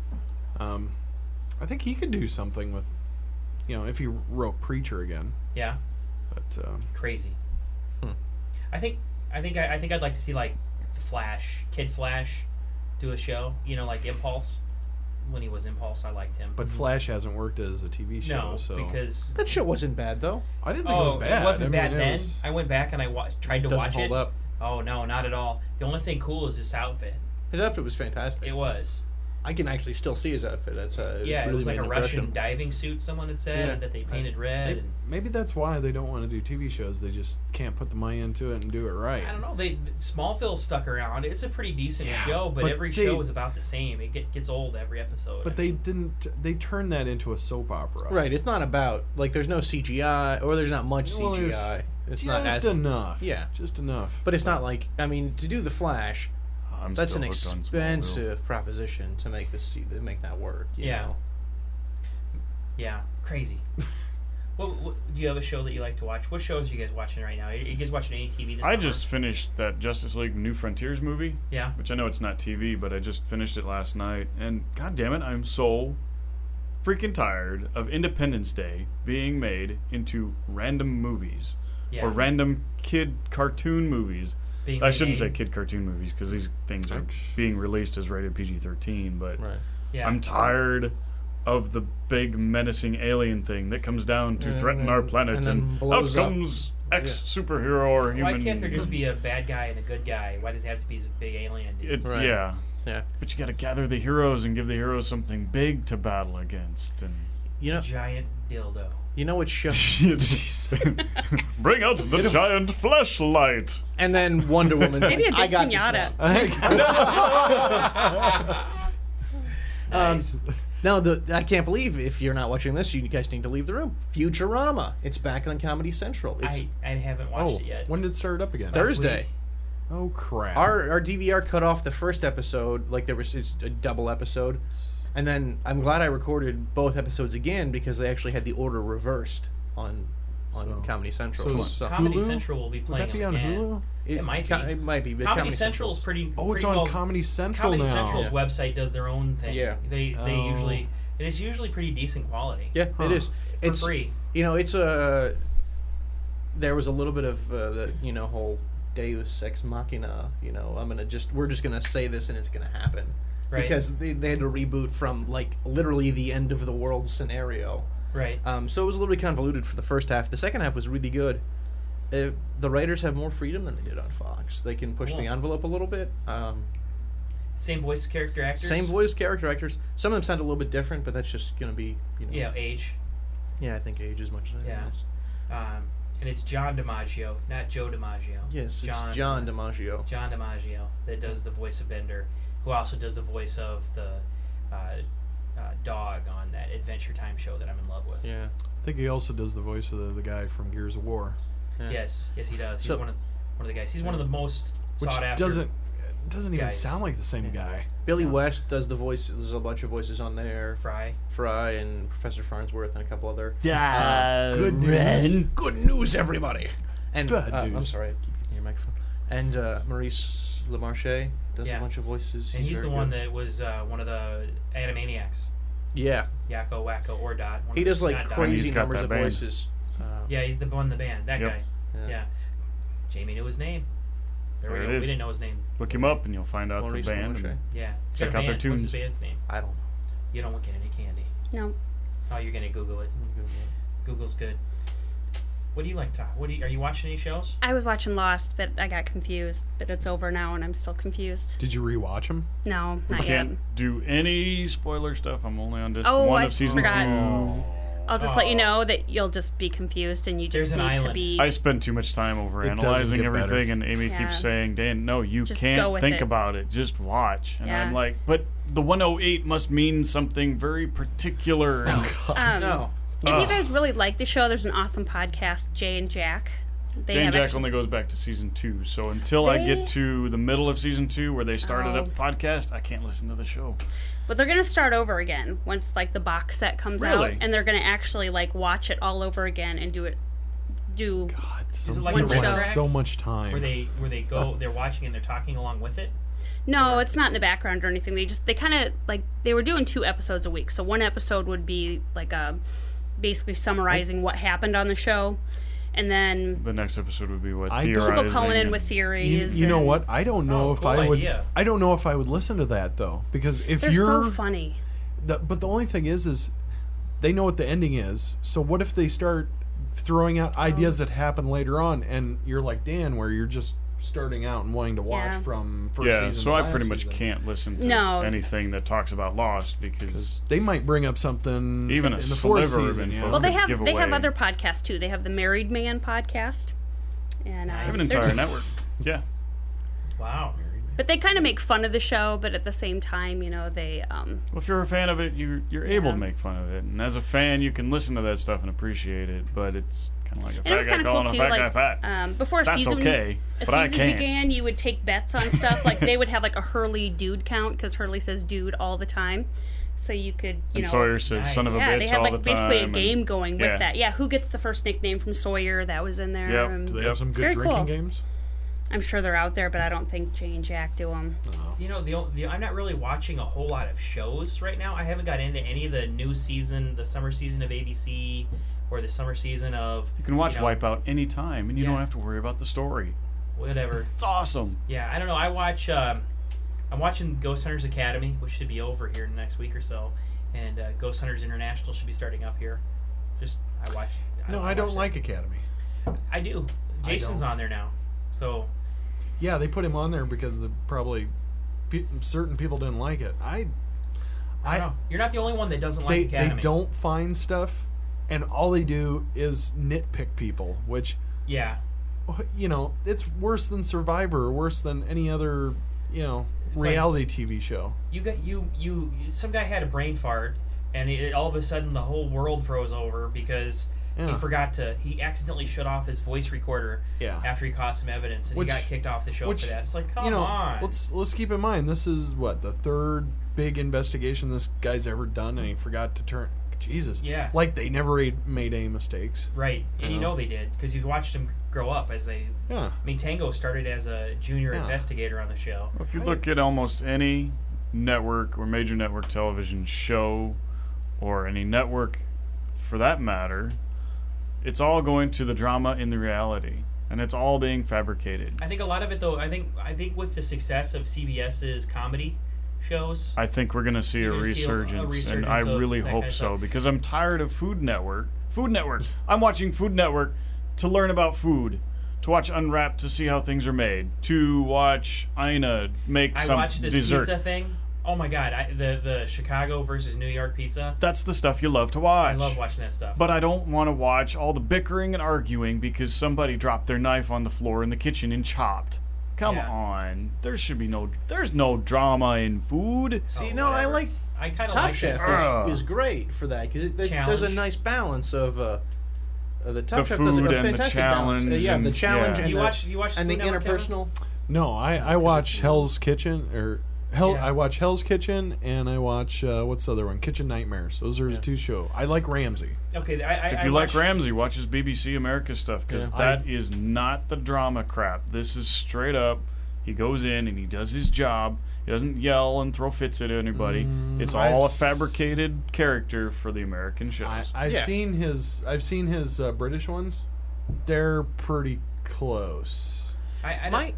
[SPEAKER 6] Um, I think he could do something with, you know, if he wrote Preacher again.
[SPEAKER 5] Yeah.
[SPEAKER 6] But um,
[SPEAKER 5] Crazy.
[SPEAKER 7] Hmm.
[SPEAKER 5] I think. I think. I, I think I'd like to see like Flash, Kid Flash, do a show. You know, like Impulse. When he was Impulse, I liked him.
[SPEAKER 6] but Flash hasn't worked as a T V show,
[SPEAKER 5] no,
[SPEAKER 6] so
[SPEAKER 5] because
[SPEAKER 7] That show wasn't bad though.
[SPEAKER 6] I didn't think
[SPEAKER 5] oh,
[SPEAKER 6] it was bad.
[SPEAKER 5] wasn't
[SPEAKER 6] I mean,
[SPEAKER 5] bad
[SPEAKER 6] it
[SPEAKER 5] then.
[SPEAKER 6] was-
[SPEAKER 5] I went back and I wa- tried to
[SPEAKER 7] Doesn't
[SPEAKER 5] watch
[SPEAKER 7] hold
[SPEAKER 5] it.
[SPEAKER 7] up.
[SPEAKER 5] Oh no, not at all. The only thing cool is this outfit.
[SPEAKER 7] His outfit was fantastic.
[SPEAKER 5] It was.
[SPEAKER 7] I can actually still see his outfit. That's uh,
[SPEAKER 5] Yeah,
[SPEAKER 7] really
[SPEAKER 5] it was like
[SPEAKER 7] made
[SPEAKER 5] a
[SPEAKER 7] an
[SPEAKER 5] Russian
[SPEAKER 7] impression.
[SPEAKER 5] diving suit. Someone had said
[SPEAKER 7] Yeah.
[SPEAKER 5] that they painted red.
[SPEAKER 6] Maybe,
[SPEAKER 5] And
[SPEAKER 6] maybe that's why they don't want to do T V shows. They just can't put the money into it and do it right.
[SPEAKER 5] I don't know. They Smallville stuck around. It's a pretty decent
[SPEAKER 6] Yeah,
[SPEAKER 5] show, but,
[SPEAKER 6] but
[SPEAKER 5] every
[SPEAKER 6] they-
[SPEAKER 5] show is about the same. It get, gets old every episode.
[SPEAKER 6] But
[SPEAKER 5] I
[SPEAKER 6] they
[SPEAKER 5] mean,
[SPEAKER 6] didn't. They turned that into a soap opera.
[SPEAKER 7] Right, it's not about like there's no C G I or there's not much
[SPEAKER 6] Well,
[SPEAKER 7] C G I.
[SPEAKER 6] there's
[SPEAKER 7] It's
[SPEAKER 6] just
[SPEAKER 7] not as,
[SPEAKER 6] enough.
[SPEAKER 7] Yeah.
[SPEAKER 6] just enough.
[SPEAKER 7] but it's not like I mean to do the Flash.
[SPEAKER 8] I'm
[SPEAKER 7] That's
[SPEAKER 8] still
[SPEAKER 7] an
[SPEAKER 8] hooked on Smallville.
[SPEAKER 7] expensive proposition to make this to make that work. You
[SPEAKER 5] Yeah.
[SPEAKER 7] know?
[SPEAKER 5] yeah, crazy. what, what do you have a show that you like to watch? What shows are you guys watching right now? Are you guys watching any T V this
[SPEAKER 8] I
[SPEAKER 5] summer?
[SPEAKER 8] just finished that Justice League New Frontiers movie,
[SPEAKER 5] Yeah.
[SPEAKER 8] which I know it's not T V, but I just finished it last night, and god damn it, I'm so freaking tired of Independence Day being made into random movies
[SPEAKER 5] Yeah.
[SPEAKER 8] or random kid cartoon movies.
[SPEAKER 5] Being
[SPEAKER 8] I shouldn't say
[SPEAKER 5] remade.
[SPEAKER 8] kid cartoon movies because these things are
[SPEAKER 6] Actu-
[SPEAKER 8] being released as rated P G thirteen, but
[SPEAKER 7] Right.
[SPEAKER 5] Yeah.
[SPEAKER 8] I'm tired of the big menacing alien thing that comes down to
[SPEAKER 7] And
[SPEAKER 8] threaten
[SPEAKER 7] then-
[SPEAKER 8] our planet,
[SPEAKER 7] and
[SPEAKER 8] and,
[SPEAKER 7] then
[SPEAKER 8] out
[SPEAKER 7] blows up.
[SPEAKER 8] comes X superhero or human.
[SPEAKER 5] Why can't there just be a bad guy and a good guy? Why does it have to be this big alien dude?
[SPEAKER 8] It,
[SPEAKER 7] Right.
[SPEAKER 8] Yeah,
[SPEAKER 7] Yeah.
[SPEAKER 8] but you got to gather the heroes and give the heroes something big to battle against, and
[SPEAKER 7] You know.
[SPEAKER 5] Giant dildo.
[SPEAKER 7] You know what show?
[SPEAKER 8] bring out the giant flashlight.
[SPEAKER 7] And then Wonder Woman.
[SPEAKER 9] Maybe a
[SPEAKER 7] I
[SPEAKER 9] big
[SPEAKER 7] got
[SPEAKER 9] pinata.
[SPEAKER 7] this one. Um, no, the, I can't believe if you're not watching this, you guys need to leave the room. Futurama. It's back on Comedy Central. It's
[SPEAKER 5] I, I haven't watched
[SPEAKER 6] Oh,
[SPEAKER 5] it yet.
[SPEAKER 6] when did it start up again?
[SPEAKER 7] Thursday.
[SPEAKER 6] Oh crap!
[SPEAKER 7] Our our D V R cut off the first episode, like there was it's a double episode, and then I'm glad I recorded both episodes again because they actually had the order reversed on on
[SPEAKER 6] So-
[SPEAKER 7] Comedy Central.
[SPEAKER 6] so
[SPEAKER 7] So,
[SPEAKER 6] is
[SPEAKER 7] so-
[SPEAKER 5] Comedy
[SPEAKER 6] Hulu?
[SPEAKER 5] Central will be
[SPEAKER 6] Would
[SPEAKER 5] playing
[SPEAKER 6] that be on
[SPEAKER 5] again.
[SPEAKER 6] Hulu?
[SPEAKER 5] It, might be.
[SPEAKER 7] co- It might be. But
[SPEAKER 5] Comedy, Central
[SPEAKER 7] Central's-
[SPEAKER 5] is pretty.
[SPEAKER 6] Oh, it's
[SPEAKER 5] pretty
[SPEAKER 6] on
[SPEAKER 5] well,
[SPEAKER 6] Comedy Central
[SPEAKER 5] Comedy
[SPEAKER 6] now.
[SPEAKER 5] Central's
[SPEAKER 7] Yeah.
[SPEAKER 5] website does their own thing.
[SPEAKER 7] Yeah.
[SPEAKER 5] They they
[SPEAKER 6] Oh.
[SPEAKER 5] usually and it's usually pretty decent quality.
[SPEAKER 7] Yeah,
[SPEAKER 6] Huh.
[SPEAKER 7] it is.
[SPEAKER 5] For
[SPEAKER 7] It's
[SPEAKER 5] free.
[SPEAKER 7] You know, it's a. There was a little bit of uh, the you know whole Deus ex machina. You know, I'm gonna just we're just gonna say this and it's gonna happen
[SPEAKER 5] Right.
[SPEAKER 7] because they they had to reboot from like literally the end of the world scenario.
[SPEAKER 5] Right.
[SPEAKER 7] Um, so it was a little bit convoluted for the first half. The second half was really good. Uh, the writers have more freedom than they did on Fox. They can push the
[SPEAKER 5] Cool.
[SPEAKER 7] envelope a little bit. Um,
[SPEAKER 5] Same voice character actors.
[SPEAKER 7] same voice character actors. Some of them sound a little bit different, but that's just going to be you know.
[SPEAKER 5] Yeah, age.
[SPEAKER 7] Yeah, I think age as much as anything
[SPEAKER 5] Yeah.
[SPEAKER 7] else.
[SPEAKER 5] Um, and it's John DiMaggio, not Joe DiMaggio.
[SPEAKER 7] Yes,
[SPEAKER 5] John,
[SPEAKER 7] it's John DiMaggio.
[SPEAKER 5] John DiMaggio that does the voice of Bender, who also does the voice of the uh, uh, dog on that Adventure Time show that I'm in love with.
[SPEAKER 7] Yeah.
[SPEAKER 6] I think he also does the voice of the, the guy from Gears of War,
[SPEAKER 7] yeah.
[SPEAKER 5] Yes, yes, he does. He's
[SPEAKER 7] So-
[SPEAKER 5] one of one of the guys. He's one of the most
[SPEAKER 6] which
[SPEAKER 5] sought after.
[SPEAKER 6] doesn't doesn't even
[SPEAKER 5] guys.
[SPEAKER 6] sound like the same
[SPEAKER 5] Yeah.
[SPEAKER 6] guy.
[SPEAKER 7] Billy
[SPEAKER 5] Yeah.
[SPEAKER 7] West does the voice. There's a bunch of voices on there.
[SPEAKER 5] Fry.
[SPEAKER 7] Fry and Professor Farnsworth and a couple other.
[SPEAKER 8] Yeah,
[SPEAKER 6] Good news.
[SPEAKER 7] Good news, everybody. And
[SPEAKER 6] Good
[SPEAKER 7] uh, I'm
[SPEAKER 6] news.
[SPEAKER 7] sorry, I keep using your microphone. And uh, Maurice LeMarche does
[SPEAKER 5] Yeah.
[SPEAKER 7] a bunch of voices.
[SPEAKER 5] And he's
[SPEAKER 7] very
[SPEAKER 5] the one
[SPEAKER 7] good.
[SPEAKER 5] that was uh, one of the Animaniacs.
[SPEAKER 7] Yeah,
[SPEAKER 5] Yakko, Wacko, or Dot. One
[SPEAKER 7] he
[SPEAKER 5] of the-
[SPEAKER 7] does like
[SPEAKER 5] not Dot.
[SPEAKER 7] crazy
[SPEAKER 8] He's got
[SPEAKER 7] numbers
[SPEAKER 8] that
[SPEAKER 7] of
[SPEAKER 8] band.
[SPEAKER 7] voices. Uh,
[SPEAKER 5] Yeah, he's the one in the band. That
[SPEAKER 8] Yep.
[SPEAKER 5] guy.
[SPEAKER 7] Yeah.
[SPEAKER 5] Yeah. Jamie knew his name. There,
[SPEAKER 8] There
[SPEAKER 5] we
[SPEAKER 8] it
[SPEAKER 5] go.
[SPEAKER 8] is.
[SPEAKER 5] We didn't know his name.
[SPEAKER 8] Look him up and you'll find out
[SPEAKER 7] Maurice
[SPEAKER 8] the band.
[SPEAKER 7] Monche.
[SPEAKER 8] and
[SPEAKER 5] Yeah. He's
[SPEAKER 8] Check
[SPEAKER 5] got a
[SPEAKER 8] out their
[SPEAKER 5] band. What's his
[SPEAKER 8] tunes.
[SPEAKER 5] band's name?
[SPEAKER 7] I don't know.
[SPEAKER 5] You don't want to get any candy.
[SPEAKER 9] No.
[SPEAKER 5] Oh, you're gonna Google it. Google's good. What do you like to? What do you, are you watching any shows?
[SPEAKER 9] I was watching Lost, but I got confused. But it's over now, and I'm still confused.
[SPEAKER 6] Did you rewatch them?
[SPEAKER 9] No,
[SPEAKER 8] We
[SPEAKER 9] not
[SPEAKER 8] can't
[SPEAKER 9] yet.
[SPEAKER 8] do any spoiler stuff. I'm only on disc
[SPEAKER 9] Oh,
[SPEAKER 8] one
[SPEAKER 9] I
[SPEAKER 8] of season
[SPEAKER 9] forgot.
[SPEAKER 8] two.
[SPEAKER 9] I'll just let you know that you'll just be confused, and you just
[SPEAKER 5] There's an
[SPEAKER 9] need to
[SPEAKER 5] island.
[SPEAKER 9] be.
[SPEAKER 8] I spend too much time over
[SPEAKER 6] It doesn't
[SPEAKER 8] analyzing
[SPEAKER 6] get
[SPEAKER 8] everything,
[SPEAKER 6] better.
[SPEAKER 8] and Amy
[SPEAKER 9] Yeah.
[SPEAKER 8] keeps saying, "Dan, no, you
[SPEAKER 9] Just go
[SPEAKER 8] can't
[SPEAKER 9] with
[SPEAKER 8] think
[SPEAKER 9] it."
[SPEAKER 8] about it. Just watch." And
[SPEAKER 9] Yeah.
[SPEAKER 8] I'm like, "But the one oh eight must mean something very particular." And
[SPEAKER 9] um,
[SPEAKER 7] No.
[SPEAKER 9] If you
[SPEAKER 8] Ugh.
[SPEAKER 9] guys really like the show, there's an awesome podcast, Jay and Jack. They
[SPEAKER 8] Jane
[SPEAKER 9] have
[SPEAKER 8] Jack
[SPEAKER 9] actually-
[SPEAKER 8] only goes back to season two, so until I
[SPEAKER 9] They-
[SPEAKER 8] get to the middle of season two where they started
[SPEAKER 9] Oh.
[SPEAKER 8] up the podcast, I can't listen to the show.
[SPEAKER 9] But they're gonna start over again once like the box set comes
[SPEAKER 8] Really?
[SPEAKER 9] out, and they're gonna actually like watch it all over again and do it. Do
[SPEAKER 6] God, some
[SPEAKER 5] Is it like
[SPEAKER 9] a
[SPEAKER 6] people
[SPEAKER 9] one
[SPEAKER 6] have
[SPEAKER 9] show?
[SPEAKER 6] so much time.
[SPEAKER 5] Where they where they go, they're watching and they're talking along with it.
[SPEAKER 9] no,
[SPEAKER 5] Or-
[SPEAKER 9] it's not in the background or anything. They just they kind of like they were doing two episodes a week, so one episode would be like a basically summarizing what happened on the show, and then
[SPEAKER 8] The next episode would be what
[SPEAKER 6] I don't-
[SPEAKER 9] people
[SPEAKER 8] theorizing.
[SPEAKER 9] calling in
[SPEAKER 8] and-
[SPEAKER 9] with
[SPEAKER 6] you,
[SPEAKER 9] theories.
[SPEAKER 6] you know
[SPEAKER 9] and
[SPEAKER 6] what? I don't know
[SPEAKER 5] Oh,
[SPEAKER 6] if
[SPEAKER 5] cool
[SPEAKER 6] I would.
[SPEAKER 5] idea.
[SPEAKER 6] I don't know if I would listen to that though, because if
[SPEAKER 9] They're
[SPEAKER 6] you're,
[SPEAKER 9] so funny.
[SPEAKER 6] the, but the only thing is, is they know what the ending is. So what if they start throwing out ideas that happen later on, and you're like Dan, where you're just starting out and wanting to watch
[SPEAKER 9] Yeah.
[SPEAKER 6] from first
[SPEAKER 8] Yeah,
[SPEAKER 6] season
[SPEAKER 8] so
[SPEAKER 6] to
[SPEAKER 8] I
[SPEAKER 6] last
[SPEAKER 8] pretty much
[SPEAKER 6] season.
[SPEAKER 8] can't listen to
[SPEAKER 9] No.
[SPEAKER 8] anything that talks about Lost because
[SPEAKER 6] They might bring up something
[SPEAKER 8] Even a
[SPEAKER 6] in the fourth
[SPEAKER 8] sliver of
[SPEAKER 6] season.
[SPEAKER 8] info.
[SPEAKER 6] Yeah.
[SPEAKER 9] Well, they
[SPEAKER 8] could
[SPEAKER 9] have
[SPEAKER 8] give
[SPEAKER 9] they have
[SPEAKER 8] away-
[SPEAKER 9] other podcasts too. They have the Married Man podcast, and uh,
[SPEAKER 8] I have an
[SPEAKER 9] they're
[SPEAKER 8] entire
[SPEAKER 9] just-
[SPEAKER 8] network. Yeah.
[SPEAKER 5] Wow.
[SPEAKER 9] But they kind of make fun of the show, but at the same time, you know, they um,
[SPEAKER 8] Well, if you're a fan of it, you're you're able
[SPEAKER 9] Yeah.
[SPEAKER 8] to make fun of it, and as a fan, you can listen to that stuff and appreciate it. But it's kind of like a
[SPEAKER 9] and it
[SPEAKER 8] fat
[SPEAKER 9] was
[SPEAKER 8] guy
[SPEAKER 9] kind of cool
[SPEAKER 8] calling a
[SPEAKER 9] too.
[SPEAKER 8] fat guy
[SPEAKER 9] Like
[SPEAKER 8] fat.
[SPEAKER 9] um, before a
[SPEAKER 8] That's
[SPEAKER 9] season,
[SPEAKER 8] okay,
[SPEAKER 9] a
[SPEAKER 8] but I
[SPEAKER 9] season
[SPEAKER 8] can't.
[SPEAKER 9] began, you would take bets on stuff. Like they would have like a Hurley dude count because Hurley says dude all the time, so you could you
[SPEAKER 8] and
[SPEAKER 9] know.
[SPEAKER 8] Sawyer says
[SPEAKER 5] Nice.
[SPEAKER 8] "son of a
[SPEAKER 9] yeah,
[SPEAKER 8] bitch"
[SPEAKER 9] they had
[SPEAKER 8] all
[SPEAKER 9] like
[SPEAKER 8] the
[SPEAKER 9] basically a
[SPEAKER 8] time.
[SPEAKER 9] game
[SPEAKER 8] and-
[SPEAKER 9] going with
[SPEAKER 8] yeah.
[SPEAKER 9] that. Yeah, who gets the first nickname from Sawyer? That was in there.
[SPEAKER 8] Yep.
[SPEAKER 9] and
[SPEAKER 6] Do they
[SPEAKER 8] Yep.
[SPEAKER 6] have some good
[SPEAKER 9] Very
[SPEAKER 6] drinking
[SPEAKER 9] cool.
[SPEAKER 6] games?
[SPEAKER 9] I'm sure they're out there, but I don't think Jay and Jack do them.
[SPEAKER 5] You know, the, the I'm not really watching a whole lot of shows right now. I haven't got into any of the new season, the summer season of A B C, or the summer season of.
[SPEAKER 8] You can watch
[SPEAKER 5] you know,
[SPEAKER 8] Wipeout anytime, and you
[SPEAKER 5] Yeah.
[SPEAKER 8] don't have to worry about the story.
[SPEAKER 5] Whatever.
[SPEAKER 8] It's awesome.
[SPEAKER 5] Yeah, I don't know. I watch. Um, I'm watching Ghost Hunters Academy, which should be over here in the next week or so, and uh, Ghost Hunters International should be starting up here. Just I watch.
[SPEAKER 6] No,
[SPEAKER 5] I
[SPEAKER 6] I don't
[SPEAKER 5] watch
[SPEAKER 6] like
[SPEAKER 5] that.
[SPEAKER 6] Academy.
[SPEAKER 5] I do. Jason's
[SPEAKER 6] don't.
[SPEAKER 5] on there now, so
[SPEAKER 6] Yeah, they put him on there because the, probably pe- certain people didn't like it. I,
[SPEAKER 5] I don't know. You're not the only one that doesn't
[SPEAKER 6] they
[SPEAKER 5] like Academy.
[SPEAKER 6] they don't find stuff, and all they do is nitpick people, which
[SPEAKER 5] Yeah.
[SPEAKER 6] you know it's worse than Survivor, or worse than any other you know
[SPEAKER 5] It's like-
[SPEAKER 6] reality T V show.
[SPEAKER 5] You got you you. Some guy had a brain fart, and it, all of a sudden the whole world froze over because he
[SPEAKER 6] Yeah.
[SPEAKER 5] forgot to. He accidentally shut off his voice recorder
[SPEAKER 6] Yeah.
[SPEAKER 5] after he caught some evidence, and
[SPEAKER 6] Which-
[SPEAKER 5] he got kicked off the show
[SPEAKER 6] which,
[SPEAKER 5] for that. It's like, come
[SPEAKER 6] you know,
[SPEAKER 5] on.
[SPEAKER 6] let's let's keep in mind this is what the third big investigation this guy's ever done, and he forgot to turn. Jesus,
[SPEAKER 5] Yeah.
[SPEAKER 6] like they never made, made any mistakes.
[SPEAKER 5] Right, and you
[SPEAKER 6] know?
[SPEAKER 5] know they did because you've watched them grow up as they.
[SPEAKER 6] Yeah,
[SPEAKER 5] I mean, Tango started as a junior
[SPEAKER 6] Yeah.
[SPEAKER 5] investigator on the show.
[SPEAKER 8] If you look at almost any network or major network television show, or any network for that matter, it's all going to the drama in the reality, and it's all being fabricated.
[SPEAKER 5] I think a lot of it, though. I think I think with the success of CBS's comedy shows,
[SPEAKER 8] I think we're going to see a
[SPEAKER 5] You're gonna see a- a
[SPEAKER 8] resurgence, and
[SPEAKER 5] resurgence
[SPEAKER 8] I
[SPEAKER 5] of
[SPEAKER 8] really
[SPEAKER 5] that
[SPEAKER 8] hope
[SPEAKER 5] kind of
[SPEAKER 8] so,
[SPEAKER 5] stuff.
[SPEAKER 8] because I'm tired of Food Network. Food Network. I'm watching Food Network to learn about food, to watch Unwrapped to see how things are made, to watch Ina make
[SPEAKER 5] I
[SPEAKER 8] some
[SPEAKER 5] watched this
[SPEAKER 8] dessert.
[SPEAKER 5] pizza thing. Oh my god, I, the the Chicago versus New York pizza.
[SPEAKER 8] That's the stuff you love to watch.
[SPEAKER 5] I love watching that stuff.
[SPEAKER 8] But I don't want to watch all the bickering and arguing because somebody dropped their knife on the floor in the kitchen and chopped. Come
[SPEAKER 5] Yeah.
[SPEAKER 8] on. There should be no there's no drama in food.
[SPEAKER 7] See,
[SPEAKER 5] Oh,
[SPEAKER 7] no, I
[SPEAKER 5] whatever.
[SPEAKER 7] like
[SPEAKER 5] I kind of
[SPEAKER 7] Top
[SPEAKER 5] like
[SPEAKER 7] Chef
[SPEAKER 5] that stuff.
[SPEAKER 8] Ugh.
[SPEAKER 7] is, is great for that because there's a
[SPEAKER 5] Challenge.
[SPEAKER 7] nice balance of uh, uh, the Top
[SPEAKER 8] The
[SPEAKER 7] Chef does a
[SPEAKER 8] food and the
[SPEAKER 7] fantastic balance. Uh,
[SPEAKER 8] challenge
[SPEAKER 7] yeah, the
[SPEAKER 8] and-
[SPEAKER 7] challenge
[SPEAKER 8] yeah.
[SPEAKER 7] and
[SPEAKER 5] You
[SPEAKER 7] the,
[SPEAKER 5] watch- you watch
[SPEAKER 7] and the
[SPEAKER 5] Food Network, Kevin?
[SPEAKER 7] interpersonal.
[SPEAKER 6] no, I I watch Hell's Kitchen or Hell.
[SPEAKER 5] Yeah.
[SPEAKER 6] I watch Hell's Kitchen, and I watch uh, what's the other one? Kitchen Nightmares. Those are the two shows. I like Ramsey.
[SPEAKER 5] Okay, I, I,
[SPEAKER 8] If
[SPEAKER 5] I
[SPEAKER 8] you
[SPEAKER 5] watch,
[SPEAKER 8] like Ramsey, watch his B B C America stuff because
[SPEAKER 6] Yeah.
[SPEAKER 8] that is not the drama crap. This is straight up. He goes in and he does his job. He doesn't yell and throw fits at anybody. it's
[SPEAKER 6] I've
[SPEAKER 8] all a
[SPEAKER 6] s-
[SPEAKER 8] fabricated character for the American shows.
[SPEAKER 6] I, I've
[SPEAKER 7] Yeah.
[SPEAKER 6] seen his. I've seen his uh, British ones. They're pretty close.
[SPEAKER 5] I, I,
[SPEAKER 7] My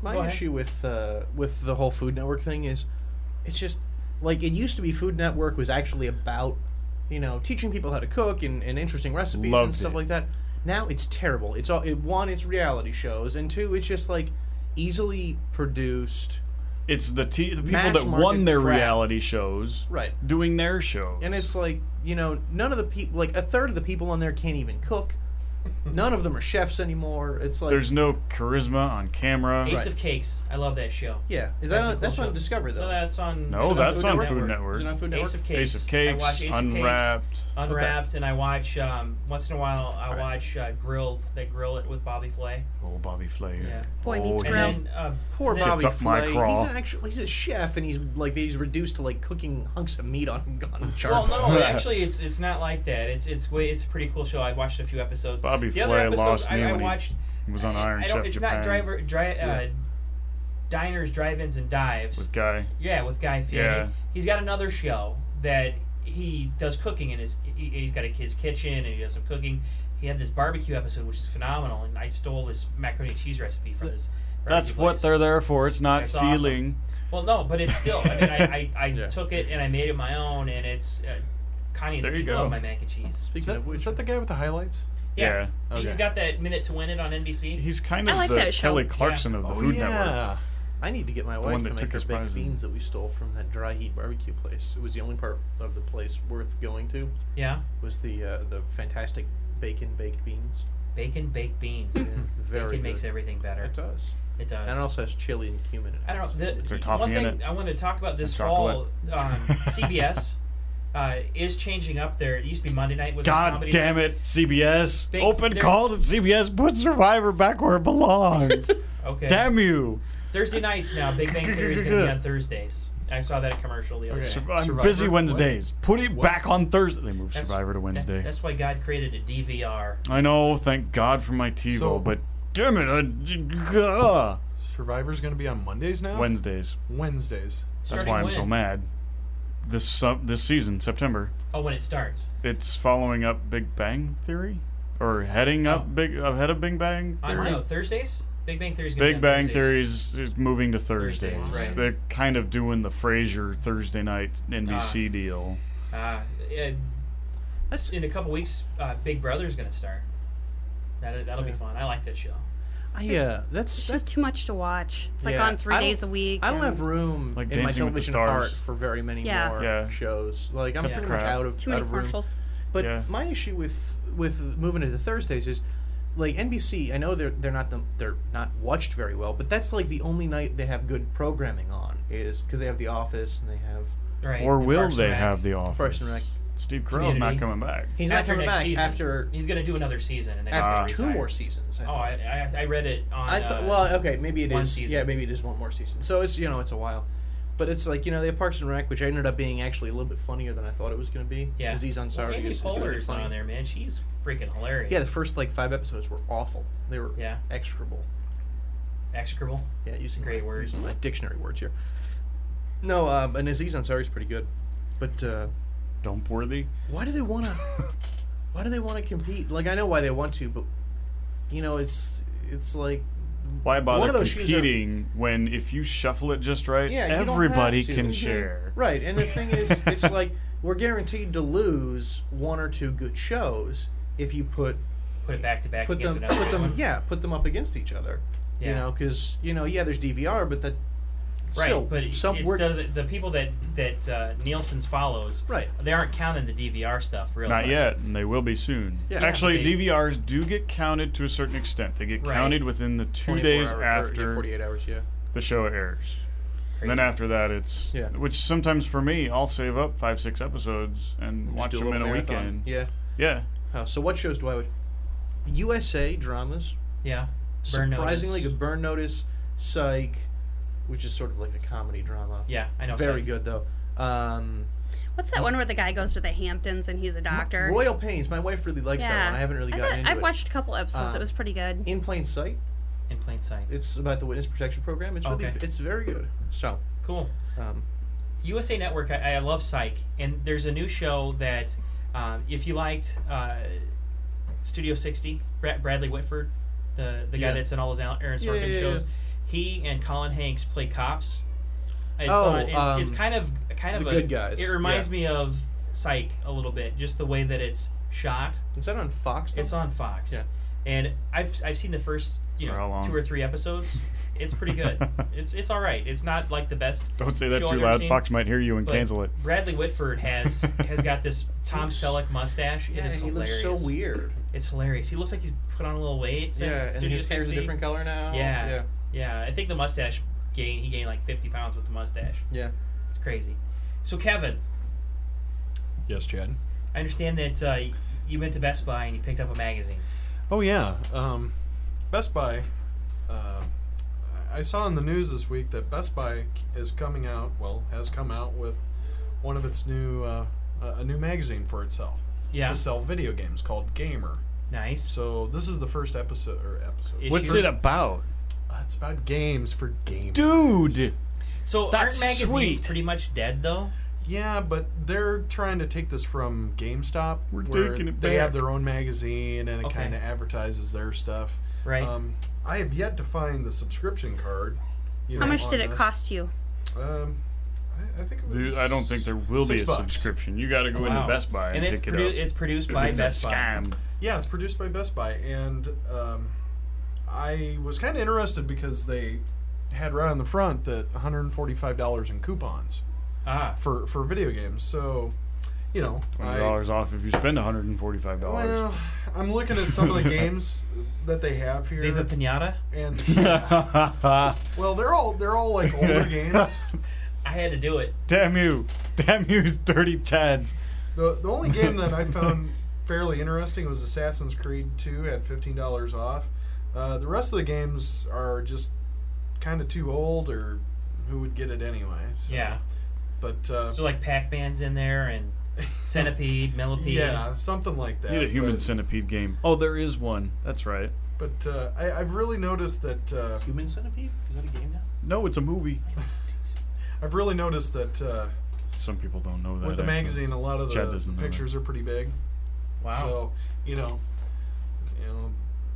[SPEAKER 7] my
[SPEAKER 5] Go ahead.
[SPEAKER 7] issue with uh, with the whole Food Network thing is, it's just like it used to be. Food Network was actually about, you know, teaching people how to cook and, and interesting recipes
[SPEAKER 8] Loved
[SPEAKER 7] and stuff
[SPEAKER 8] it.
[SPEAKER 7] like that. Now it's terrible. It's all it, one, it's reality shows, and two, it's just like easily produced.
[SPEAKER 8] It's the t- the people
[SPEAKER 7] Mass
[SPEAKER 8] that won
[SPEAKER 7] market
[SPEAKER 8] their
[SPEAKER 7] crap.
[SPEAKER 8] reality shows
[SPEAKER 7] Right.
[SPEAKER 8] doing their shows.
[SPEAKER 7] And it's like, you know, none of the people, like a third of the people on there can't even cook. None of them are chefs anymore. It's like
[SPEAKER 8] There's no charisma on camera.
[SPEAKER 5] Ace
[SPEAKER 7] Right.
[SPEAKER 5] of Cakes. I love that show.
[SPEAKER 7] yeah, is
[SPEAKER 5] That's
[SPEAKER 7] that
[SPEAKER 5] a
[SPEAKER 7] on,
[SPEAKER 5] cool
[SPEAKER 7] that's
[SPEAKER 5] show.
[SPEAKER 7] on Discovery though?
[SPEAKER 5] No, that's on.
[SPEAKER 8] No,
[SPEAKER 7] Is it
[SPEAKER 8] that's on
[SPEAKER 7] Network?
[SPEAKER 8] Food Network.
[SPEAKER 7] Is it on Food Network?
[SPEAKER 5] Ace of Cakes.
[SPEAKER 8] Ace of Cakes,
[SPEAKER 5] I watch Ace of
[SPEAKER 8] Unwrapped.
[SPEAKER 5] Cakes, Unwrapped, and I watch um, once in a while. I
[SPEAKER 7] Right.
[SPEAKER 5] watch uh, Grilled. They grill it with Bobby Flay.
[SPEAKER 8] Oh, Bobby Flay.
[SPEAKER 5] Yeah.
[SPEAKER 9] Boy
[SPEAKER 8] oh,
[SPEAKER 9] Meets
[SPEAKER 8] yeah.
[SPEAKER 9] Grill.
[SPEAKER 5] And then uh,
[SPEAKER 7] Poor
[SPEAKER 5] and then-
[SPEAKER 7] Bobby
[SPEAKER 8] Gets up my
[SPEAKER 7] Flay. He's
[SPEAKER 8] craw.
[SPEAKER 7] an actual he's a chef, and he's like he's reduced to like cooking hunks of meat on on
[SPEAKER 5] Well,
[SPEAKER 7] charcoal.
[SPEAKER 5] no, actually, it's it's not like that. It's it's way it's a pretty cool show. I watched a few episodes.
[SPEAKER 8] Bobby
[SPEAKER 5] the other
[SPEAKER 8] Flay
[SPEAKER 5] episodes
[SPEAKER 8] lost
[SPEAKER 5] I,
[SPEAKER 8] me
[SPEAKER 5] I
[SPEAKER 8] when he
[SPEAKER 5] watched.
[SPEAKER 8] was on
[SPEAKER 5] I-
[SPEAKER 8] Iron
[SPEAKER 5] I don't,
[SPEAKER 8] Chef
[SPEAKER 5] It's
[SPEAKER 8] Japan.
[SPEAKER 5] not driver dri, uh,
[SPEAKER 7] Yeah.
[SPEAKER 5] diners, drive-ins, and dives.
[SPEAKER 8] With Guy.
[SPEAKER 5] Yeah, with Guy Fieri.
[SPEAKER 8] Yeah.
[SPEAKER 5] He's got another show that he does cooking in his. He, he's got a, his kitchen and he does some cooking. He had this barbecue episode which is phenomenal, and I stole this macaroni and cheese recipe from this.
[SPEAKER 8] That's
[SPEAKER 5] barbecue
[SPEAKER 8] what
[SPEAKER 5] place.
[SPEAKER 8] they're there for. It's not
[SPEAKER 5] It's
[SPEAKER 8] stealing.
[SPEAKER 5] Well, no, but it's still. I mean, I, I, I
[SPEAKER 7] Yeah.
[SPEAKER 5] took it and I made it my own, and it's. Uh, Connie and
[SPEAKER 8] There you
[SPEAKER 5] Steve
[SPEAKER 8] go.
[SPEAKER 5] love my mac and cheese.
[SPEAKER 6] Is
[SPEAKER 7] Speaking
[SPEAKER 6] that,
[SPEAKER 7] of which,
[SPEAKER 6] is that the guy with the highlights?
[SPEAKER 5] Yeah,
[SPEAKER 8] Yeah.
[SPEAKER 5] he's
[SPEAKER 6] Okay.
[SPEAKER 5] got that Minute to Win It on N B C.
[SPEAKER 8] He's kind
[SPEAKER 9] I
[SPEAKER 8] of
[SPEAKER 9] like
[SPEAKER 8] the
[SPEAKER 9] that show.
[SPEAKER 8] Kelly Clarkson of the
[SPEAKER 6] Oh,
[SPEAKER 8] Food
[SPEAKER 6] yeah.
[SPEAKER 8] Network.
[SPEAKER 7] I need to get my
[SPEAKER 8] one
[SPEAKER 7] wife
[SPEAKER 8] that
[SPEAKER 7] to
[SPEAKER 8] took
[SPEAKER 7] make her
[SPEAKER 8] his
[SPEAKER 7] baked
[SPEAKER 8] prize.
[SPEAKER 7] beans that we stole from that dry heat barbecue place. It was the only part of the place worth going to.
[SPEAKER 5] Yeah,
[SPEAKER 7] Was the uh, the fantastic bacon baked beans.
[SPEAKER 5] bacon baked beans.
[SPEAKER 7] Very
[SPEAKER 5] Bacon makes
[SPEAKER 7] good.
[SPEAKER 5] everything better.
[SPEAKER 7] It does.
[SPEAKER 5] It does.
[SPEAKER 7] And it also has chili and cumin in it.
[SPEAKER 5] I don't know. The,
[SPEAKER 8] Is there
[SPEAKER 5] one
[SPEAKER 8] toffee in
[SPEAKER 5] thing
[SPEAKER 8] it?
[SPEAKER 5] I want to talk about this
[SPEAKER 8] And
[SPEAKER 5] fall,
[SPEAKER 8] chocolate?
[SPEAKER 5] um, C B S uh, is changing up their. It used to be Monday night. Was
[SPEAKER 8] God
[SPEAKER 5] comedy
[SPEAKER 8] damn
[SPEAKER 5] night.
[SPEAKER 8] it, C B S.
[SPEAKER 5] They-
[SPEAKER 8] Open
[SPEAKER 5] they're-
[SPEAKER 8] call to C B S. Put Survivor back where it belongs.
[SPEAKER 5] Okay.
[SPEAKER 8] Damn you.
[SPEAKER 5] Thursday nights now. Big Bang Theory is going to be on Thursdays. I saw that commercial the other
[SPEAKER 6] Okay.
[SPEAKER 5] day.
[SPEAKER 8] Sur- I'm
[SPEAKER 6] Survivor?
[SPEAKER 8] busy
[SPEAKER 6] What?
[SPEAKER 8] Wednesdays. Put it
[SPEAKER 6] What?
[SPEAKER 8] back on Thursday. They moved
[SPEAKER 5] That's-
[SPEAKER 8] Survivor to
[SPEAKER 5] that-
[SPEAKER 8] Wednesday.
[SPEAKER 5] that's why God created a D V R.
[SPEAKER 8] I know, thank God for my TiVo,
[SPEAKER 6] So-
[SPEAKER 8] but damn it, I, uh,
[SPEAKER 6] Survivor's going to be on Mondays now?
[SPEAKER 8] Wednesdays.
[SPEAKER 6] Wednesdays.
[SPEAKER 8] That's
[SPEAKER 5] Starting
[SPEAKER 8] why I'm
[SPEAKER 5] when?
[SPEAKER 8] so mad. This su- this season, September,
[SPEAKER 5] Oh, when it starts.
[SPEAKER 8] it's following up Big Bang Theory, or heading
[SPEAKER 5] Oh.
[SPEAKER 8] up big ahead of Big Bang
[SPEAKER 5] I
[SPEAKER 8] Theory.
[SPEAKER 5] don't know. Thursdays? Big Bang Theory is going to
[SPEAKER 8] Big
[SPEAKER 5] be on
[SPEAKER 8] Bang
[SPEAKER 5] Thursdays.
[SPEAKER 8] Theory is, is moving to Thursdays.
[SPEAKER 5] Thursdays, right.
[SPEAKER 8] They're kind of doing the Frasier Thursday night N B C
[SPEAKER 5] Ah.
[SPEAKER 8] deal.
[SPEAKER 5] Uh, uh,
[SPEAKER 7] That's
[SPEAKER 5] in a couple weeks, uh, Big Brother's going to start. That, that'll be
[SPEAKER 6] Yeah.
[SPEAKER 5] fun. I like that show.
[SPEAKER 7] I, uh, that's
[SPEAKER 9] It's
[SPEAKER 7] that's
[SPEAKER 9] just too much to watch. It's like
[SPEAKER 7] Yeah,
[SPEAKER 9] on three
[SPEAKER 7] I don't-
[SPEAKER 9] days a week.
[SPEAKER 7] I don't
[SPEAKER 9] and
[SPEAKER 7] have room
[SPEAKER 8] Like
[SPEAKER 7] in my
[SPEAKER 8] Dancing with the
[SPEAKER 7] television
[SPEAKER 8] Stars.
[SPEAKER 7] heart for very many
[SPEAKER 9] Yeah.
[SPEAKER 7] more
[SPEAKER 8] Yeah.
[SPEAKER 7] shows. Like I'm
[SPEAKER 8] Cut
[SPEAKER 5] the
[SPEAKER 7] pretty much
[SPEAKER 8] crap.
[SPEAKER 7] out of
[SPEAKER 9] too
[SPEAKER 7] out
[SPEAKER 9] many
[SPEAKER 7] of room.
[SPEAKER 9] commercials.
[SPEAKER 7] But
[SPEAKER 8] Yeah.
[SPEAKER 7] my issue with with moving into Thursdays is like N B C. I know they're they're not the, they're not watched very well, but that's like the only night they have good programming on is because they have The Office and they have
[SPEAKER 5] Right.
[SPEAKER 8] Or
[SPEAKER 5] and
[SPEAKER 8] will
[SPEAKER 5] Parks and
[SPEAKER 8] they
[SPEAKER 5] Rec.
[SPEAKER 8] have The Office?
[SPEAKER 7] Parks and Rec.
[SPEAKER 8] Steve Carell's not
[SPEAKER 5] Community.
[SPEAKER 8] coming back.
[SPEAKER 7] He's not
[SPEAKER 5] After
[SPEAKER 7] coming
[SPEAKER 5] next
[SPEAKER 7] back
[SPEAKER 5] season.
[SPEAKER 7] after
[SPEAKER 5] He's going to do another season. And then
[SPEAKER 7] after
[SPEAKER 8] Ah.
[SPEAKER 7] two
[SPEAKER 5] retire.
[SPEAKER 7] more seasons. I
[SPEAKER 5] Oh,
[SPEAKER 7] thought.
[SPEAKER 5] I, I, I read it on.
[SPEAKER 7] I thought.
[SPEAKER 5] uh,
[SPEAKER 7] Well, okay, maybe it
[SPEAKER 5] one
[SPEAKER 7] is.
[SPEAKER 5] season.
[SPEAKER 7] Yeah, maybe it is one more season. So it's you know it's a while, but it's like you know they have Parks and Rec, which ended up being actually a little bit funnier than I thought it was going to be.
[SPEAKER 5] yeah.
[SPEAKER 7] Aziz
[SPEAKER 5] well,
[SPEAKER 7] Ansari
[SPEAKER 5] Amy
[SPEAKER 7] is, is
[SPEAKER 5] Poehler's
[SPEAKER 7] really funny.
[SPEAKER 5] on there, man. She's freaking hilarious.
[SPEAKER 7] Yeah, the first like five episodes were awful. They were
[SPEAKER 5] Yeah.
[SPEAKER 7] execrable.
[SPEAKER 5] Execrable.
[SPEAKER 7] Yeah, using
[SPEAKER 5] Great
[SPEAKER 7] my,
[SPEAKER 5] word.
[SPEAKER 7] using my dictionary words here. No, um, and Aziz Ansari's pretty good, but uh,
[SPEAKER 8] Dump worthy.
[SPEAKER 7] why do they want to? Why do they want to compete? Like I know why they want to, but you know it's it's like
[SPEAKER 8] Why
[SPEAKER 7] one
[SPEAKER 8] bother
[SPEAKER 7] of those shoes are-
[SPEAKER 8] competing when if you shuffle it just right,
[SPEAKER 7] Yeah, you don't have
[SPEAKER 8] everybody
[SPEAKER 7] to.
[SPEAKER 8] can
[SPEAKER 7] Mhm.
[SPEAKER 8] share.
[SPEAKER 7] Right, and the thing is, it's like we're guaranteed to lose one or two good shows if you put
[SPEAKER 5] Put it back to back
[SPEAKER 7] put
[SPEAKER 5] against
[SPEAKER 7] them
[SPEAKER 5] another
[SPEAKER 7] put them
[SPEAKER 5] one.
[SPEAKER 7] yeah put them up against each other. You
[SPEAKER 5] Yeah.
[SPEAKER 7] know, because you know yeah, there's D V R, but that
[SPEAKER 5] Right,
[SPEAKER 7] still
[SPEAKER 5] but
[SPEAKER 7] some
[SPEAKER 5] it
[SPEAKER 7] work.
[SPEAKER 5] doesn't. The people that that uh, Nielsen's follows,
[SPEAKER 7] Right.
[SPEAKER 5] They aren't counting the D V R stuff, really.
[SPEAKER 8] Not yet, and they will be soon.
[SPEAKER 7] Yeah.
[SPEAKER 8] Actually,
[SPEAKER 5] They-
[SPEAKER 8] D V Rs do get counted to a certain extent. They get
[SPEAKER 5] Right.
[SPEAKER 8] counted within the two
[SPEAKER 7] twenty-four
[SPEAKER 8] days
[SPEAKER 7] hour- or,
[SPEAKER 8] after
[SPEAKER 7] yeah, forty-eight hours. Yeah.
[SPEAKER 8] the show airs. And then
[SPEAKER 5] Crazy.
[SPEAKER 8] after that, it's
[SPEAKER 7] Yeah.
[SPEAKER 8] which sometimes for me, I'll save up five, six episodes and
[SPEAKER 7] Just
[SPEAKER 8] watch
[SPEAKER 7] do
[SPEAKER 8] them in
[SPEAKER 7] little
[SPEAKER 8] a
[SPEAKER 7] marathon.
[SPEAKER 8] weekend.
[SPEAKER 7] Yeah.
[SPEAKER 8] Yeah,
[SPEAKER 7] Oh, so what shows do I watch? U S A dramas.
[SPEAKER 5] Yeah. Burn
[SPEAKER 7] Surprisingly
[SPEAKER 5] Notice.
[SPEAKER 7] good. Burn Notice, Psych, which is sort of like a comedy drama.
[SPEAKER 5] Yeah, I know.
[SPEAKER 7] Very
[SPEAKER 5] so.
[SPEAKER 7] good though. Um,
[SPEAKER 9] What's that one where the guy goes to the Hamptons and he's a doctor?
[SPEAKER 7] Royal Pains. My wife really likes that
[SPEAKER 9] yeah.
[SPEAKER 7] one. I haven't really
[SPEAKER 9] I
[SPEAKER 7] gotten
[SPEAKER 9] thought-
[SPEAKER 7] into
[SPEAKER 9] I've
[SPEAKER 7] it.
[SPEAKER 9] watched a couple episodes.
[SPEAKER 7] Um,
[SPEAKER 9] it was pretty good.
[SPEAKER 7] In Plain Sight.
[SPEAKER 5] In plain sight.
[SPEAKER 7] It's about the witness protection program. It's really
[SPEAKER 5] Okay.
[SPEAKER 7] it's very good. So,
[SPEAKER 5] Cool.
[SPEAKER 7] um,
[SPEAKER 5] U S A Network. I, I love Psych, and there's a new show that, um, if you liked uh, Studio sixty, Brad, Bradley Whitford, the the guy
[SPEAKER 7] Yeah.
[SPEAKER 5] that's in all those Al- Aaron
[SPEAKER 7] Yeah,
[SPEAKER 5] Sorkin
[SPEAKER 7] yeah, yeah,
[SPEAKER 5] shows. he and Colin Hanks play cops. It's,
[SPEAKER 7] Oh,
[SPEAKER 5] on, it's,
[SPEAKER 7] um,
[SPEAKER 5] it's kind of kind of
[SPEAKER 7] The
[SPEAKER 5] a
[SPEAKER 7] Good Guys.
[SPEAKER 5] It reminds
[SPEAKER 7] Yeah.
[SPEAKER 5] me of Psych a little bit, just the way that it's shot.
[SPEAKER 7] Is that on Fox? Though?
[SPEAKER 5] It's on Fox.
[SPEAKER 7] Yeah.
[SPEAKER 5] And I've I've seen the first you
[SPEAKER 8] For how
[SPEAKER 5] know
[SPEAKER 8] long?
[SPEAKER 5] two or three episodes. It's pretty good. it's it's all right. It's not like the best.
[SPEAKER 8] Don't say that
[SPEAKER 5] show
[SPEAKER 8] too
[SPEAKER 5] I've ever
[SPEAKER 8] loud.
[SPEAKER 5] seen,
[SPEAKER 8] Fox might hear you and
[SPEAKER 5] but
[SPEAKER 8] cancel it.
[SPEAKER 5] Bradley Whitford has has got this Tom Selleck mustache.
[SPEAKER 7] Yeah,
[SPEAKER 5] it is
[SPEAKER 7] he
[SPEAKER 5] hilarious.
[SPEAKER 7] looks so weird.
[SPEAKER 5] It's hilarious. He looks like he's put on a little weight. Since
[SPEAKER 7] Yeah, and
[SPEAKER 5] Studio
[SPEAKER 7] his hair's a
[SPEAKER 5] sixty.
[SPEAKER 7] different color now.
[SPEAKER 5] Yeah,
[SPEAKER 7] yeah,
[SPEAKER 5] yeah. I think the mustache gained. He gained like fifty pounds with the mustache.
[SPEAKER 7] yeah.
[SPEAKER 5] It's crazy. So Kevin,
[SPEAKER 6] Yes, Chad.
[SPEAKER 5] I understand that uh, you went to Best Buy and you picked up a magazine.
[SPEAKER 6] Oh yeah, um, Best Buy. Uh, I saw in the news this week that Best Buy is coming out. Well, has come out with one of its new uh, a new magazine for itself
[SPEAKER 5] Yeah.
[SPEAKER 6] to sell video games called Gamer.
[SPEAKER 5] Nice.
[SPEAKER 6] So this is the first episode or episode.
[SPEAKER 5] Issue.
[SPEAKER 8] What's it about?
[SPEAKER 6] Uh, it's about games for gamers.
[SPEAKER 8] Dude!
[SPEAKER 5] So
[SPEAKER 8] That's
[SPEAKER 5] aren't magazines
[SPEAKER 8] sweet.
[SPEAKER 5] pretty much dead though?
[SPEAKER 6] Yeah, but they're trying to take this from GameStop.
[SPEAKER 8] We're
[SPEAKER 6] where
[SPEAKER 8] taking it
[SPEAKER 6] They
[SPEAKER 8] back.
[SPEAKER 6] have their own magazine, and it
[SPEAKER 5] Okay.
[SPEAKER 6] kind of advertises their stuff.
[SPEAKER 5] Right.
[SPEAKER 6] Um, I have yet to find the subscription card. You
[SPEAKER 9] How
[SPEAKER 6] know,
[SPEAKER 9] much
[SPEAKER 6] on
[SPEAKER 9] did it
[SPEAKER 6] this.
[SPEAKER 9] cost you?
[SPEAKER 6] Um, I, I think it was.
[SPEAKER 8] Dude, I don't think there will be
[SPEAKER 6] six
[SPEAKER 8] a
[SPEAKER 6] bucks.
[SPEAKER 8] subscription. You got to go
[SPEAKER 5] Wow.
[SPEAKER 8] into Best Buy and,
[SPEAKER 5] and it's
[SPEAKER 8] pick
[SPEAKER 5] produ-
[SPEAKER 8] it up.
[SPEAKER 5] it's produced by
[SPEAKER 8] It's
[SPEAKER 5] Best
[SPEAKER 8] a
[SPEAKER 5] Buy.
[SPEAKER 8] scam.
[SPEAKER 6] Yeah, it's produced by Best Buy, and um, I was kind of interested because they had right on the front that one hundred forty-five dollars in coupons
[SPEAKER 5] Ah.
[SPEAKER 6] for for video games. So, you know,
[SPEAKER 8] Twenty
[SPEAKER 6] I,
[SPEAKER 8] dollars off if you spend one hundred and forty-five dollars.
[SPEAKER 6] well, I'm looking at some of the games that they have here,
[SPEAKER 5] Viva Pinata.
[SPEAKER 6] and well, they're all they're all like older games.
[SPEAKER 5] I had to do it.
[SPEAKER 8] Damn you! Damn you, dirty Chads!
[SPEAKER 6] The the only game that I found fairly interesting was Assassin's Creed two at fifteen dollars off. Uh, the rest of the games are just kind of too old, or who would get it anyway? So,
[SPEAKER 5] Yeah.
[SPEAKER 6] But uh,
[SPEAKER 5] So like Pac-Man's in there and Centipede, Millipede.
[SPEAKER 6] yeah, something like that.
[SPEAKER 8] Need a human
[SPEAKER 6] but,
[SPEAKER 8] centipede game. Oh, there is one. That's right.
[SPEAKER 6] but uh, I, I've really noticed that uh,
[SPEAKER 7] Human Centipede? Is that a game now?
[SPEAKER 8] No, it's a movie.
[SPEAKER 6] I've really noticed that uh,
[SPEAKER 8] Some people don't know that.
[SPEAKER 6] with the
[SPEAKER 8] actually.
[SPEAKER 6] magazine, a lot of
[SPEAKER 8] Chad
[SPEAKER 6] the
[SPEAKER 8] doesn't know
[SPEAKER 6] pictures are pretty big.
[SPEAKER 5] Wow.
[SPEAKER 6] So you know, you know,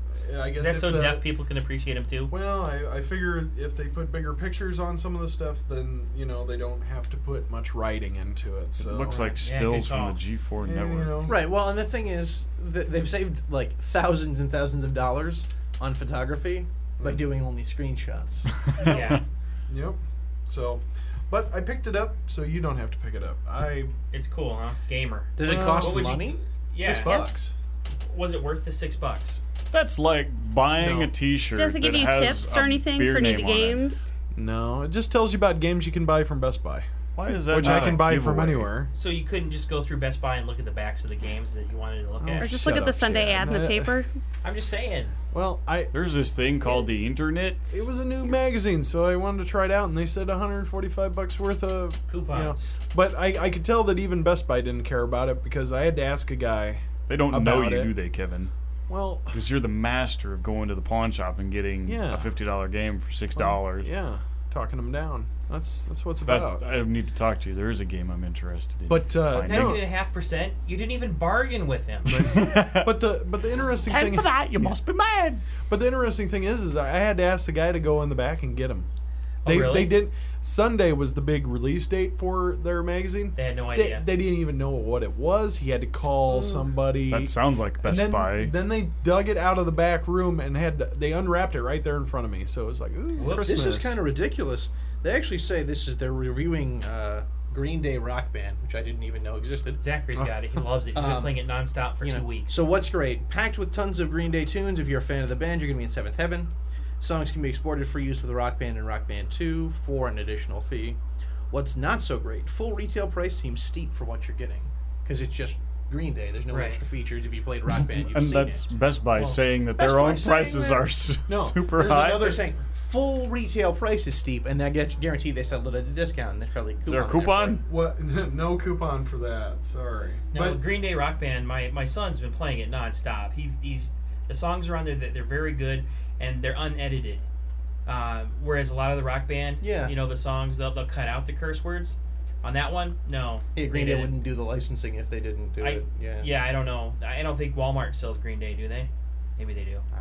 [SPEAKER 6] I guess
[SPEAKER 5] Is that
[SPEAKER 6] if
[SPEAKER 5] so
[SPEAKER 6] the,
[SPEAKER 5] deaf people can appreciate them too?
[SPEAKER 6] Well, I, I figure if they put bigger pictures on some of the stuff, then you know they don't have to put much writing into it. So
[SPEAKER 8] It looks like
[SPEAKER 5] Yeah,
[SPEAKER 8] stills
[SPEAKER 5] good
[SPEAKER 8] from
[SPEAKER 5] call.
[SPEAKER 8] the G four
[SPEAKER 6] yeah,
[SPEAKER 8] network.
[SPEAKER 6] you know,
[SPEAKER 7] Right. Well, and the thing is, th- they've saved like thousands and thousands of dollars on photography by doing only screenshots.
[SPEAKER 5] Yeah.
[SPEAKER 6] Yep. So, but I picked it up, so you don't have to pick it up. I
[SPEAKER 5] It's cool, huh? Gamer.
[SPEAKER 7] Does it
[SPEAKER 6] Well,
[SPEAKER 7] cost
[SPEAKER 5] what would you-
[SPEAKER 7] money?
[SPEAKER 5] Yeah.
[SPEAKER 6] six bucks.
[SPEAKER 5] Was it worth the six bucks?
[SPEAKER 8] That's like buying
[SPEAKER 6] No.
[SPEAKER 8] a T-shirt.
[SPEAKER 9] Does it give
[SPEAKER 8] that
[SPEAKER 9] you
[SPEAKER 8] has
[SPEAKER 9] tips
[SPEAKER 8] a
[SPEAKER 9] or anything
[SPEAKER 8] beer
[SPEAKER 9] for any of the
[SPEAKER 8] name on it.
[SPEAKER 9] games?
[SPEAKER 6] No, it just tells you about games you can buy from Best Buy,
[SPEAKER 8] Why is that?
[SPEAKER 6] which
[SPEAKER 8] not
[SPEAKER 6] I can
[SPEAKER 8] a
[SPEAKER 6] buy from
[SPEAKER 8] giveaway?
[SPEAKER 6] anywhere.
[SPEAKER 5] So you couldn't just go through Best Buy and look at the backs of the games that you wanted to look
[SPEAKER 6] Oh,
[SPEAKER 5] at?
[SPEAKER 9] Or just
[SPEAKER 6] Shut
[SPEAKER 9] look at the
[SPEAKER 6] up,
[SPEAKER 9] Sunday
[SPEAKER 6] Chad.
[SPEAKER 9] ad in the paper?
[SPEAKER 5] I'm just saying.
[SPEAKER 6] Well, I
[SPEAKER 8] There's this thing called the internet.
[SPEAKER 6] it was a new magazine, so I wanted to try it out, and they said one hundred forty-five bucks worth of
[SPEAKER 5] Coupons.
[SPEAKER 6] You know, but I, I could tell that even Best Buy didn't care about it because I had to ask a guy.
[SPEAKER 8] They don't know
[SPEAKER 6] about
[SPEAKER 8] you,
[SPEAKER 6] it.
[SPEAKER 8] do they, Kevin?
[SPEAKER 6] Well,
[SPEAKER 8] Because you're the master of going to the pawn shop and getting
[SPEAKER 6] Yeah.
[SPEAKER 8] a fifty dollar game for six dollars.
[SPEAKER 6] yeah, talking them down. That's that's what's
[SPEAKER 8] That's.
[SPEAKER 6] about.
[SPEAKER 8] I need to talk to you. There is a game I'm interested in.
[SPEAKER 6] But uh,
[SPEAKER 8] Finding.
[SPEAKER 6] no,
[SPEAKER 5] Nineteen and a half percent. You didn't even bargain with him.
[SPEAKER 6] but the but the interesting
[SPEAKER 8] Ten
[SPEAKER 6] thing
[SPEAKER 8] for that, you must be mad.
[SPEAKER 6] But the interesting thing is, is I had to ask the guy to go in the back and get them.
[SPEAKER 5] Oh,
[SPEAKER 6] They
[SPEAKER 5] really?
[SPEAKER 6] they didn't. Sunday was the big release date for their magazine.
[SPEAKER 5] They had no
[SPEAKER 6] They,
[SPEAKER 5] idea.
[SPEAKER 6] they didn't even know what it was. He had to call somebody.
[SPEAKER 8] That sounds like
[SPEAKER 6] and
[SPEAKER 8] Best
[SPEAKER 6] then,
[SPEAKER 8] Buy.
[SPEAKER 6] then they dug it out of the back room and had to, they unwrapped it right there in front of me. So it was like, ooh,
[SPEAKER 5] Whoops.
[SPEAKER 6] Christmas.
[SPEAKER 7] This is kind of ridiculous. They actually say this is they're reviewing uh, Green Day Rock Band, which I didn't even know existed.
[SPEAKER 5] Zachary's got it. He loves it. He's been
[SPEAKER 7] Um,
[SPEAKER 5] playing it nonstop for
[SPEAKER 7] You
[SPEAKER 5] two
[SPEAKER 7] know,
[SPEAKER 5] weeks.
[SPEAKER 7] So what's great? Packed with tons of Green Day tunes. If you're a fan of the band, you're going to be in seventh heaven. Songs can be exported for use with Rock Band and Rock Band two for an additional fee. What's not so great? Full retail price seems steep for what you're getting because it's just Green Day. There's no
[SPEAKER 5] Right.
[SPEAKER 7] extra features. If you played Rock Band, you've
[SPEAKER 8] And
[SPEAKER 7] seen
[SPEAKER 8] that's
[SPEAKER 7] it.
[SPEAKER 8] Best Buy
[SPEAKER 5] Well,
[SPEAKER 8] saying that
[SPEAKER 7] Best
[SPEAKER 8] their
[SPEAKER 7] Buy
[SPEAKER 8] own
[SPEAKER 7] saying
[SPEAKER 8] prices
[SPEAKER 7] that-
[SPEAKER 8] are s-
[SPEAKER 6] No,
[SPEAKER 8] super
[SPEAKER 6] there's
[SPEAKER 8] high.
[SPEAKER 6] another-
[SPEAKER 7] They're saying full retail price is steep, and that get guaranteed they sell it at a discount. And there's probably a coupon.
[SPEAKER 8] Is there a
[SPEAKER 7] in for
[SPEAKER 8] coupon?
[SPEAKER 7] it.
[SPEAKER 6] What? No coupon for that. Sorry.
[SPEAKER 5] No,
[SPEAKER 6] but
[SPEAKER 5] Green Day Rock Band. My, my son's been playing it nonstop. He he's the songs are on there that they're very good and they're unedited. Uh, whereas a lot of the Rock Band,
[SPEAKER 7] Yeah.
[SPEAKER 5] you know, the songs they'll, they'll cut out the curse words. On that one, no.
[SPEAKER 7] Yeah,
[SPEAKER 5] they
[SPEAKER 7] Green Day
[SPEAKER 5] didn't.
[SPEAKER 7] wouldn't do the licensing if they didn't do
[SPEAKER 5] I,
[SPEAKER 7] it. Yeah.
[SPEAKER 5] yeah, I don't know. I don't think Walmart sells Green Day, do they? Maybe they do.
[SPEAKER 7] I don't know.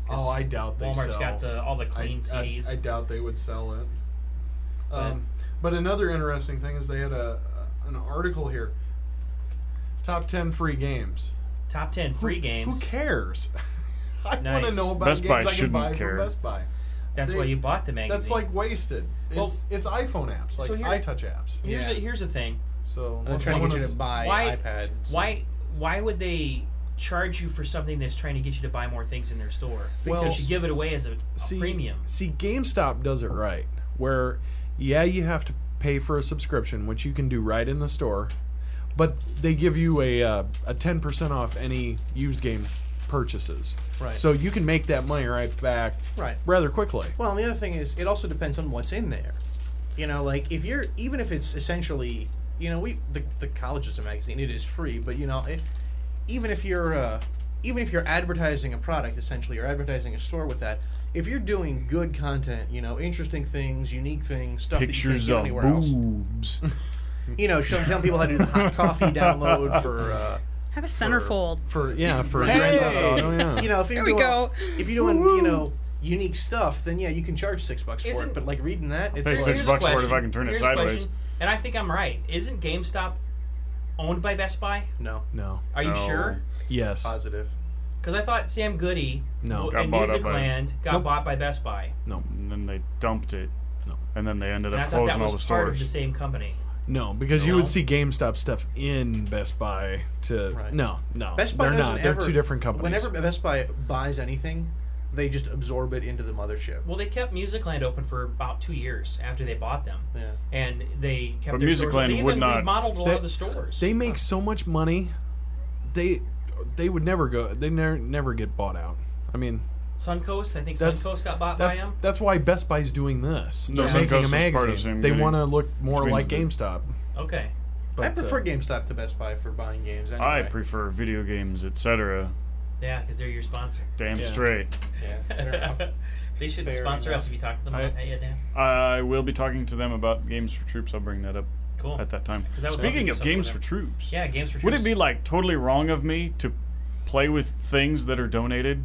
[SPEAKER 6] Oh, I doubt they
[SPEAKER 5] Walmart's
[SPEAKER 6] sell.
[SPEAKER 5] got the all the clean
[SPEAKER 6] I,
[SPEAKER 5] C Ds.
[SPEAKER 6] I, I doubt they would sell it.
[SPEAKER 5] But-
[SPEAKER 6] Um, but another interesting thing is they had a an article here. Top ten free games.
[SPEAKER 5] Top ten free
[SPEAKER 6] who,
[SPEAKER 5] games.
[SPEAKER 6] Who cares? I
[SPEAKER 5] Nice.
[SPEAKER 6] want to know about
[SPEAKER 8] Best
[SPEAKER 6] games
[SPEAKER 8] Buy
[SPEAKER 6] I can
[SPEAKER 8] shouldn't
[SPEAKER 6] buy
[SPEAKER 8] care.
[SPEAKER 6] from Best Buy.
[SPEAKER 5] That's
[SPEAKER 6] They-
[SPEAKER 5] why you bought the magazine.
[SPEAKER 6] That's like wasted.
[SPEAKER 5] Well,
[SPEAKER 6] It's it's iPhone apps, like
[SPEAKER 5] so here-
[SPEAKER 6] iTouch apps.
[SPEAKER 5] here's
[SPEAKER 7] Yeah.
[SPEAKER 5] a, here's the thing.
[SPEAKER 6] So
[SPEAKER 7] They're
[SPEAKER 6] unless
[SPEAKER 7] trying to
[SPEAKER 6] someone
[SPEAKER 7] get you
[SPEAKER 6] is-
[SPEAKER 7] to buy
[SPEAKER 5] Why-
[SPEAKER 7] iPads.
[SPEAKER 5] Why why would they charge you for something that's trying to get you to buy more things in their store? Because
[SPEAKER 6] Well,
[SPEAKER 5] you should give it away as a, a
[SPEAKER 6] see,
[SPEAKER 5] premium.
[SPEAKER 6] See, GameStop does it right. Where, yeah, you have to pay for a subscription, which you can do right in the store, but they give you a uh, a ten percent off any used game purchases.
[SPEAKER 7] Right.
[SPEAKER 6] So you can make that money right back
[SPEAKER 7] Right.
[SPEAKER 6] rather quickly.
[SPEAKER 7] Well, and the other thing is, it also depends on what's in there. You know, like if you're, even if it's essentially, you know, we the the college is a magazine, it is free, but you know, it, even if you're, uh, even if you're advertising a product, essentially, or advertising a store with that, if you're doing good content, you know, interesting things, unique things, stuff
[SPEAKER 8] Pictures
[SPEAKER 7] that you
[SPEAKER 8] of
[SPEAKER 7] can't get anywhere else.
[SPEAKER 8] boobs.
[SPEAKER 7] You know, showing telling people how to do the hot coffee download for. Uh,
[SPEAKER 9] Have a centerfold.
[SPEAKER 6] For yeah, for
[SPEAKER 7] Hey!
[SPEAKER 6] Grand Theft Auto, yeah.
[SPEAKER 7] You know, if you're
[SPEAKER 9] There we
[SPEAKER 7] doing,
[SPEAKER 9] go.
[SPEAKER 7] if you're doing, you know, unique stuff, then yeah, you can charge six bucks for
[SPEAKER 5] Isn't-
[SPEAKER 7] it. But like reading that, it's
[SPEAKER 8] Pay
[SPEAKER 7] like,
[SPEAKER 8] six
[SPEAKER 5] Here's a
[SPEAKER 8] bucks for it if
[SPEAKER 5] question.
[SPEAKER 8] I can turn it
[SPEAKER 5] Here's a
[SPEAKER 8] sideways.
[SPEAKER 5] question, and I think I'm right. Isn't GameStop owned by Best Buy?
[SPEAKER 7] no,
[SPEAKER 6] No.
[SPEAKER 5] Are you
[SPEAKER 8] No.
[SPEAKER 5] sure?
[SPEAKER 6] Yes.
[SPEAKER 7] positive.
[SPEAKER 5] Because I thought Sam Goody
[SPEAKER 6] No.
[SPEAKER 8] Got
[SPEAKER 5] in
[SPEAKER 8] bought up by-
[SPEAKER 5] Musicland got
[SPEAKER 6] Nope.
[SPEAKER 5] bought by Best Buy.
[SPEAKER 6] No.
[SPEAKER 8] And then they dumped it.
[SPEAKER 6] No.
[SPEAKER 8] And then they ended
[SPEAKER 5] And I
[SPEAKER 8] up
[SPEAKER 5] thought that
[SPEAKER 8] closing all
[SPEAKER 5] was
[SPEAKER 8] the
[SPEAKER 5] part of
[SPEAKER 8] stores.
[SPEAKER 5] the same company.
[SPEAKER 6] No, because you
[SPEAKER 5] No?
[SPEAKER 6] would see GameStop stuff in Best Buy to
[SPEAKER 7] Right.
[SPEAKER 6] no, no.
[SPEAKER 7] Best Buy
[SPEAKER 6] they're
[SPEAKER 7] doesn't
[SPEAKER 6] not. They're
[SPEAKER 7] ever,
[SPEAKER 6] two different companies.
[SPEAKER 7] Whenever Best Buy buys anything, they just absorb it into the mothership.
[SPEAKER 5] Well, they kept Musicland open for about two years after they bought them.
[SPEAKER 7] Yeah.
[SPEAKER 5] And they kept
[SPEAKER 8] But
[SPEAKER 5] their stores.
[SPEAKER 8] Musicland
[SPEAKER 5] They
[SPEAKER 8] would
[SPEAKER 5] even
[SPEAKER 8] not-
[SPEAKER 5] remodeled a lot
[SPEAKER 6] They-
[SPEAKER 5] of the stores.
[SPEAKER 6] They make so much money. They they would never go. They never never get bought out. I mean,
[SPEAKER 5] Suncoast, I think
[SPEAKER 6] that's
[SPEAKER 5] Suncoast got bought by
[SPEAKER 6] that's
[SPEAKER 5] them.
[SPEAKER 6] that's why Best Buy's doing this.
[SPEAKER 8] No,
[SPEAKER 6] They're making
[SPEAKER 8] Suncoast
[SPEAKER 6] a
[SPEAKER 8] was part of
[SPEAKER 6] magazine.
[SPEAKER 8] Sam
[SPEAKER 6] They
[SPEAKER 8] Goody,
[SPEAKER 6] want to look more
[SPEAKER 8] which
[SPEAKER 6] like
[SPEAKER 8] means
[SPEAKER 6] GameStop.
[SPEAKER 5] Okay.
[SPEAKER 7] I
[SPEAKER 6] But,
[SPEAKER 7] prefer
[SPEAKER 6] uh,
[SPEAKER 7] GameStop to Best Buy for buying games. Anyway.
[SPEAKER 8] I prefer video games, et cetera.
[SPEAKER 5] Yeah, because they're your sponsor.
[SPEAKER 8] Damn
[SPEAKER 6] Yeah.
[SPEAKER 8] straight.
[SPEAKER 7] Yeah, fair enough.
[SPEAKER 5] They should
[SPEAKER 7] Fair
[SPEAKER 5] sponsor us
[SPEAKER 7] enough.
[SPEAKER 5] if you talk to them
[SPEAKER 8] I-
[SPEAKER 5] about that yet, Dan.
[SPEAKER 8] I will be talking to them about Games for Troops. I'll bring that up
[SPEAKER 5] Cool.
[SPEAKER 8] at that time.
[SPEAKER 5] 'Cause I would love to
[SPEAKER 8] Speaking
[SPEAKER 5] do
[SPEAKER 8] of
[SPEAKER 5] something
[SPEAKER 8] Games
[SPEAKER 5] with
[SPEAKER 8] for
[SPEAKER 5] them.
[SPEAKER 8] Troops,
[SPEAKER 5] Yeah, Games for
[SPEAKER 8] would it
[SPEAKER 5] Troops.
[SPEAKER 8] be like totally wrong of me to play with things that are donated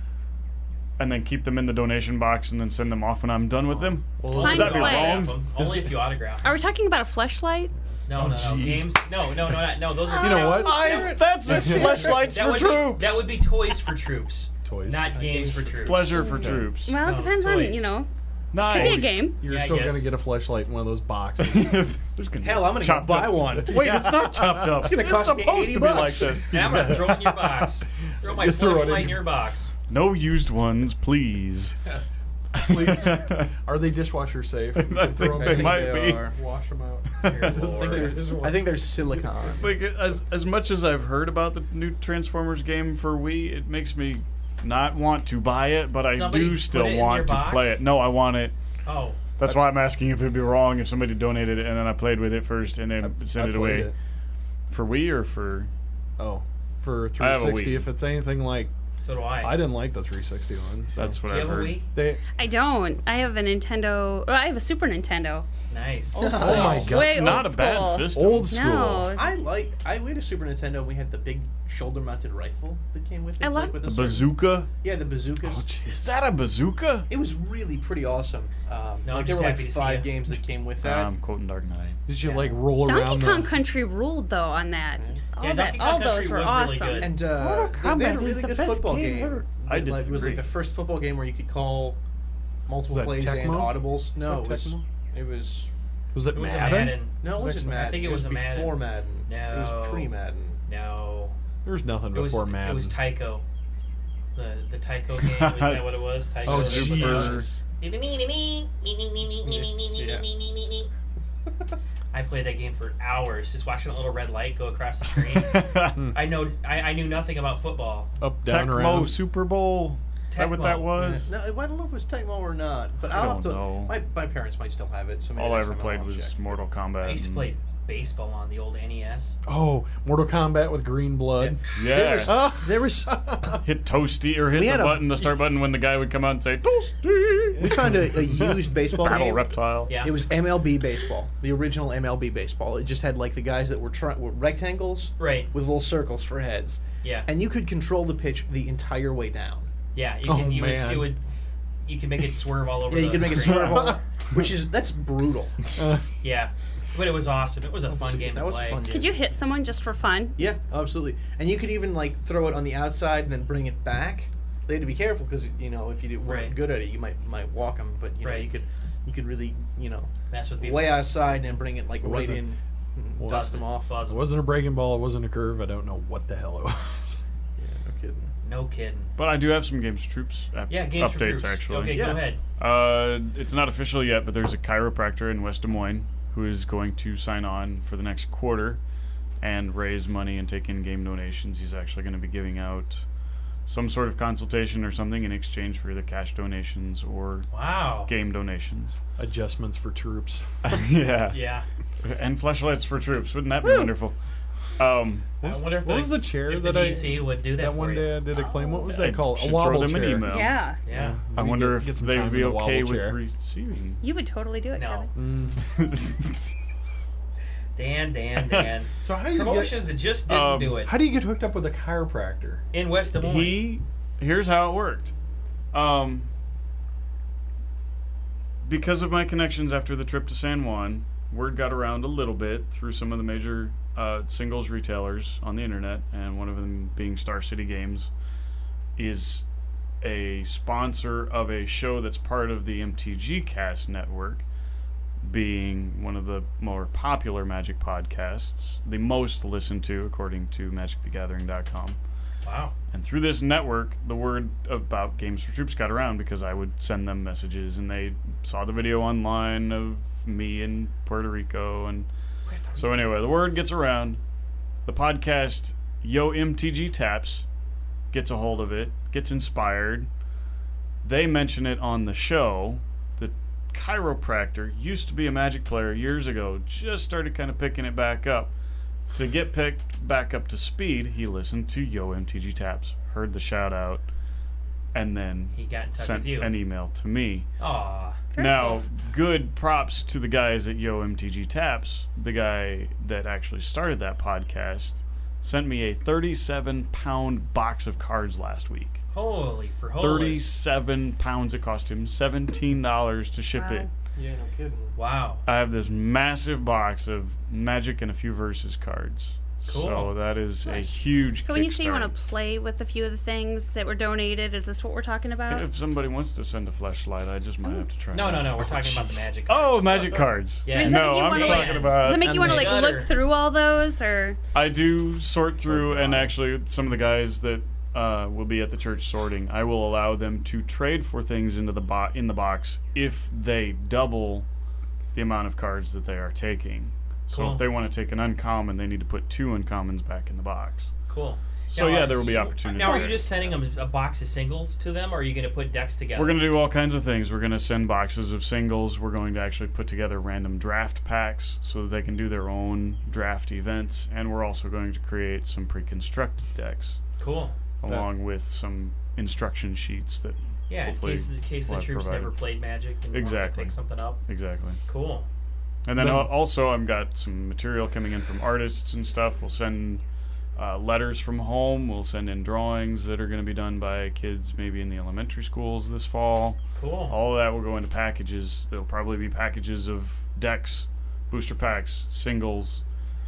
[SPEAKER 8] and then keep them in the donation box and then send them off when I'm done with them?
[SPEAKER 6] Well,
[SPEAKER 8] Would
[SPEAKER 9] Fine
[SPEAKER 8] that be
[SPEAKER 9] play.
[SPEAKER 8] wrong?
[SPEAKER 5] Them. Only if you autograph.
[SPEAKER 9] Are we talking about a fleshlight?
[SPEAKER 5] No,
[SPEAKER 8] Oh,
[SPEAKER 5] no, no.
[SPEAKER 8] jeez.
[SPEAKER 5] Games. No, no, no, no. no those are.
[SPEAKER 6] You know what?
[SPEAKER 8] I, that's a flashlights
[SPEAKER 5] That
[SPEAKER 8] for
[SPEAKER 5] would
[SPEAKER 8] troops.
[SPEAKER 5] Be, that would be toys for troops,
[SPEAKER 6] Toys.
[SPEAKER 5] not games for troops.
[SPEAKER 8] pleasure for troops.
[SPEAKER 9] Well, it
[SPEAKER 5] No,
[SPEAKER 9] depends
[SPEAKER 5] toys.
[SPEAKER 9] on, you know.
[SPEAKER 8] Nice.
[SPEAKER 9] Could be a game.
[SPEAKER 6] You're
[SPEAKER 5] Yeah, I
[SPEAKER 6] still
[SPEAKER 5] guess.
[SPEAKER 6] gonna get a fleshlight in one of those boxes.
[SPEAKER 8] There's gonna be
[SPEAKER 7] Hell, I'm gonna go
[SPEAKER 8] chopped
[SPEAKER 7] buy
[SPEAKER 8] up-
[SPEAKER 7] one.
[SPEAKER 8] Wait, it's not chopped up.
[SPEAKER 7] It's gonna cost me
[SPEAKER 8] supposed
[SPEAKER 7] eighty
[SPEAKER 8] to be like
[SPEAKER 7] bucks.
[SPEAKER 8] this.
[SPEAKER 5] And I'm gonna throw it in your box. Throw my
[SPEAKER 6] You throw it
[SPEAKER 5] flashlight
[SPEAKER 6] in-
[SPEAKER 5] in your box.
[SPEAKER 8] No used ones, please.
[SPEAKER 6] Please. Are they dishwasher safe? You
[SPEAKER 8] I
[SPEAKER 6] can throw
[SPEAKER 8] think
[SPEAKER 6] 'em
[SPEAKER 8] they
[SPEAKER 6] in.
[SPEAKER 8] might
[SPEAKER 7] They
[SPEAKER 8] be.
[SPEAKER 7] are.
[SPEAKER 6] Wash them out.
[SPEAKER 5] Dear
[SPEAKER 6] I just think
[SPEAKER 5] Lord.
[SPEAKER 6] they're dishwasher-
[SPEAKER 7] I think there's silicon.
[SPEAKER 8] Like as as much as I've heard about the new Transformers game for Wii, it makes me not want to buy it, but I
[SPEAKER 5] Somebody
[SPEAKER 8] do
[SPEAKER 5] put
[SPEAKER 8] still
[SPEAKER 5] it in
[SPEAKER 8] want
[SPEAKER 5] your
[SPEAKER 8] to
[SPEAKER 5] box?
[SPEAKER 8] play it. No, I want it.
[SPEAKER 5] Oh,
[SPEAKER 8] That's why I'm asking if it'd be wrong if somebody donated it and then I played with it first and then
[SPEAKER 6] I
[SPEAKER 8] sent it
[SPEAKER 6] played
[SPEAKER 8] away
[SPEAKER 6] it.
[SPEAKER 8] for Wii or for.
[SPEAKER 6] Oh, for
[SPEAKER 8] I have a
[SPEAKER 6] three sixty.
[SPEAKER 8] Wii.
[SPEAKER 6] If it's anything like,
[SPEAKER 5] so do I.
[SPEAKER 6] I didn't like the three sixty one. So.
[SPEAKER 8] That's what
[SPEAKER 5] Do you
[SPEAKER 8] I've
[SPEAKER 5] have a
[SPEAKER 8] heard.
[SPEAKER 5] Wii?
[SPEAKER 6] They.
[SPEAKER 9] I don't. I have a Nintendo. Well, I have a Super Nintendo.
[SPEAKER 5] Nice.
[SPEAKER 6] Oh my God.
[SPEAKER 9] Way
[SPEAKER 8] It's not
[SPEAKER 9] old
[SPEAKER 8] a bad
[SPEAKER 9] school.
[SPEAKER 8] system.
[SPEAKER 6] Old school.
[SPEAKER 9] No.
[SPEAKER 7] I like. I we had a Super Nintendo. and We had the big shoulder-mounted rifle that came with it.
[SPEAKER 9] I
[SPEAKER 7] like,
[SPEAKER 9] love-
[SPEAKER 7] with
[SPEAKER 8] The
[SPEAKER 7] a certain-
[SPEAKER 8] bazooka?
[SPEAKER 7] Yeah, the bazookas.
[SPEAKER 6] Oh,
[SPEAKER 8] Is that a bazooka?
[SPEAKER 7] It was really pretty awesome. Um,
[SPEAKER 5] No, I'm
[SPEAKER 7] like there
[SPEAKER 5] just
[SPEAKER 7] were like
[SPEAKER 5] happy to see
[SPEAKER 7] five
[SPEAKER 5] ya.
[SPEAKER 7] games that came with that.
[SPEAKER 8] I'm quoting Dark Knight.
[SPEAKER 6] Did you
[SPEAKER 7] Yeah.
[SPEAKER 6] like roll
[SPEAKER 9] Donkey
[SPEAKER 6] around
[SPEAKER 9] Kong
[SPEAKER 6] the?
[SPEAKER 9] Country ruled though on that. All,
[SPEAKER 5] Yeah,
[SPEAKER 9] that,
[SPEAKER 5] Donkey Kong
[SPEAKER 9] all
[SPEAKER 5] Country
[SPEAKER 9] those were
[SPEAKER 5] was really
[SPEAKER 9] awesome.
[SPEAKER 5] good.
[SPEAKER 7] And uh,
[SPEAKER 9] Mortal
[SPEAKER 7] they, they had a
[SPEAKER 9] Kombat
[SPEAKER 7] really
[SPEAKER 9] is the
[SPEAKER 7] good
[SPEAKER 9] best
[SPEAKER 7] football
[SPEAKER 9] game
[SPEAKER 7] game.
[SPEAKER 9] ever.
[SPEAKER 8] I
[SPEAKER 7] It, like, it was like
[SPEAKER 8] disagree.
[SPEAKER 7] the first football game where you could call multiple
[SPEAKER 6] that
[SPEAKER 7] plays and
[SPEAKER 6] Tecmo?
[SPEAKER 7] audibles. No, it
[SPEAKER 6] that
[SPEAKER 7] was.
[SPEAKER 6] Tecmo?
[SPEAKER 7] It was.
[SPEAKER 6] Was it,
[SPEAKER 5] It was a
[SPEAKER 6] Madden?
[SPEAKER 5] Madden.
[SPEAKER 7] No, it wasn't Madden.
[SPEAKER 5] I think it was a Madden.
[SPEAKER 7] before Madden. It was
[SPEAKER 5] No.
[SPEAKER 7] pre-Madden.
[SPEAKER 5] No.
[SPEAKER 6] There was nothing
[SPEAKER 5] It was,
[SPEAKER 6] before Madden.
[SPEAKER 5] it was Tycho. The the Tycho game. Is that what it was? Tycho.
[SPEAKER 6] Oh,
[SPEAKER 8] jeez.
[SPEAKER 5] I played that game for hours, just watching a little red light go across the screen. I know, I, I knew nothing about football.
[SPEAKER 6] Up, down,
[SPEAKER 8] Tecmo
[SPEAKER 6] around.
[SPEAKER 8] Super Bowl. Is that what that
[SPEAKER 5] Tecmo.
[SPEAKER 8] was?
[SPEAKER 7] No, I don't know if it was Tecmo or not, but
[SPEAKER 8] I
[SPEAKER 7] I'll
[SPEAKER 8] don't
[SPEAKER 7] have to.
[SPEAKER 8] know.
[SPEAKER 7] My, my parents might still have it. So maybe
[SPEAKER 8] All I
[SPEAKER 7] next
[SPEAKER 8] ever
[SPEAKER 7] time
[SPEAKER 8] played
[SPEAKER 7] I'll
[SPEAKER 8] was
[SPEAKER 7] check.
[SPEAKER 8] Mortal Kombat.
[SPEAKER 5] I used to
[SPEAKER 8] and-
[SPEAKER 5] play baseball on the old N E S.
[SPEAKER 6] Oh, Mortal Kombat with green blood.
[SPEAKER 8] Yeah.
[SPEAKER 7] There was,
[SPEAKER 6] Ah.
[SPEAKER 7] there was
[SPEAKER 8] hit Toasty or hit
[SPEAKER 7] We
[SPEAKER 8] the
[SPEAKER 7] had a-
[SPEAKER 8] button, the start button, when the guy would come out and say Toasty.
[SPEAKER 7] we found a, a used baseball
[SPEAKER 8] Battle
[SPEAKER 7] game.
[SPEAKER 8] Reptile.
[SPEAKER 5] Yeah.
[SPEAKER 7] It was M L B baseball, the original M L B baseball. It just had like the guys that were, try- were rectangles
[SPEAKER 5] Right.
[SPEAKER 7] with little circles for heads,
[SPEAKER 5] Yeah.
[SPEAKER 7] and you could control the pitch the entire way down.
[SPEAKER 5] Yeah, you
[SPEAKER 6] Oh,
[SPEAKER 5] could, you would,
[SPEAKER 6] man.
[SPEAKER 5] you would, you could make it swerve all over.
[SPEAKER 7] Yeah, you
[SPEAKER 5] the
[SPEAKER 7] can make it
[SPEAKER 5] screen.
[SPEAKER 7] swerve all, which is that's brutal.
[SPEAKER 6] Uh,
[SPEAKER 5] Yeah, but it was awesome. It was a fun game
[SPEAKER 7] That
[SPEAKER 5] to
[SPEAKER 7] was
[SPEAKER 5] play.
[SPEAKER 7] a fun game.
[SPEAKER 9] Could you hit someone just for fun?
[SPEAKER 7] Yeah, absolutely. And you could even like throw it on the outside and then bring it back. They had to be careful because you know if you weren't
[SPEAKER 5] Right.
[SPEAKER 7] good at it, you might might walk them. But you know
[SPEAKER 5] Right.
[SPEAKER 7] you could you could really you know
[SPEAKER 5] Mess with people.
[SPEAKER 7] way outside and then bring it like right
[SPEAKER 6] wasn't-
[SPEAKER 7] in, and
[SPEAKER 6] Well,
[SPEAKER 7] dust them off.
[SPEAKER 5] Fuzz
[SPEAKER 6] It
[SPEAKER 5] 'em.
[SPEAKER 6] wasn't a breaking ball. It wasn't a curve. I don't know what the hell it was.
[SPEAKER 7] Yeah, no kidding.
[SPEAKER 5] No kidding.
[SPEAKER 8] But I do have some Games for Troops ap-
[SPEAKER 5] Yeah, games for
[SPEAKER 8] updates
[SPEAKER 5] troops.
[SPEAKER 8] actually.
[SPEAKER 5] Okay,
[SPEAKER 7] Yeah.
[SPEAKER 5] go ahead.
[SPEAKER 8] Uh, it's not official yet, but there's a chiropractor in West Des Moines who is going to sign on for the next quarter and raise money and take in game donations. He's actually going to be giving out some sort of consultation or something in exchange for either cash donations or
[SPEAKER 5] Wow.
[SPEAKER 8] game donations.
[SPEAKER 6] Adjustments for troops.
[SPEAKER 8] yeah.
[SPEAKER 5] Yeah.
[SPEAKER 8] And flashlights for troops. Wouldn't that be wonderful? Um,
[SPEAKER 5] I
[SPEAKER 6] was-
[SPEAKER 5] wonder if
[SPEAKER 6] what
[SPEAKER 5] the,
[SPEAKER 6] was the chair
[SPEAKER 5] if
[SPEAKER 6] that
[SPEAKER 5] the
[SPEAKER 6] I-
[SPEAKER 5] D C would do that,
[SPEAKER 6] That
[SPEAKER 5] for
[SPEAKER 6] one
[SPEAKER 5] you.
[SPEAKER 6] day I did a claim. What was
[SPEAKER 8] I
[SPEAKER 6] that called?
[SPEAKER 8] should
[SPEAKER 6] A wobble
[SPEAKER 8] throw them
[SPEAKER 6] chair.
[SPEAKER 8] an email.
[SPEAKER 9] Yeah.
[SPEAKER 5] Yeah.
[SPEAKER 8] I
[SPEAKER 6] We
[SPEAKER 8] wonder
[SPEAKER 6] get- get
[SPEAKER 8] if
[SPEAKER 6] some
[SPEAKER 8] they
[SPEAKER 6] time
[SPEAKER 8] would be
[SPEAKER 6] in the
[SPEAKER 8] okay
[SPEAKER 6] wobble
[SPEAKER 8] with
[SPEAKER 6] chair.
[SPEAKER 8] receiving.
[SPEAKER 9] You would totally do it,
[SPEAKER 5] No.
[SPEAKER 9] Kevin.
[SPEAKER 6] Mm.
[SPEAKER 5] Dan, Dan, Dan.
[SPEAKER 6] So how do you get,
[SPEAKER 5] Promotions that just didn't
[SPEAKER 8] Um,
[SPEAKER 5] do it.
[SPEAKER 6] how do you get hooked up with a chiropractor?
[SPEAKER 5] In West Des Moines.
[SPEAKER 8] He here's how it worked. Um, because of my connections after the trip to San Juan, word got around a little bit through some of the major uh, singles retailers on the internet, and one of them being Star City Games, is a sponsor of a show that's part of the M T G Cast network, being one of the more popular Magic podcasts, the most listened to according to magic the gathering dot com.
[SPEAKER 5] Wow.
[SPEAKER 8] And through this network, the word about Games for Troops got around because I would send them messages, and they saw the video online of me in Puerto Rico. And so anyway, the word gets around. The podcast Yo M T G Taps gets a hold of it, gets inspired. They mention it on the show. The chiropractor used to be a Magic player years ago, just started kind of picking it back up. To get picked back up to speed, he listened to Yo M T G Taps, heard the shout out, and then
[SPEAKER 5] He got in touch
[SPEAKER 8] sent
[SPEAKER 5] with you.
[SPEAKER 8] an email to me.
[SPEAKER 5] Aw.
[SPEAKER 8] Now, good props to the guys at Yo M T G Taps. The guy that actually started that podcast sent me a thirty-seven pound box of cards last week.
[SPEAKER 5] Holy for holy.
[SPEAKER 8] thirty-seven pounds. It cost him seventeen dollars to ship
[SPEAKER 9] Wow.
[SPEAKER 8] it.
[SPEAKER 7] Yeah, no kidding.
[SPEAKER 5] Wow.
[SPEAKER 8] I have this massive box of Magic and a few Versus cards.
[SPEAKER 5] Cool.
[SPEAKER 8] So that is
[SPEAKER 5] Nice.
[SPEAKER 8] a huge
[SPEAKER 9] So when you say you want
[SPEAKER 8] kickstart.
[SPEAKER 9] to play with a few of the things that were donated, is this what we're talking about?
[SPEAKER 8] If somebody wants to send a flashlight, I just might have to try.
[SPEAKER 5] No,
[SPEAKER 8] it
[SPEAKER 5] no,
[SPEAKER 8] out.
[SPEAKER 5] no. We're talking about the
[SPEAKER 6] jeez.
[SPEAKER 5] magic.
[SPEAKER 8] Oh, Magic cards.
[SPEAKER 5] Yeah.
[SPEAKER 9] Does that
[SPEAKER 8] No,
[SPEAKER 9] make you
[SPEAKER 8] I'm
[SPEAKER 9] wanna,
[SPEAKER 8] talking
[SPEAKER 5] like-
[SPEAKER 8] about.
[SPEAKER 9] Does it make you want to like
[SPEAKER 5] Gutter.
[SPEAKER 9] look through all those, or
[SPEAKER 8] I do sort through,
[SPEAKER 5] Oh,
[SPEAKER 8] and
[SPEAKER 5] God.
[SPEAKER 8] actually, some of the guys that uh, will be at the church sorting, I will allow them to trade for things into the bo- in the box if they double the amount of cards that they are taking. So
[SPEAKER 5] Cool.
[SPEAKER 8] if they want to take an uncommon, they need to put two uncommons back in the box.
[SPEAKER 5] Cool.
[SPEAKER 8] So,
[SPEAKER 5] Now,
[SPEAKER 8] yeah,
[SPEAKER 5] are
[SPEAKER 8] there will be
[SPEAKER 5] you-
[SPEAKER 8] opportunity
[SPEAKER 5] Now, are
[SPEAKER 8] there.
[SPEAKER 5] you just sending them a box of singles to them, or are you going to put decks together?
[SPEAKER 8] We're going to do all kinds of things. We're going to send boxes of singles. We're going to actually put together random draft packs so that they can do their own draft events. And we're also going to create some pre-constructed decks
[SPEAKER 5] Cool.
[SPEAKER 8] along with some instruction sheets that
[SPEAKER 5] Yeah, in
[SPEAKER 8] hopefully
[SPEAKER 5] case, in case the
[SPEAKER 8] we'll have
[SPEAKER 5] troops
[SPEAKER 8] provided.
[SPEAKER 5] never played Magic and
[SPEAKER 8] Exactly.
[SPEAKER 5] want to pick something up.
[SPEAKER 8] Exactly.
[SPEAKER 5] Cool.
[SPEAKER 8] And then
[SPEAKER 6] Then-
[SPEAKER 8] al- also I've got some material coming in from artists and stuff. We'll send uh, letters from home. We'll send in drawings that are going to be done by kids maybe in the elementary schools this fall.
[SPEAKER 5] Cool.
[SPEAKER 8] All of that will go into packages. There'll probably be packages of decks, booster packs, singles,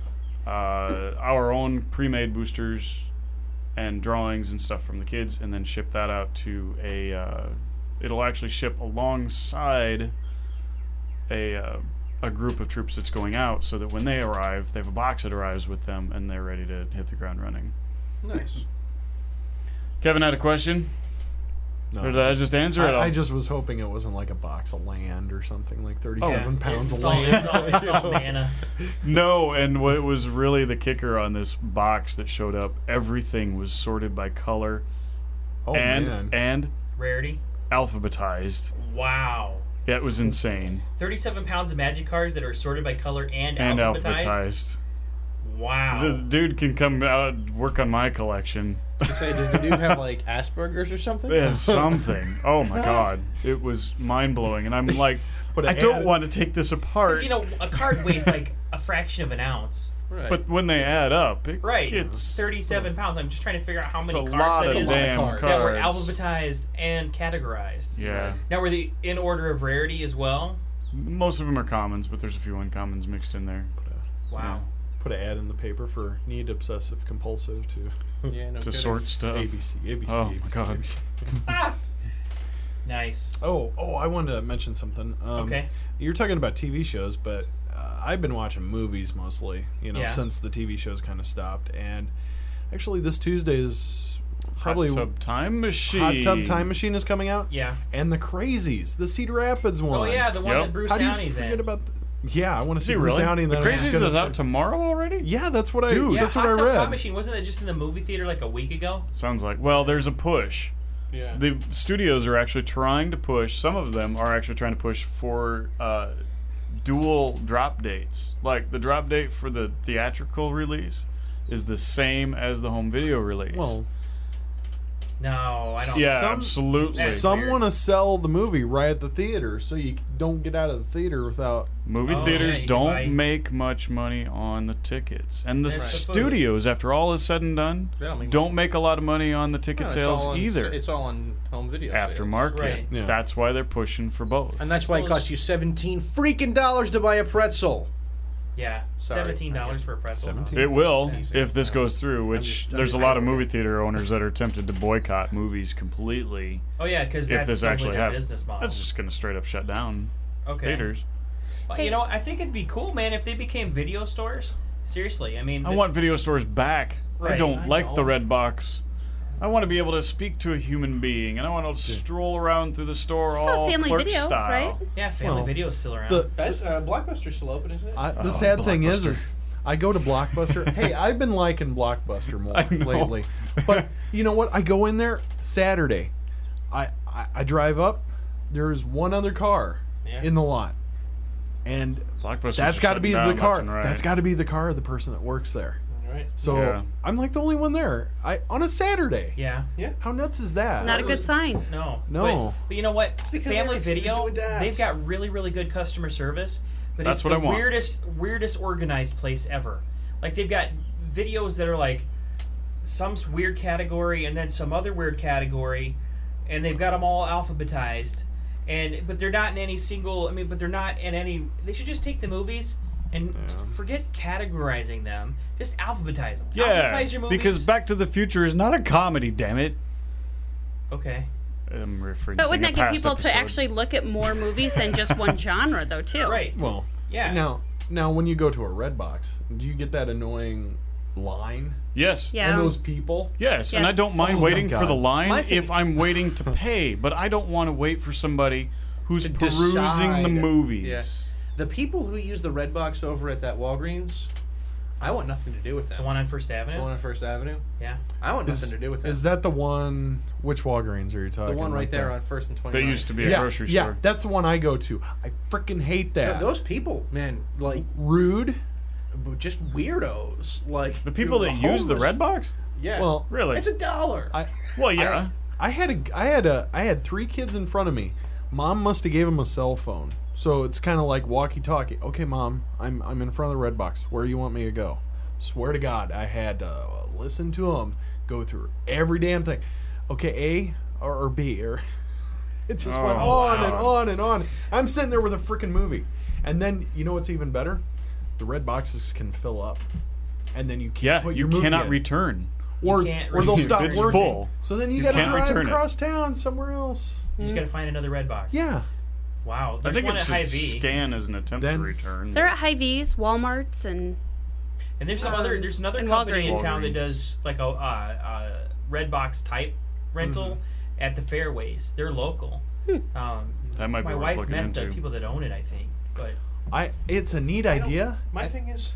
[SPEAKER 8] uh, our own pre-made boosters, and drawings and stuff from the kids, and then ship that out to a. Uh, it'll actually ship alongside a uh, a group of troops that's going out, so that when they arrive, they have a box that arrives with them, and they're ready to hit the ground running.
[SPEAKER 7] Nice.
[SPEAKER 8] Kevin had a question.
[SPEAKER 6] No,
[SPEAKER 8] Or did I just answer it?
[SPEAKER 6] I,
[SPEAKER 8] all?
[SPEAKER 6] I just was hoping it wasn't like a box of land or something like thirty-seven
[SPEAKER 5] Yeah,
[SPEAKER 6] pounds
[SPEAKER 5] it's
[SPEAKER 6] of
[SPEAKER 5] all,
[SPEAKER 6] land.
[SPEAKER 5] It's all, it's all mana.
[SPEAKER 8] No, and what was really the kicker on this box that showed up, everything was sorted by color
[SPEAKER 6] Oh
[SPEAKER 8] and
[SPEAKER 6] man.
[SPEAKER 8] and
[SPEAKER 5] Rarity.
[SPEAKER 8] alphabetized.
[SPEAKER 5] Wow.
[SPEAKER 8] Yeah, it was insane.
[SPEAKER 5] thirty-seven pounds of Magic cards that are sorted by color and,
[SPEAKER 8] And
[SPEAKER 5] alphabetized.
[SPEAKER 8] alphabetized.
[SPEAKER 5] Wow.
[SPEAKER 8] The dude can come out and work on my collection.
[SPEAKER 7] You say, does the dude have like Asperger's or something?
[SPEAKER 8] It has something. Oh my god. It was mind blowing. And I'm like,
[SPEAKER 6] Put a
[SPEAKER 8] I don't
[SPEAKER 6] hat-
[SPEAKER 8] want to take this apart.
[SPEAKER 5] Because, you know, a card weighs like a fraction of an ounce.
[SPEAKER 7] Right.
[SPEAKER 8] But when they add up, it
[SPEAKER 5] Right,
[SPEAKER 8] gets
[SPEAKER 5] thirty-seven pounds. I'm just trying to figure out how
[SPEAKER 8] it's
[SPEAKER 5] many
[SPEAKER 8] a
[SPEAKER 5] cards
[SPEAKER 8] lot
[SPEAKER 5] that
[SPEAKER 8] of
[SPEAKER 5] is
[SPEAKER 8] damn
[SPEAKER 7] cards.
[SPEAKER 8] cards.
[SPEAKER 5] that were alphabetized and categorized.
[SPEAKER 8] Yeah.
[SPEAKER 5] Now, were they in order of rarity as well?
[SPEAKER 8] Most of them are commons, but there's a few uncommons mixed in there.
[SPEAKER 5] Wow.
[SPEAKER 6] Put an ad in the paper for need obsessive compulsive to
[SPEAKER 7] Yeah, no
[SPEAKER 8] To
[SPEAKER 7] kidding.
[SPEAKER 8] sort stuff.
[SPEAKER 6] A B C, A B C,
[SPEAKER 8] Oh
[SPEAKER 6] A B C,
[SPEAKER 8] my God.
[SPEAKER 6] A B C.
[SPEAKER 5] Ah! Nice.
[SPEAKER 6] Oh, oh, I wanted to mention something. Um,
[SPEAKER 5] Okay.
[SPEAKER 6] You're talking about T V shows, but uh, I've been watching movies mostly, you know,
[SPEAKER 5] Yeah.
[SPEAKER 6] since the T V shows kind of stopped. And actually, this Tuesday is probably
[SPEAKER 8] Hot Tub Time Machine.
[SPEAKER 6] Hot Tub Time Machine is coming out.
[SPEAKER 5] Yeah.
[SPEAKER 6] And The Crazies, the Cedar Rapids one.
[SPEAKER 5] Oh, yeah, the one
[SPEAKER 8] Yep.
[SPEAKER 5] that Bruce
[SPEAKER 6] How do you
[SPEAKER 5] Downey's
[SPEAKER 6] forget
[SPEAKER 5] in.
[SPEAKER 6] about? The, yeah, I want to
[SPEAKER 8] Is
[SPEAKER 6] see
[SPEAKER 8] he
[SPEAKER 6] Bruce
[SPEAKER 8] really?
[SPEAKER 6] Downey. And
[SPEAKER 8] The
[SPEAKER 6] then I'm just
[SPEAKER 8] Crazies
[SPEAKER 6] gonna
[SPEAKER 8] is
[SPEAKER 6] try-
[SPEAKER 8] out tomorrow already?
[SPEAKER 6] Yeah, that's what I.
[SPEAKER 8] Dude.
[SPEAKER 5] Yeah,
[SPEAKER 6] that's
[SPEAKER 5] Hot
[SPEAKER 6] what I
[SPEAKER 5] Tub
[SPEAKER 6] read.
[SPEAKER 5] Time Machine, wasn't it just in the movie theater like a week ago?
[SPEAKER 8] Sounds like. Well, there's a push.
[SPEAKER 7] Yeah.
[SPEAKER 8] The studios are actually trying to push, some of them are actually trying to push for uh, dual drop dates. Like, the drop date for the theatrical release is the same as the home video release.
[SPEAKER 6] Well,
[SPEAKER 5] No, I don't.
[SPEAKER 8] yeah,
[SPEAKER 6] some-
[SPEAKER 8] absolutely.
[SPEAKER 5] That's
[SPEAKER 6] some
[SPEAKER 5] weird.
[SPEAKER 6] want to sell the movie right at the theater, so you don't get out of the theater without.
[SPEAKER 8] Movie
[SPEAKER 5] Oh,
[SPEAKER 8] theaters
[SPEAKER 5] yeah, you
[SPEAKER 8] don't
[SPEAKER 5] buy-
[SPEAKER 8] make much money on the tickets. And the
[SPEAKER 5] That's the food.
[SPEAKER 8] studios, after all is said and done,
[SPEAKER 7] They don't make
[SPEAKER 8] don't make a lot of money on the ticket
[SPEAKER 7] No, it's
[SPEAKER 8] sales
[SPEAKER 7] all on,
[SPEAKER 8] either.
[SPEAKER 7] It's all on home video sales.
[SPEAKER 8] Aftermarket.
[SPEAKER 5] Right.
[SPEAKER 6] Yeah.
[SPEAKER 8] That's why they're pushing for both.
[SPEAKER 7] And that's why it costs you seventeen freaking dollars to buy a pretzel.
[SPEAKER 5] Yeah,
[SPEAKER 7] Sorry.
[SPEAKER 5] seventeen dollars for a pretzel.
[SPEAKER 6] seventeen
[SPEAKER 8] It will
[SPEAKER 7] Teasing.
[SPEAKER 8] if this goes through, which
[SPEAKER 7] just- I'm
[SPEAKER 8] there's a
[SPEAKER 7] just
[SPEAKER 8] lot of
[SPEAKER 7] kidding.
[SPEAKER 8] movie theater owners that are tempted to boycott movies completely
[SPEAKER 5] Oh yeah, because
[SPEAKER 8] if
[SPEAKER 5] that's
[SPEAKER 8] this
[SPEAKER 5] totally
[SPEAKER 8] actually
[SPEAKER 5] their
[SPEAKER 8] happens.
[SPEAKER 5] business model.
[SPEAKER 8] That's just going to straight up shut down
[SPEAKER 5] okay.
[SPEAKER 8] theaters.
[SPEAKER 5] But,
[SPEAKER 9] Hey.
[SPEAKER 5] you know, I think it'd be cool, man, if they became video stores. Seriously, I mean,
[SPEAKER 8] I
[SPEAKER 5] the-
[SPEAKER 8] want video stores back. I
[SPEAKER 5] Right.
[SPEAKER 8] don't
[SPEAKER 7] I
[SPEAKER 8] like the
[SPEAKER 7] don't.
[SPEAKER 8] red box. I want to be able to speak to a human being, and I want to stroll around through the store
[SPEAKER 9] Still
[SPEAKER 8] all
[SPEAKER 9] family
[SPEAKER 8] clerk
[SPEAKER 9] video,
[SPEAKER 8] style.
[SPEAKER 9] right?
[SPEAKER 5] yeah, Family
[SPEAKER 6] Well,
[SPEAKER 5] Video's still around.
[SPEAKER 6] The
[SPEAKER 7] That's, uh, Blockbuster's still open, isn't it?
[SPEAKER 6] I, the
[SPEAKER 8] Oh,
[SPEAKER 6] sad thing is,
[SPEAKER 8] Blockbuster.
[SPEAKER 6] is I go to Blockbuster. Hey, I've been liking Blockbuster more
[SPEAKER 8] I know.
[SPEAKER 6] lately. But you know what? I go in there Saturday. I, I, I drive up. There's one other car
[SPEAKER 7] Yeah.
[SPEAKER 6] in the lot, and
[SPEAKER 8] Blockbuster's
[SPEAKER 6] that's got to be
[SPEAKER 8] shutting
[SPEAKER 6] the
[SPEAKER 8] down
[SPEAKER 6] car.
[SPEAKER 8] left and right.
[SPEAKER 6] That's got to be the car of the person that works there.
[SPEAKER 7] All right.
[SPEAKER 6] So
[SPEAKER 8] Yeah.
[SPEAKER 6] I'm like the only one there. I on a Saturday.
[SPEAKER 5] yeah.
[SPEAKER 6] How nuts is that?
[SPEAKER 9] Not a good sign.
[SPEAKER 5] No.
[SPEAKER 6] No.
[SPEAKER 5] But, but you know what?
[SPEAKER 7] because they
[SPEAKER 5] Family
[SPEAKER 7] refuse
[SPEAKER 5] Video,
[SPEAKER 7] to adapt.
[SPEAKER 5] they've got really, really good customer service. But
[SPEAKER 8] That's
[SPEAKER 5] it's
[SPEAKER 8] what
[SPEAKER 5] the
[SPEAKER 8] I want.
[SPEAKER 5] weirdest, weirdest organized place ever. Like they've got videos that are like some s- weird category and then some other weird category, and they've got them all alphabetized. And but they're not in any single. I mean, but they're not in any. They should just take the movies and forget categorizing them. Just alphabetize them.
[SPEAKER 8] Yeah,
[SPEAKER 5] alphabetize your movies.
[SPEAKER 8] because Back to the Future is not a comedy, damn it.
[SPEAKER 5] okay.
[SPEAKER 8] I'm referencing
[SPEAKER 9] But wouldn't
[SPEAKER 8] a
[SPEAKER 9] that get
[SPEAKER 8] past
[SPEAKER 9] people
[SPEAKER 8] episode.
[SPEAKER 9] to actually look at more movies than just one genre, though, too?
[SPEAKER 5] Right.
[SPEAKER 6] Well,
[SPEAKER 5] Yeah.
[SPEAKER 6] Now, now when you go to a red box, do you get that annoying line
[SPEAKER 8] Yes.
[SPEAKER 9] Yeah.
[SPEAKER 6] and those people?
[SPEAKER 8] Yes, and I
[SPEAKER 9] Yes.
[SPEAKER 8] don't mind
[SPEAKER 6] Oh my
[SPEAKER 8] waiting for
[SPEAKER 6] God.
[SPEAKER 8] the line
[SPEAKER 7] My thing-
[SPEAKER 8] if I'm waiting to pay, but I don't want to wait for somebody who's
[SPEAKER 7] To
[SPEAKER 8] perusing
[SPEAKER 7] decide.
[SPEAKER 8] the movies.
[SPEAKER 7] Yeah. The people who use the red box over at that Walgreens, I want nothing to do with them.
[SPEAKER 5] The one on First Avenue.
[SPEAKER 7] The one on First Avenue?
[SPEAKER 5] Yeah.
[SPEAKER 7] I want
[SPEAKER 6] Is,
[SPEAKER 7] nothing to do with them.
[SPEAKER 6] is that the one? Which Walgreens are you
[SPEAKER 7] the
[SPEAKER 6] talking?
[SPEAKER 7] one right
[SPEAKER 6] like
[SPEAKER 7] there
[SPEAKER 6] that?
[SPEAKER 7] on First and
[SPEAKER 8] That
[SPEAKER 7] twenty-nine?
[SPEAKER 8] used to be a
[SPEAKER 6] yeah,
[SPEAKER 8] grocery
[SPEAKER 6] yeah,
[SPEAKER 8] store.
[SPEAKER 6] that's the one I go to. I freaking hate that.
[SPEAKER 7] Those people, man, like
[SPEAKER 6] rude.
[SPEAKER 7] just weirdos. Like
[SPEAKER 8] The people that
[SPEAKER 7] you're
[SPEAKER 8] use the
[SPEAKER 7] homeless.
[SPEAKER 8] red box?
[SPEAKER 7] Yeah.
[SPEAKER 6] Well,
[SPEAKER 8] Really?
[SPEAKER 7] it's a dollar.
[SPEAKER 6] I
[SPEAKER 8] Well, yeah.
[SPEAKER 6] I had a I had a I had three kids in front of me. Mom must have gave him a cell phone, so it's kind of like walkie-talkie. Okay, Mom, I'm I'm in front of the red box. Where do you want me to go? Swear to God, I had to uh, listen to him go through every damn thing. Okay, A or, or B or it just went
[SPEAKER 8] Oh,
[SPEAKER 6] on
[SPEAKER 8] wow.
[SPEAKER 6] and on and on. I'm sitting there with a freaking movie, and then you know what's even better? The red boxes can fill up, and then you can't
[SPEAKER 8] yeah,
[SPEAKER 6] put
[SPEAKER 8] you
[SPEAKER 6] your movie
[SPEAKER 8] cannot
[SPEAKER 6] in.
[SPEAKER 8] return.
[SPEAKER 6] or
[SPEAKER 5] can't
[SPEAKER 6] or they'll
[SPEAKER 5] return.
[SPEAKER 6] stop
[SPEAKER 8] It's
[SPEAKER 6] working.
[SPEAKER 8] full.
[SPEAKER 6] So then you,
[SPEAKER 8] You
[SPEAKER 6] got to
[SPEAKER 8] can't
[SPEAKER 6] drive
[SPEAKER 8] return it.
[SPEAKER 6] across town somewhere else.
[SPEAKER 5] You just got to find another red box.
[SPEAKER 6] Yeah.
[SPEAKER 5] Wow.
[SPEAKER 8] I
[SPEAKER 5] There's
[SPEAKER 8] think
[SPEAKER 5] one
[SPEAKER 8] it
[SPEAKER 5] at
[SPEAKER 8] should
[SPEAKER 5] Hy-Vee.
[SPEAKER 8] scan as an attempt
[SPEAKER 6] Then-
[SPEAKER 8] to return.
[SPEAKER 9] They're at Hy-Vee's, Walmart's, and
[SPEAKER 5] And there's some
[SPEAKER 9] Um,
[SPEAKER 5] other. There's another
[SPEAKER 9] and
[SPEAKER 5] company in
[SPEAKER 8] Walgreens.
[SPEAKER 5] town that
[SPEAKER 8] Walgreens.
[SPEAKER 5] does like a uh, uh, red box type rental
[SPEAKER 8] Mm-hmm.
[SPEAKER 5] at the fairways. They're local. Um,
[SPEAKER 8] That might be
[SPEAKER 5] my
[SPEAKER 8] worth
[SPEAKER 5] wife
[SPEAKER 8] looking
[SPEAKER 5] met the
[SPEAKER 8] into.
[SPEAKER 5] people that own it, I think. But
[SPEAKER 6] I it's a neat
[SPEAKER 7] I don't-
[SPEAKER 6] idea.
[SPEAKER 7] My thing is,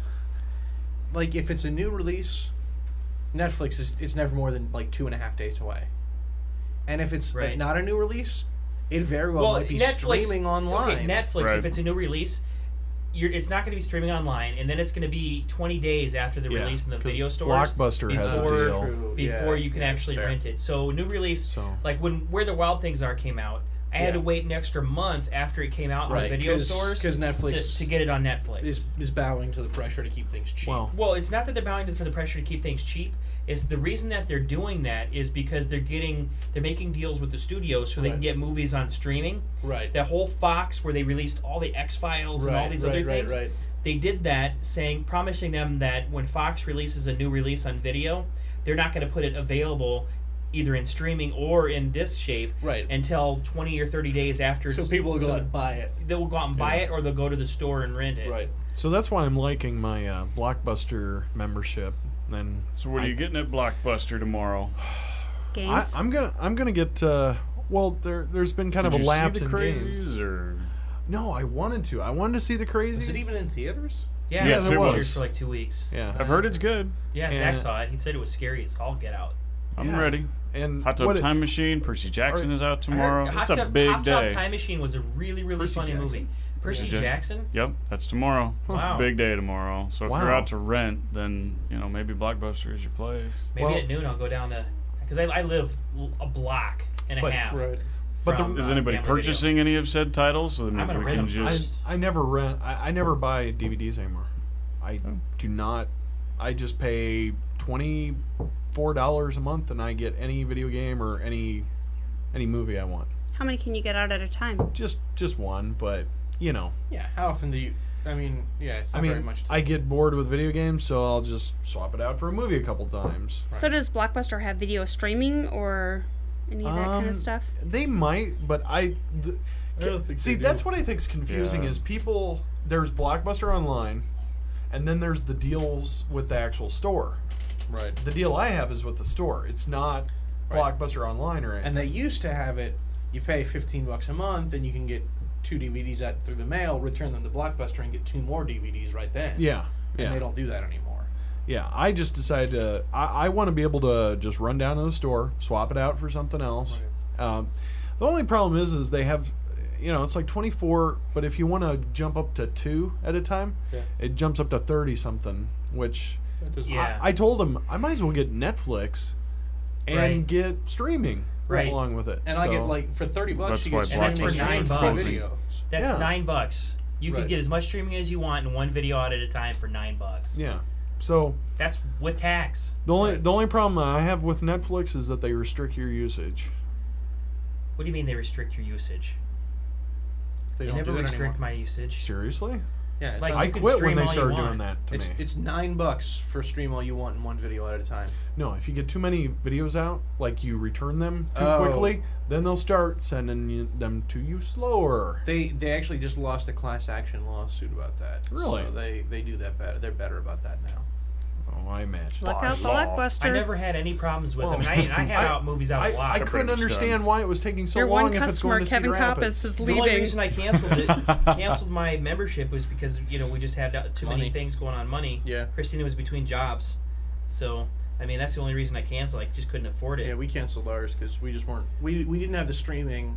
[SPEAKER 7] like, if it's a new release, Netflix is it's never more than like two and a half days away. And if it's
[SPEAKER 5] Right.
[SPEAKER 7] not a new release, it very well, might be streaming
[SPEAKER 5] so,
[SPEAKER 7] online.
[SPEAKER 5] okay, Netflix,
[SPEAKER 8] Right.
[SPEAKER 5] if it's a new release, you're, it's not going to be streaming online, and then it's going to be twenty days after the
[SPEAKER 6] Yeah,
[SPEAKER 5] release in the
[SPEAKER 6] 'cause
[SPEAKER 5] video stores.
[SPEAKER 6] Blockbuster has a
[SPEAKER 5] before,
[SPEAKER 6] deal.
[SPEAKER 7] True.
[SPEAKER 5] Before
[SPEAKER 7] Yeah,
[SPEAKER 5] you can
[SPEAKER 7] yeah,
[SPEAKER 5] actually
[SPEAKER 7] fair.
[SPEAKER 5] rent it. So new release,
[SPEAKER 6] So-
[SPEAKER 5] like when Where the Wild Things Are came out, I had
[SPEAKER 7] Yeah.
[SPEAKER 5] to wait an extra month after it came out
[SPEAKER 7] Right,
[SPEAKER 5] on video
[SPEAKER 7] 'cause-
[SPEAKER 5] stores
[SPEAKER 7] 'cause Netflix
[SPEAKER 5] to, to get it on Netflix.
[SPEAKER 7] Is is bowing to the pressure to keep things cheap.
[SPEAKER 6] Well,
[SPEAKER 5] Well, it's not that they're bowing for the pressure to keep things cheap. Is the reason that they're doing that is because they're getting they're making deals with the studios so they can
[SPEAKER 7] Right.
[SPEAKER 5] get movies on streaming.
[SPEAKER 7] right.
[SPEAKER 5] That whole Fox where they released all the X Files and all
[SPEAKER 7] Right,
[SPEAKER 5] these
[SPEAKER 7] right,
[SPEAKER 5] other
[SPEAKER 7] right,
[SPEAKER 5] things.
[SPEAKER 7] right.
[SPEAKER 5] They did that, saying promising them that when Fox releases a new release on video, they're not going to put it available either in streaming or in disc shape
[SPEAKER 7] Right.
[SPEAKER 5] until twenty or thirty days after.
[SPEAKER 7] So people will go
[SPEAKER 5] so
[SPEAKER 7] out and buy it.
[SPEAKER 5] They will go out and buy
[SPEAKER 6] Yeah.
[SPEAKER 5] it, or they'll go to the store and rent it.
[SPEAKER 7] Right.
[SPEAKER 6] so that's why I'm liking my uh, Blockbuster membership. And
[SPEAKER 8] So what
[SPEAKER 6] I,
[SPEAKER 8] are you getting at Blockbuster tomorrow?
[SPEAKER 6] I,
[SPEAKER 9] Games.
[SPEAKER 6] I'm gonna I'm gonna get. Uh, well, there there's been kind
[SPEAKER 8] Did
[SPEAKER 6] of a
[SPEAKER 8] you
[SPEAKER 6] lapse
[SPEAKER 8] see the
[SPEAKER 6] in
[SPEAKER 8] crazies
[SPEAKER 6] games.
[SPEAKER 8] or
[SPEAKER 6] No, I wanted to. I wanted to see the crazies.
[SPEAKER 7] Is it even in theaters?
[SPEAKER 5] Yeah,
[SPEAKER 8] Yes,
[SPEAKER 5] it
[SPEAKER 8] it
[SPEAKER 5] was
[SPEAKER 8] was.
[SPEAKER 5] for like two weeks.
[SPEAKER 6] Yeah.
[SPEAKER 8] I've heard it's good.
[SPEAKER 5] Yeah,
[SPEAKER 6] Yeah.
[SPEAKER 5] Zach saw it. He said it was scary as all get out.
[SPEAKER 8] I'm
[SPEAKER 6] Yeah.
[SPEAKER 8] ready.
[SPEAKER 6] And
[SPEAKER 8] Hot Tub
[SPEAKER 6] what it-
[SPEAKER 8] Time Machine. Percy Jackson
[SPEAKER 6] Are-
[SPEAKER 8] is out
[SPEAKER 5] I heard
[SPEAKER 8] tomorrow.
[SPEAKER 5] Hot
[SPEAKER 8] It's a
[SPEAKER 5] Tub-
[SPEAKER 8] big
[SPEAKER 5] Hot Tub
[SPEAKER 8] day.
[SPEAKER 5] Time Machine was a really, really
[SPEAKER 6] Percy
[SPEAKER 5] funny
[SPEAKER 6] Jackson.
[SPEAKER 5] movie. Percy
[SPEAKER 8] Yeah.
[SPEAKER 5] Jackson?
[SPEAKER 8] Yep, that's tomorrow. It's
[SPEAKER 5] Wow.
[SPEAKER 8] a big day tomorrow. So if you're
[SPEAKER 6] Wow.
[SPEAKER 8] out to rent, then you know maybe Blockbuster is your place.
[SPEAKER 5] Maybe
[SPEAKER 6] Well-
[SPEAKER 5] at noon I'll go down to because I, I live l- a block and a
[SPEAKER 6] But-
[SPEAKER 5] half.
[SPEAKER 7] Right.
[SPEAKER 6] But the-
[SPEAKER 5] from,
[SPEAKER 8] Is
[SPEAKER 5] uh,
[SPEAKER 8] anybody
[SPEAKER 5] Family Video.
[SPEAKER 8] purchasing any of said titles? So that
[SPEAKER 5] I'm
[SPEAKER 8] maybe
[SPEAKER 5] gonna
[SPEAKER 8] we
[SPEAKER 5] rent
[SPEAKER 8] can
[SPEAKER 5] them.
[SPEAKER 6] I,
[SPEAKER 8] just.
[SPEAKER 6] I never rent. I, I never buy D V Ds anymore. I
[SPEAKER 8] Oh.
[SPEAKER 6] do not. I just pay twenty four dollars a month, and I get any video game or any any movie I want.
[SPEAKER 9] How many can you get out at a time?
[SPEAKER 6] Just just one, but you know.
[SPEAKER 7] Yeah. How often do you? I mean, yeah, it's not
[SPEAKER 6] I mean,
[SPEAKER 7] very much. To,
[SPEAKER 6] I get bored with video games, so I'll just swap it out for a movie a couple times.
[SPEAKER 9] So does Blockbuster have video streaming or any of that kind
[SPEAKER 6] Um,
[SPEAKER 9] of stuff?
[SPEAKER 6] They might, but I. The,
[SPEAKER 7] I don't think
[SPEAKER 6] see,
[SPEAKER 7] they do.
[SPEAKER 6] that's what I think's confusing
[SPEAKER 8] Yeah.
[SPEAKER 6] is people. There's Blockbuster Online, and then there's the deals with the actual store.
[SPEAKER 7] right.
[SPEAKER 6] The deal I have is with the store. It's not
[SPEAKER 7] Right.
[SPEAKER 6] Blockbuster Online or anything.
[SPEAKER 7] And they used to have it. You pay fifteen bucks a month, and you can get two D V Ds out through the mail, return them to Blockbuster, and get two more D V Ds right then.
[SPEAKER 6] yeah,
[SPEAKER 7] And
[SPEAKER 6] yeah,
[SPEAKER 7] they don't do that anymore.
[SPEAKER 6] yeah. I just decided to. I, I want to be able to just run down to the store, swap it out for something else. Um, the only problem is, is they have, you know, it's like twenty-four, but if you want to jump up to two at a time,
[SPEAKER 7] Yeah.
[SPEAKER 6] it jumps up to thirty something. Which
[SPEAKER 7] That doesn't-
[SPEAKER 5] Yeah.
[SPEAKER 6] I, I told them I might as well get Netflix and
[SPEAKER 5] Right.
[SPEAKER 6] get streaming
[SPEAKER 5] Right.
[SPEAKER 6] along with it.
[SPEAKER 7] And I get
[SPEAKER 6] So-
[SPEAKER 7] like for thirty bucks,
[SPEAKER 8] That's
[SPEAKER 7] you
[SPEAKER 8] why
[SPEAKER 7] get
[SPEAKER 5] And that's
[SPEAKER 7] streaming
[SPEAKER 5] for
[SPEAKER 8] Blockbuster's
[SPEAKER 5] nine
[SPEAKER 7] and
[SPEAKER 5] bucks.
[SPEAKER 7] videos.
[SPEAKER 5] That's
[SPEAKER 6] Yeah.
[SPEAKER 5] nine bucks. You can
[SPEAKER 7] Right.
[SPEAKER 5] get as much streaming as you want and one video out at a time for nine bucks.
[SPEAKER 6] yeah. So
[SPEAKER 5] That's with tax.
[SPEAKER 6] the only
[SPEAKER 7] Right.
[SPEAKER 6] the only problem I have with Netflix is that they restrict your usage.
[SPEAKER 5] What do you mean they restrict your usage?
[SPEAKER 7] They
[SPEAKER 5] They
[SPEAKER 7] don't
[SPEAKER 5] never
[SPEAKER 7] do it
[SPEAKER 5] restrict
[SPEAKER 7] anymore.
[SPEAKER 5] my usage.
[SPEAKER 6] Seriously?
[SPEAKER 7] Yeah, it's
[SPEAKER 5] Like,
[SPEAKER 7] not-
[SPEAKER 6] I
[SPEAKER 5] you can
[SPEAKER 6] quit when
[SPEAKER 5] stream
[SPEAKER 6] they
[SPEAKER 5] all you
[SPEAKER 6] started
[SPEAKER 5] want.
[SPEAKER 6] doing that to
[SPEAKER 7] it's
[SPEAKER 6] me.
[SPEAKER 7] it's nine bucks for stream all you want in one video at a time.
[SPEAKER 6] No, if you get too many videos out, like you return them too
[SPEAKER 7] Oh.
[SPEAKER 6] quickly, then they'll start sending you, them to you slower.
[SPEAKER 7] They they actually just lost a class action lawsuit about that.
[SPEAKER 6] Really?
[SPEAKER 7] So they they do that better. They're better about that now.
[SPEAKER 6] Oh, I imagine.
[SPEAKER 9] Look out,
[SPEAKER 8] law.
[SPEAKER 9] Blockbuster.
[SPEAKER 5] I never had any problems with
[SPEAKER 6] Well,
[SPEAKER 5] them. And I, I had
[SPEAKER 6] I-
[SPEAKER 5] out movies out
[SPEAKER 6] I,
[SPEAKER 5] a lot.
[SPEAKER 6] I couldn't
[SPEAKER 8] much
[SPEAKER 6] understand
[SPEAKER 8] done.
[SPEAKER 6] why it was taking so
[SPEAKER 9] Your
[SPEAKER 6] long
[SPEAKER 9] one
[SPEAKER 6] if it's going
[SPEAKER 9] customer,
[SPEAKER 6] to
[SPEAKER 9] Kevin
[SPEAKER 6] Cedar Rapids.
[SPEAKER 9] Coppice, is
[SPEAKER 5] The only
[SPEAKER 9] leaving.
[SPEAKER 5] reason I canceled it, canceled my membership was because you know we just had uh, too
[SPEAKER 7] Money.
[SPEAKER 5] many things going on. Money.
[SPEAKER 7] Yeah.
[SPEAKER 5] Christina was between jobs, so I mean that's the only reason I canceled. I just couldn't afford it.
[SPEAKER 7] Yeah, we canceled ours because we just weren't. We we didn't have the streaming.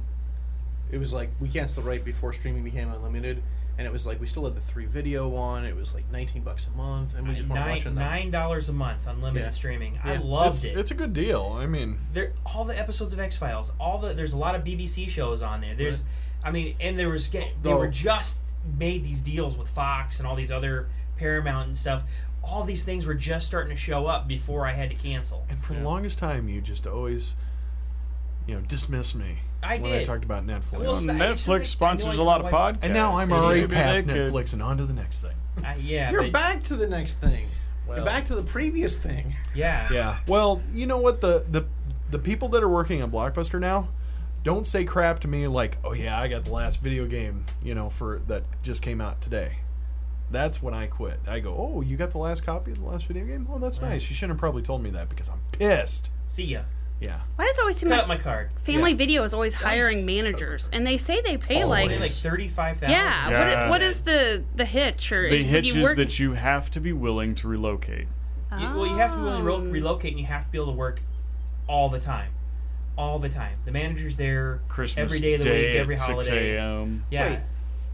[SPEAKER 7] It was like we canceled right before streaming became unlimited, and it was like we still had the three video one. It was like nineteen bucks a month, and we just weren't
[SPEAKER 5] nine
[SPEAKER 7] watching that.
[SPEAKER 5] nine dollars a month unlimited
[SPEAKER 7] Yeah.
[SPEAKER 5] streaming. I
[SPEAKER 7] Yeah.
[SPEAKER 5] loved
[SPEAKER 6] it's,
[SPEAKER 5] it.
[SPEAKER 6] it's a good deal. I mean,
[SPEAKER 5] There all the episodes of X Files. All the there's a lot of B B C shows on there. There's, I mean, and there was get- they
[SPEAKER 7] Though-
[SPEAKER 5] were just made these deals with Fox and all these other Paramount and stuff. All these things were just starting to show up before I had to cancel.
[SPEAKER 6] and for the longest time, you just always, you know, dismiss me
[SPEAKER 5] I
[SPEAKER 6] when I
[SPEAKER 5] did.
[SPEAKER 6] talked about Netflix.
[SPEAKER 5] Well,
[SPEAKER 8] Well,
[SPEAKER 5] I-
[SPEAKER 8] Netflix
[SPEAKER 5] I knew
[SPEAKER 8] sponsors
[SPEAKER 5] I-
[SPEAKER 8] a lot of
[SPEAKER 5] I-
[SPEAKER 8] podcasts.
[SPEAKER 6] and now I'm
[SPEAKER 5] Maybe
[SPEAKER 6] already
[SPEAKER 8] they
[SPEAKER 6] past
[SPEAKER 8] could-
[SPEAKER 6] Netflix and on to the next thing.
[SPEAKER 5] I, yeah,
[SPEAKER 7] You're
[SPEAKER 5] but-
[SPEAKER 7] back to the next thing.
[SPEAKER 5] Well-
[SPEAKER 7] You're back to the previous thing.
[SPEAKER 5] Yeah.
[SPEAKER 6] Yeah. Well, you know what? The the the people that are working at Blockbuster now don't say crap to me like, "Oh yeah, I got the last video game, you know, for that just came out today." That's when I quit. I go, "Oh, you got the last copy of the last video game? Oh, that's nice. You shouldn't have probably told me that because I'm pissed."
[SPEAKER 5] See ya.
[SPEAKER 6] Yeah.
[SPEAKER 9] Why does it always seem
[SPEAKER 5] Cut
[SPEAKER 9] like
[SPEAKER 5] up my card.
[SPEAKER 9] Family
[SPEAKER 6] Yeah.
[SPEAKER 9] Video is always hiring managers, and they say they pay like
[SPEAKER 5] Only like thirty-five thousand.
[SPEAKER 9] yeah. What,
[SPEAKER 8] Yeah.
[SPEAKER 9] i- what is the the hitch or
[SPEAKER 8] The
[SPEAKER 9] when
[SPEAKER 8] hitch
[SPEAKER 9] you
[SPEAKER 8] is
[SPEAKER 9] work,
[SPEAKER 8] that you have to be willing to relocate.
[SPEAKER 5] You, well, you have to be willing to
[SPEAKER 9] Oh.
[SPEAKER 5] re- relocate, and you have to be able to work all the time, all the time. The manager's there
[SPEAKER 8] Christmas
[SPEAKER 5] every day of the
[SPEAKER 8] Day
[SPEAKER 5] week, every
[SPEAKER 8] at
[SPEAKER 5] holiday.
[SPEAKER 8] six a.m.
[SPEAKER 5] Yeah,
[SPEAKER 7] Wait.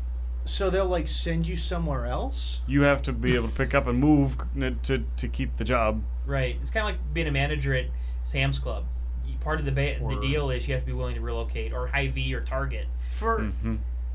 [SPEAKER 7] So they'll like send you somewhere else.
[SPEAKER 8] You have to be able to pick up and move to to keep the job.
[SPEAKER 5] right. It's kind of like being a manager at Sam's Club. You- part of the ba- the
[SPEAKER 6] Or-
[SPEAKER 5] deal is you have to be willing to relocate, or Hy-Vee or Target.
[SPEAKER 7] For
[SPEAKER 8] Mm-hmm.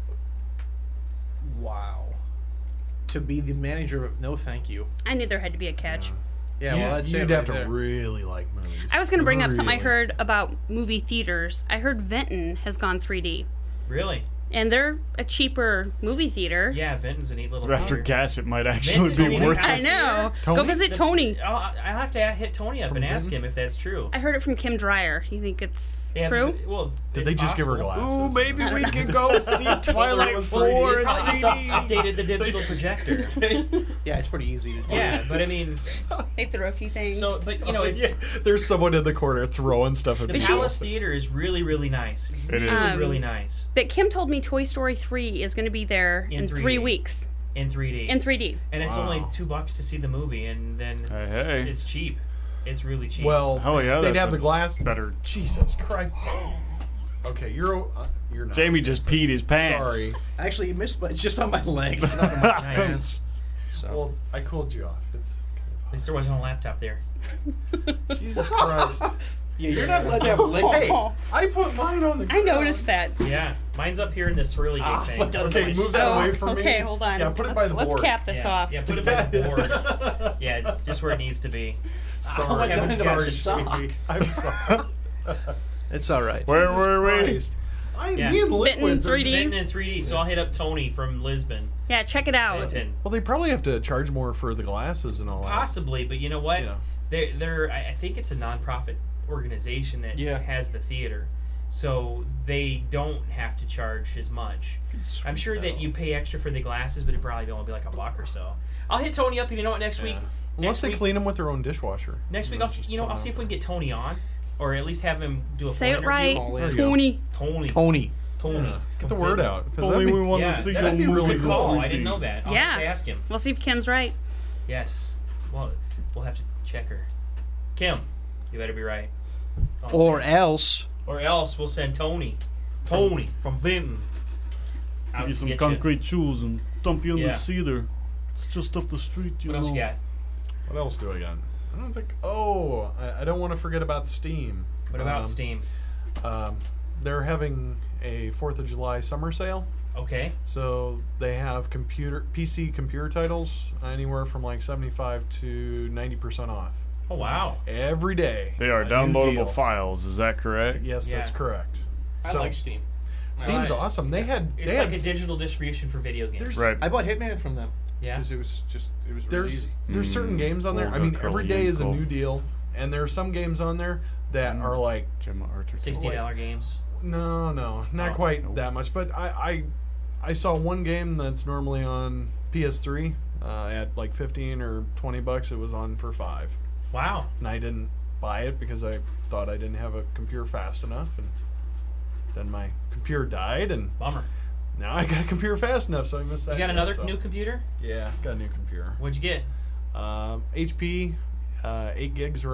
[SPEAKER 7] wow, to be the manager of no, thank you.
[SPEAKER 9] I knew there had to be a catch.
[SPEAKER 7] Yeah,
[SPEAKER 6] You-
[SPEAKER 7] well, that's
[SPEAKER 6] you'd
[SPEAKER 7] it
[SPEAKER 6] have
[SPEAKER 7] right
[SPEAKER 6] to
[SPEAKER 7] there.
[SPEAKER 6] really like movies.
[SPEAKER 9] I was going to bring up something I
[SPEAKER 6] Really.
[SPEAKER 9] heard about movie theaters. I heard Vinton has gone three D,
[SPEAKER 5] Really?
[SPEAKER 9] and they're a cheaper movie theater.
[SPEAKER 5] Yeah, Vinton's a neat little.
[SPEAKER 8] After
[SPEAKER 5] theater.
[SPEAKER 8] gas, it might actually
[SPEAKER 5] Vinton
[SPEAKER 8] be
[SPEAKER 5] told me
[SPEAKER 8] worth
[SPEAKER 5] that-
[SPEAKER 9] I
[SPEAKER 8] it.
[SPEAKER 9] know.
[SPEAKER 6] Tony?
[SPEAKER 9] Go visit
[SPEAKER 5] The-
[SPEAKER 9] Tony.
[SPEAKER 5] I'll, I'll have to hit Tony up and ask him if that's true.
[SPEAKER 9] I heard it from Kim Dreyer. You think it's
[SPEAKER 5] Yeah,
[SPEAKER 9] true?
[SPEAKER 5] but- Well,
[SPEAKER 6] Did
[SPEAKER 5] it's
[SPEAKER 6] they just give her
[SPEAKER 5] possible.
[SPEAKER 6] glasses?
[SPEAKER 8] Ooh, maybe we can go see Twilight
[SPEAKER 6] was
[SPEAKER 8] four
[SPEAKER 5] They
[SPEAKER 8] in
[SPEAKER 5] probably
[SPEAKER 8] three
[SPEAKER 5] just
[SPEAKER 8] D.
[SPEAKER 5] up- updated the digital projector.
[SPEAKER 7] Yeah, it's pretty easy to do.
[SPEAKER 5] Yeah, but I mean,
[SPEAKER 9] They threw a few things.
[SPEAKER 5] so but you know, it's
[SPEAKER 6] Yeah, there's someone in the corner throwing stuff at
[SPEAKER 5] the
[SPEAKER 6] people.
[SPEAKER 5] Palace Theater is really really nice.
[SPEAKER 8] It is.
[SPEAKER 5] Really,
[SPEAKER 9] Um,
[SPEAKER 5] really nice
[SPEAKER 9] but Kim told me Toy Story three is going to be there
[SPEAKER 5] In
[SPEAKER 9] in,
[SPEAKER 5] three D.
[SPEAKER 9] three weeks.
[SPEAKER 5] in three D.
[SPEAKER 9] In three D.
[SPEAKER 5] and it's
[SPEAKER 8] Wow.
[SPEAKER 5] only two bucks to see the movie, and then
[SPEAKER 8] Hey, hey.
[SPEAKER 5] it's cheap. It's really cheap.
[SPEAKER 6] Well,
[SPEAKER 8] Hell yeah,
[SPEAKER 6] they'd
[SPEAKER 8] that's
[SPEAKER 6] have
[SPEAKER 8] a
[SPEAKER 6] the glass.
[SPEAKER 8] better.
[SPEAKER 6] Jesus Christ. Okay, you're o- uh, you're not.
[SPEAKER 8] Jamie just peed his pants.
[SPEAKER 6] Sorry.
[SPEAKER 7] Actually, you missed, but it's just on my leg. It's not on my
[SPEAKER 5] Nice.
[SPEAKER 7] pants. So.
[SPEAKER 6] Well, I cooled you off. It's
[SPEAKER 5] At least there wasn't a laptop there.
[SPEAKER 6] Jesus Christ.
[SPEAKER 7] Yeah, you're not allowed to have leg.
[SPEAKER 6] Hey, I put mine on the.
[SPEAKER 9] I noticed that.
[SPEAKER 5] Yeah, mine's up here in this swirly gig
[SPEAKER 7] Ah,
[SPEAKER 5] thing.
[SPEAKER 7] but don't
[SPEAKER 6] Okay,
[SPEAKER 7] Nice.
[SPEAKER 6] move that
[SPEAKER 9] Oh,
[SPEAKER 6] away from me.
[SPEAKER 9] okay, hold on.
[SPEAKER 6] Yeah, put it
[SPEAKER 9] let's,
[SPEAKER 6] by the
[SPEAKER 9] let's
[SPEAKER 6] board.
[SPEAKER 9] cap this
[SPEAKER 5] yeah,
[SPEAKER 9] off.
[SPEAKER 5] yeah, put it by the board. Yeah, just where it needs to be.
[SPEAKER 6] Sorry.
[SPEAKER 7] Oh, I done it
[SPEAKER 5] Sorry,
[SPEAKER 7] on sock.
[SPEAKER 5] Sweetie.
[SPEAKER 6] I'm sorry.
[SPEAKER 7] It's all right.
[SPEAKER 8] Where
[SPEAKER 6] Jesus
[SPEAKER 8] were we?
[SPEAKER 6] Christ. I,
[SPEAKER 5] Yeah.
[SPEAKER 6] Me and
[SPEAKER 9] Bitten
[SPEAKER 6] liquids are
[SPEAKER 9] three D.
[SPEAKER 6] just-
[SPEAKER 5] Written in three D, so I'll hit up Tony from Lisbon.
[SPEAKER 9] Yeah, check it out.
[SPEAKER 5] Edmonton.
[SPEAKER 6] Well, they probably have to charge more for the glasses and all that.
[SPEAKER 5] Possibly, but you know what?
[SPEAKER 6] Yeah.
[SPEAKER 5] They're, they're, I I think it's a nonprofit organization that
[SPEAKER 7] Yeah.
[SPEAKER 5] has the theater. So they don't have to charge as much. I'm sure that you pay extra for the glasses, but it probably only be like a buck or so. I'll hit Tony up. You know what? Next week,
[SPEAKER 6] Yeah. Unless
[SPEAKER 5] next
[SPEAKER 6] they
[SPEAKER 5] week,
[SPEAKER 6] clean them with their own dishwasher.
[SPEAKER 5] next week, I'll see, you know I'll see if we can get Tony on, or at least have him do a
[SPEAKER 9] Say
[SPEAKER 5] full
[SPEAKER 9] it right.
[SPEAKER 5] interview.
[SPEAKER 6] There you go.
[SPEAKER 9] Tony.
[SPEAKER 5] Tony,
[SPEAKER 7] Tony.
[SPEAKER 5] Tony,
[SPEAKER 6] Yeah. Get the word out. 'cause
[SPEAKER 8] Only
[SPEAKER 6] that'd be-
[SPEAKER 8] we want
[SPEAKER 5] Yeah,
[SPEAKER 8] to see
[SPEAKER 5] that'd
[SPEAKER 8] your
[SPEAKER 6] be really
[SPEAKER 8] movie
[SPEAKER 5] Good
[SPEAKER 6] cool.
[SPEAKER 5] call.
[SPEAKER 8] in
[SPEAKER 5] I
[SPEAKER 8] three D.
[SPEAKER 5] didn't know that. I'll
[SPEAKER 9] Yeah.
[SPEAKER 5] have to ask him.
[SPEAKER 9] We'll see if Kim's right.
[SPEAKER 5] Yes. Well, we'll have to check her. Kim, you better be right. Oh,
[SPEAKER 7] Or
[SPEAKER 5] man.
[SPEAKER 7] else.
[SPEAKER 5] Or else we'll send Tony. Tony from Vinton. Out
[SPEAKER 8] Give you
[SPEAKER 5] to
[SPEAKER 8] some
[SPEAKER 5] get
[SPEAKER 8] concrete shoes and dump you in
[SPEAKER 5] Yeah.
[SPEAKER 8] the cedar. It's just up the street, you
[SPEAKER 5] What else
[SPEAKER 8] know.
[SPEAKER 5] you got?
[SPEAKER 6] What else do I got? I don't think. Oh, I, I don't want to forget about Steam.
[SPEAKER 5] What about
[SPEAKER 6] Um,
[SPEAKER 5] Steam?
[SPEAKER 6] Um, they're having a Fourth of July summer sale.
[SPEAKER 5] Okay.
[SPEAKER 6] So they have computer P C computer titles anywhere from like seventy-five to ninety percent off
[SPEAKER 5] Oh wow.
[SPEAKER 6] every day.
[SPEAKER 8] They are
[SPEAKER 6] A new
[SPEAKER 8] downloadable
[SPEAKER 6] deal.
[SPEAKER 8] files, is that correct?
[SPEAKER 6] Yes, that's
[SPEAKER 5] Yeah.
[SPEAKER 6] correct.
[SPEAKER 7] I
[SPEAKER 6] So
[SPEAKER 7] like Steam.
[SPEAKER 6] Steam's
[SPEAKER 5] Right.
[SPEAKER 6] awesome. They had
[SPEAKER 5] It's
[SPEAKER 6] they
[SPEAKER 5] like
[SPEAKER 6] had
[SPEAKER 5] a digital distribution for video games.
[SPEAKER 6] there's
[SPEAKER 8] Right.
[SPEAKER 7] I bought Hitman from them.
[SPEAKER 5] Yeah.
[SPEAKER 7] Because it was just, it was really
[SPEAKER 6] there's
[SPEAKER 7] easy.
[SPEAKER 6] there's certain
[SPEAKER 8] Mm,
[SPEAKER 6] games on there. I
[SPEAKER 8] Olga
[SPEAKER 6] mean, every day is a
[SPEAKER 8] Kurylenko.
[SPEAKER 6] new deal, and there are some games on there that
[SPEAKER 8] Mm.
[SPEAKER 6] are like
[SPEAKER 8] Gemma Archer.
[SPEAKER 5] Sixty dollar games.
[SPEAKER 6] no, no, not
[SPEAKER 5] Oh,
[SPEAKER 6] quite
[SPEAKER 8] nope.
[SPEAKER 6] that much. But I, I I saw one game that's normally on P S three uh, at like fifteen or twenty bucks. It was on for five,
[SPEAKER 5] Wow.
[SPEAKER 6] and I didn't buy it because I thought I didn't have a computer fast enough, and then my computer died, and
[SPEAKER 5] Bummer.
[SPEAKER 6] now I got a computer fast enough, so I missed that.
[SPEAKER 5] You got
[SPEAKER 6] yet,
[SPEAKER 5] another
[SPEAKER 6] so-
[SPEAKER 5] new computer?
[SPEAKER 6] Yeah, got a new computer.
[SPEAKER 5] What'd you get?
[SPEAKER 6] Um, H P, uh, eight gigs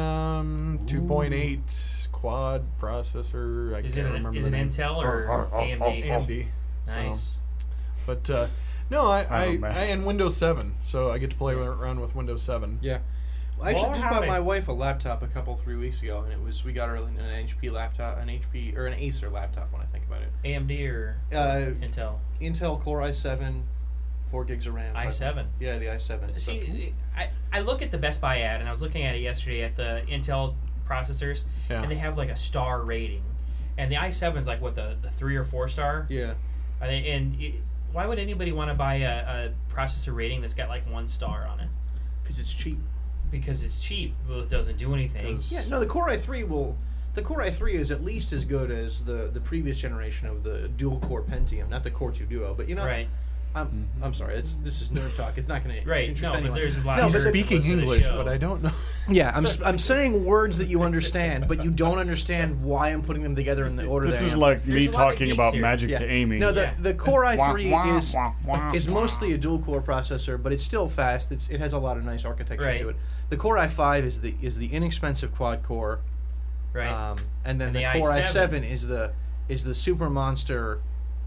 [SPEAKER 6] RAM, two point eight quad processor. I
[SPEAKER 5] Is it
[SPEAKER 6] can't
[SPEAKER 5] an,
[SPEAKER 6] remember
[SPEAKER 5] is
[SPEAKER 6] the
[SPEAKER 5] it
[SPEAKER 6] name.
[SPEAKER 5] Intel or A M D?
[SPEAKER 6] A M D.
[SPEAKER 5] Nice.
[SPEAKER 6] So, but uh, no, I, I,
[SPEAKER 8] I'm a
[SPEAKER 6] I
[SPEAKER 8] Mac.
[SPEAKER 6] and Windows seven, so I get to play around with Windows seven.
[SPEAKER 7] Yeah. Well, I actually
[SPEAKER 5] Well,
[SPEAKER 7] just
[SPEAKER 5] how
[SPEAKER 7] bought
[SPEAKER 5] many-
[SPEAKER 7] my wife a laptop a couple, three weeks ago, and it was, we got her an H P laptop, an H P, or an Acer laptop when I think about it.
[SPEAKER 5] A M D or
[SPEAKER 7] Uh,
[SPEAKER 5] Intel?
[SPEAKER 7] Intel Core i seven, four gigs of RAM.
[SPEAKER 5] i seven.
[SPEAKER 7] Yeah, the i seven. So-
[SPEAKER 5] See, I, I look at the Best Buy ad, and I was looking at it yesterday at the Intel processors,
[SPEAKER 6] Yeah.
[SPEAKER 5] and they have like a star rating. And the i seven is like, what, the, the three or four star?
[SPEAKER 7] yeah.
[SPEAKER 5] Are they, and it, why would anybody want to buy a, a processor rating that's got like one star on it?
[SPEAKER 7] Because it's cheap.
[SPEAKER 5] Because it's cheap. Well, it doesn't do anything.
[SPEAKER 6] 'Cause-
[SPEAKER 7] Yeah, no, the Core i three will... The Core i three is at least as good as the, the previous generation of the dual-core Pentium, not the Core two Duo, but you know...
[SPEAKER 5] Right.
[SPEAKER 7] I'm, I'm sorry, it's, this is nerd talk. It's not going to
[SPEAKER 5] Right.
[SPEAKER 7] interest
[SPEAKER 5] No, but
[SPEAKER 7] anyone.
[SPEAKER 5] there's a lot
[SPEAKER 7] No,
[SPEAKER 5] of
[SPEAKER 7] but
[SPEAKER 5] nerds
[SPEAKER 7] the-
[SPEAKER 5] that
[SPEAKER 6] Speaking
[SPEAKER 5] listen to the
[SPEAKER 6] English,
[SPEAKER 5] show.
[SPEAKER 6] but I don't know.
[SPEAKER 7] Yeah, I'm, s- I'm saying words that you understand, but you don't understand why I'm putting them together in the order
[SPEAKER 8] This
[SPEAKER 7] they
[SPEAKER 8] is
[SPEAKER 7] am.
[SPEAKER 8] like
[SPEAKER 5] There's
[SPEAKER 8] me
[SPEAKER 5] a lot of
[SPEAKER 8] talking
[SPEAKER 5] geeks
[SPEAKER 8] about
[SPEAKER 5] here.
[SPEAKER 8] Magic
[SPEAKER 7] Yeah.
[SPEAKER 8] to Amy.
[SPEAKER 7] No, the
[SPEAKER 5] Yeah.
[SPEAKER 7] the Core i three
[SPEAKER 8] Wah,
[SPEAKER 7] is
[SPEAKER 8] wah, wah,
[SPEAKER 7] is
[SPEAKER 8] wah.
[SPEAKER 7] mostly a dual core processor, but it's still fast. It's, it has a lot of nice architecture
[SPEAKER 5] Right.
[SPEAKER 7] to it. The Core i five is the is the inexpensive quad core,
[SPEAKER 5] Right.
[SPEAKER 7] um, and then
[SPEAKER 5] And
[SPEAKER 7] the,
[SPEAKER 5] the
[SPEAKER 7] Core
[SPEAKER 5] i
[SPEAKER 7] i
[SPEAKER 5] seven
[SPEAKER 7] seven is the is the super monster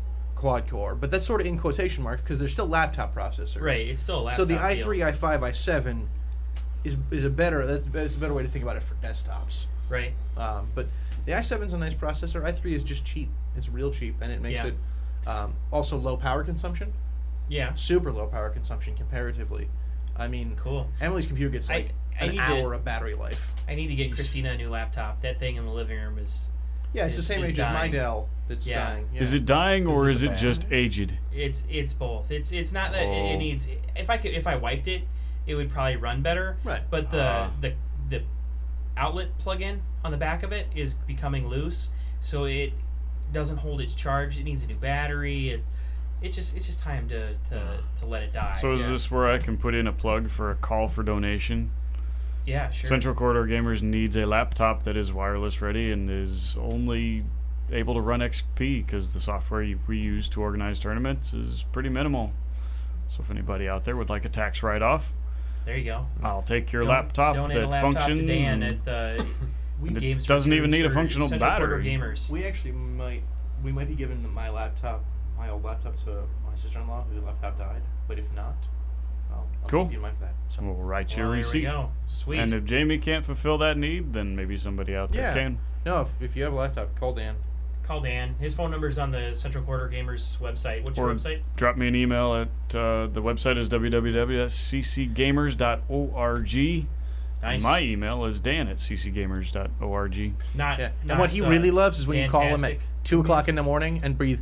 [SPEAKER 7] quad core. But that's sort of in quotation marks because they're still laptop processors.
[SPEAKER 5] right. It's still a laptop
[SPEAKER 7] So the i
[SPEAKER 5] deal.
[SPEAKER 7] three, i five, i seven is is a better that's, that's a better way to think about it for desktops.
[SPEAKER 5] Right.
[SPEAKER 7] Um, but The i seven's a nice processor. i three is just cheap. It's real cheap, and it makes
[SPEAKER 5] Yeah.
[SPEAKER 7] it um, also low power consumption.
[SPEAKER 5] Yeah.
[SPEAKER 7] Super low power consumption comparatively. I mean,
[SPEAKER 5] Cool.
[SPEAKER 7] Emily's computer gets
[SPEAKER 5] I-
[SPEAKER 7] like
[SPEAKER 5] I
[SPEAKER 7] an
[SPEAKER 5] need to-
[SPEAKER 7] hour of battery life.
[SPEAKER 5] I need to get Christina a new laptop. That thing in the living room is.
[SPEAKER 7] Yeah, it's
[SPEAKER 5] is-
[SPEAKER 7] the same
[SPEAKER 5] is
[SPEAKER 7] age as my
[SPEAKER 5] dying.
[SPEAKER 7] Dell that's
[SPEAKER 5] Yeah.
[SPEAKER 7] dying. Yeah.
[SPEAKER 8] Is it dying
[SPEAKER 6] Is
[SPEAKER 8] or
[SPEAKER 6] it
[SPEAKER 8] is
[SPEAKER 6] the
[SPEAKER 8] it
[SPEAKER 6] bad?
[SPEAKER 8] just aged?
[SPEAKER 5] It's it's both. It's it's not that it,
[SPEAKER 8] Oh.
[SPEAKER 5] it needs. If I could, if I wiped it, it would probably run better.
[SPEAKER 7] Right.
[SPEAKER 5] But the
[SPEAKER 8] Ah.
[SPEAKER 5] the the outlet plug-in on the back of it is becoming loose, so it doesn't hold its charge. It needs a new battery. It it just it's just time to to, to let it die.
[SPEAKER 8] So is
[SPEAKER 5] yeah.
[SPEAKER 8] this where I can put in a plug for a call for donation?
[SPEAKER 5] Yeah, sure.
[SPEAKER 8] Central Corridor Gamers needs a laptop that is wireless ready and is only able to run X P because the software you- we use to organize tournaments is pretty minimal. So if anybody out there would like a tax write-off,
[SPEAKER 5] There you go.
[SPEAKER 8] I'll take your
[SPEAKER 5] Don-
[SPEAKER 8] laptop
[SPEAKER 5] donate
[SPEAKER 8] that
[SPEAKER 5] a laptop
[SPEAKER 8] functions.
[SPEAKER 5] to Dan
[SPEAKER 8] and-
[SPEAKER 5] at the Wii
[SPEAKER 8] and it
[SPEAKER 5] Games
[SPEAKER 8] doesn't even
[SPEAKER 5] Reviews
[SPEAKER 8] need a
[SPEAKER 5] or
[SPEAKER 8] functional
[SPEAKER 5] Central Corridor
[SPEAKER 8] battery.
[SPEAKER 5] Gamers.
[SPEAKER 7] We actually might we might be giving my laptop, my old laptop, to my sister-in-law whose laptop died. But if not, I'll, I'll
[SPEAKER 8] Cool.
[SPEAKER 7] keep you in mind for that. So
[SPEAKER 8] We'll write you
[SPEAKER 5] Well,
[SPEAKER 8] a
[SPEAKER 5] there we
[SPEAKER 8] receipt.
[SPEAKER 5] go. Sweet.
[SPEAKER 8] And if Jamie can't fulfill that need, then maybe somebody out there
[SPEAKER 7] yeah,
[SPEAKER 8] can.
[SPEAKER 7] no, if, if you have a laptop, call Dan.
[SPEAKER 5] Call Dan. His phone number is on the Central Corridor Gamers website. What's
[SPEAKER 8] Or
[SPEAKER 5] your website?
[SPEAKER 8] drop me an email at uh, the website is w w w dot c c gamers dot org.
[SPEAKER 5] Nice.
[SPEAKER 8] My email is dan at c c gamers dot org.
[SPEAKER 5] Not,
[SPEAKER 7] Yeah.
[SPEAKER 5] not
[SPEAKER 7] And what he
[SPEAKER 5] uh,
[SPEAKER 7] really loves is when you call him at
[SPEAKER 5] fantastic.
[SPEAKER 7] two o'clock in the morning and breathe.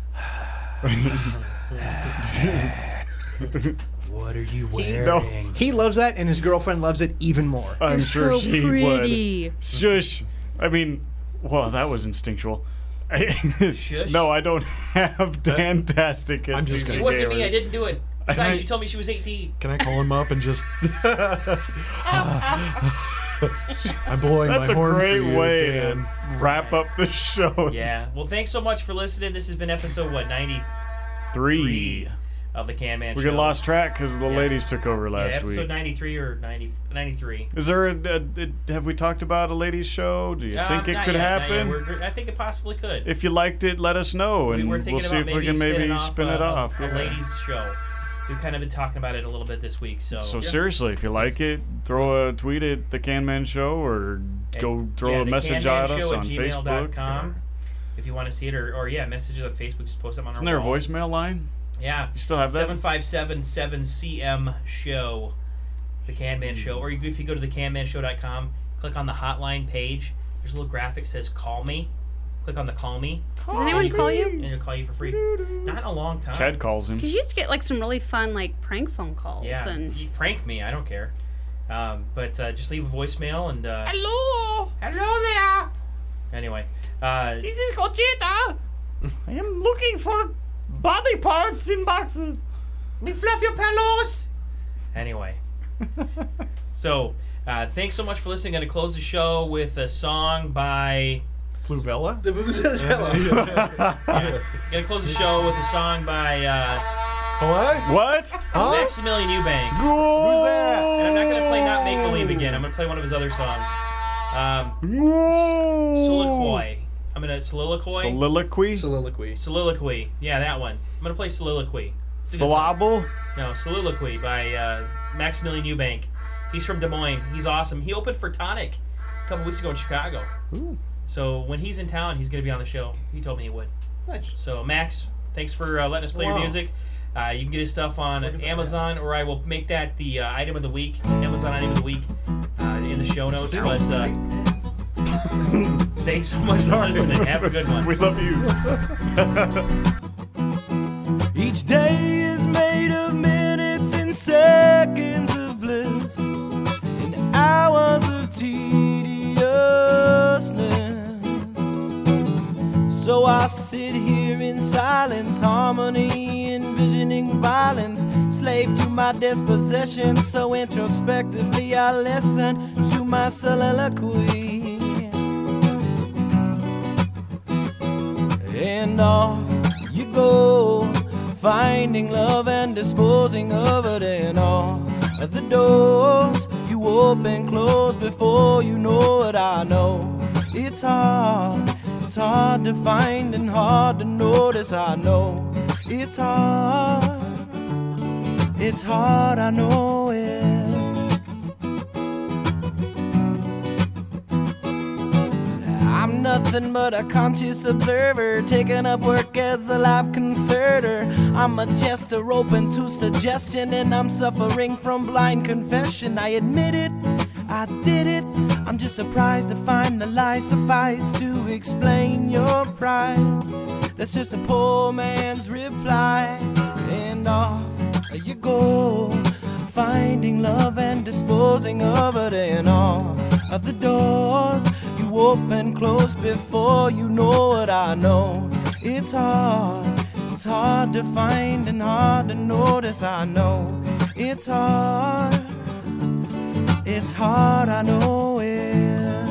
[SPEAKER 11] What are you
[SPEAKER 7] He,
[SPEAKER 11] wearing?
[SPEAKER 7] he loves that, and his girlfriend loves it even more.
[SPEAKER 8] I'm
[SPEAKER 9] You're
[SPEAKER 8] sure
[SPEAKER 9] so
[SPEAKER 8] she
[SPEAKER 9] pretty.
[SPEAKER 8] would. Shush. I mean, well, that was instinctual.
[SPEAKER 5] Shush.
[SPEAKER 8] No, I don't have Dantastic.
[SPEAKER 6] I'm just
[SPEAKER 5] It
[SPEAKER 6] gonna-
[SPEAKER 5] wasn't me.
[SPEAKER 6] Gamers.
[SPEAKER 5] I didn't do it. Besides,
[SPEAKER 6] I-
[SPEAKER 5] she told me she was eighteen.
[SPEAKER 6] Can I call him up and just? I'm blowing
[SPEAKER 8] That's
[SPEAKER 6] my
[SPEAKER 8] a
[SPEAKER 6] horn for
[SPEAKER 8] great
[SPEAKER 6] you,
[SPEAKER 8] way
[SPEAKER 6] Dan.
[SPEAKER 8] to wrap up the show.
[SPEAKER 5] Yeah. Well, thanks so much for listening. This has been episode, what, ninety-three
[SPEAKER 8] Three.
[SPEAKER 5] of the Can Man
[SPEAKER 8] We
[SPEAKER 5] Show.
[SPEAKER 8] got lost track because the
[SPEAKER 5] Yeah.
[SPEAKER 8] ladies took over
[SPEAKER 5] Yeah,
[SPEAKER 8] last
[SPEAKER 5] episode
[SPEAKER 8] week.
[SPEAKER 5] ninety-three or ninety, ninety-three.
[SPEAKER 8] Is there a, a, a- have we talked about a ladies show? Do you
[SPEAKER 5] Um,
[SPEAKER 8] think it
[SPEAKER 5] not
[SPEAKER 8] could
[SPEAKER 5] yet, not
[SPEAKER 8] happen?
[SPEAKER 5] yet. We're, I think it possibly could.
[SPEAKER 8] If you liked it, let us know,
[SPEAKER 5] we
[SPEAKER 8] and
[SPEAKER 5] were
[SPEAKER 8] we'll
[SPEAKER 5] thinking
[SPEAKER 8] see
[SPEAKER 5] about
[SPEAKER 8] if we
[SPEAKER 5] maybe
[SPEAKER 8] can maybe
[SPEAKER 5] spinning off
[SPEAKER 8] spin
[SPEAKER 5] a,
[SPEAKER 8] it off.
[SPEAKER 5] A, a
[SPEAKER 8] yeah.
[SPEAKER 5] ladies show. We've kind of been talking about it a little bit this week, so.
[SPEAKER 8] So seriously, if you like it, throw a tweet at the Can Man Show, or go throw
[SPEAKER 5] yeah,
[SPEAKER 8] a
[SPEAKER 5] the
[SPEAKER 8] message
[SPEAKER 5] Can Man
[SPEAKER 8] at us
[SPEAKER 5] Show
[SPEAKER 8] on
[SPEAKER 5] at gmail dot
[SPEAKER 8] Facebook.
[SPEAKER 5] com.
[SPEAKER 8] or-
[SPEAKER 5] If you want to see it, or, or yeah, messages on Facebook, just post them on
[SPEAKER 8] Isn't
[SPEAKER 5] our
[SPEAKER 8] there a
[SPEAKER 5] wall.
[SPEAKER 8] voicemail line?
[SPEAKER 5] Yeah.
[SPEAKER 8] You still have that?
[SPEAKER 5] seven five seven seven C M show. The Can Man Show. Or you, if you go to the can man show dot com, click on the hotline page. There's a little graphic that says call me. Click on the call me.
[SPEAKER 9] Does anyone call you?
[SPEAKER 5] And it'll call you for free. Not in a long time.
[SPEAKER 8] Chad calls him.
[SPEAKER 9] Because you used to get like some really fun like prank phone calls.
[SPEAKER 5] Yeah.
[SPEAKER 9] And
[SPEAKER 5] You prank me. I don't care. Um, but uh, just leave a voicemail and. Uh,
[SPEAKER 3] Hello.
[SPEAKER 5] Hello there. Anyway. Uh,
[SPEAKER 3] This is Conchita. I am looking for body parts in boxes.
[SPEAKER 5] Me fluff your pillows. Anyway. So, uh, thanks so much for listening. Going to close the show with a song by.
[SPEAKER 6] Fluvella?
[SPEAKER 7] The Vuvuzela.
[SPEAKER 5] Going to close the show with a song by uh,
[SPEAKER 6] What?
[SPEAKER 8] What?
[SPEAKER 6] Huh?
[SPEAKER 5] Maximilian Eubank.
[SPEAKER 8] Who's
[SPEAKER 6] that?
[SPEAKER 5] And I'm not going to play Not Make Believe again. I'm going to play one of his other songs. Um,
[SPEAKER 8] Whoa.
[SPEAKER 5] Soliloquy. I'm going to soliloquy.
[SPEAKER 8] Soliloquy?
[SPEAKER 7] Soliloquy.
[SPEAKER 5] Soliloquy. Yeah, that one. I'm going to play Soliloquy. It's a good song.
[SPEAKER 8] Syllable?
[SPEAKER 5] No, Soliloquy by uh, Maximilian Eubank. He's from Des Moines. He's awesome. He opened for Tonic a couple weeks ago in Chicago.
[SPEAKER 8] Ooh.
[SPEAKER 5] So when he's in town, he's going to be on the show. He told me he would.
[SPEAKER 7] Nice.
[SPEAKER 5] So Max, thanks for uh, letting us play your
[SPEAKER 6] Wow.
[SPEAKER 5] music. Uh, you can get his stuff on
[SPEAKER 6] Look at that.
[SPEAKER 5] Amazon, or I will make that the uh, item of the week, Amazon item of the week, uh, in the show notes. But uh, thanks so much for listening. Have a good one.
[SPEAKER 8] We love you.
[SPEAKER 11] Each day is made of minutes and seconds of bliss and hours of tediousness. So I sit here in silence, harmony, envisioning violence, slave to my dispossession. So introspectively I listen to my soliloquy. And off you go, finding love and disposing of it, and all of the doors you open, close before you know it. I know it's hard, it's hard to find and hard to notice. I know it's hard, it's hard, I know it. I'm nothing but a conscious observer, taking up work as a life concerter. I'm a jester open to suggestion, and I'm suffering from blind confession. I admit it, I did it. I'm just surprised to find the lie suffice to explain your pride. That's just a poor man's reply. And off you go, finding love and disposing of it. And all of the doors you open close before you know what I know. It's hard, it's hard to find and hard to notice. I know it's hard, it's hard, I know it.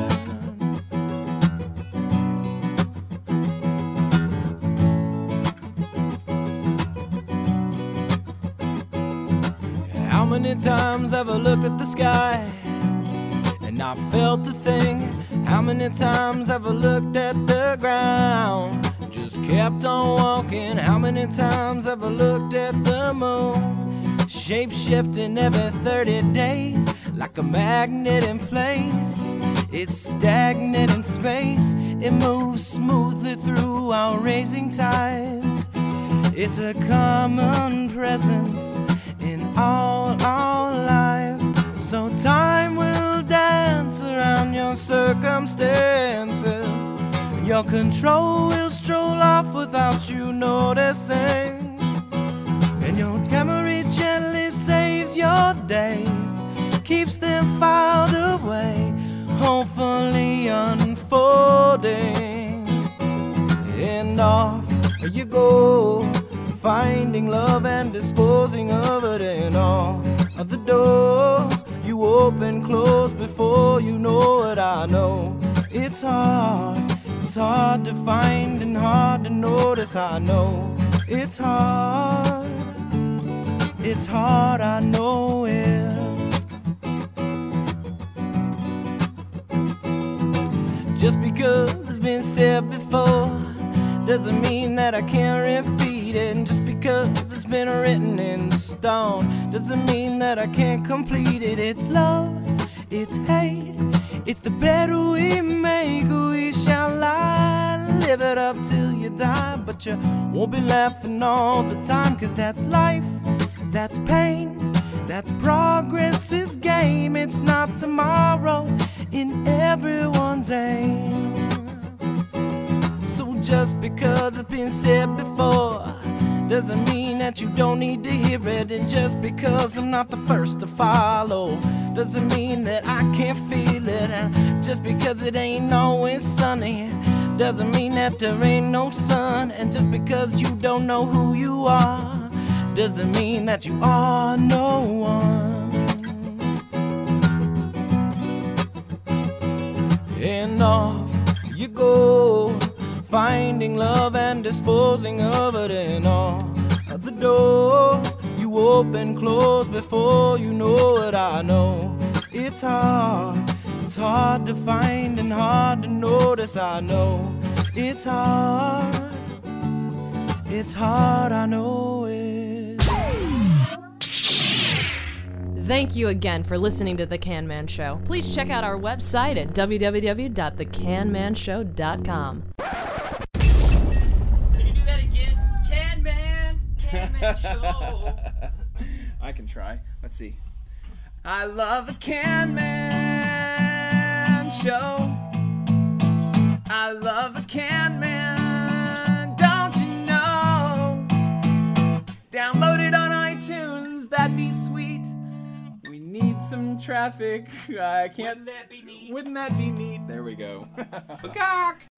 [SPEAKER 11] How many times have I looked at the sky and not felt a thing? How many times have I looked at the ground, just kept on walking? How many times have I looked at the moon, shape-shifting every thirty days, like a magnet in place? It's stagnant in space, it moves smoothly through our raising tides. It's a common presence in all our lives, so time will dance around your circumstances. Your control will stroll off without you noticing, and your memory gently saves your days, keeps them filed away, hopefully unfolding. And off you go, finding love and disposing of it. And all of the doors you open close before you know what I know. It's hard, it's hard to find and hard to notice. I know it's hard, it's hard, I know it. Just because it's been said before doesn't mean that I can't repeat it. And just because it's been written in stone doesn't mean that I can't complete it. It's love, it's hate, it's the bed we make, we shall lie, live it up till you die. But you won't be laughing all the time, cause that's life, that's pain, that's progress's game. It's not tomorrow in everyone's aim. So just because it's been said before doesn't mean that you don't need to hear it. And just because I'm not the first to follow doesn't mean that I can't feel it. And just because it ain't always sunny doesn't mean that there ain't no sun. And just because you don't know who you are doesn't mean that you are no one. And off you go, finding love and disposing of it. And all of the doors you open close before you know what I know. It's hard, it's hard to find and hard to notice. I know it's hard, it's hard, I know it.
[SPEAKER 12] Thank you again for listening to The Can Man Show. Please check out our website at w w w dot the can man show dot com.
[SPEAKER 5] Can you do that again? Can Man, Can Man Show.
[SPEAKER 13] I can try. Let's see. I love the Can Man Show. I love the Can Man. Don't you know? Download it on iTunes. That'd be sweet. We need some traffic. I can't.
[SPEAKER 5] Wouldn't that be neat?
[SPEAKER 13] Wouldn't that be neat? There we go.
[SPEAKER 5] Cock.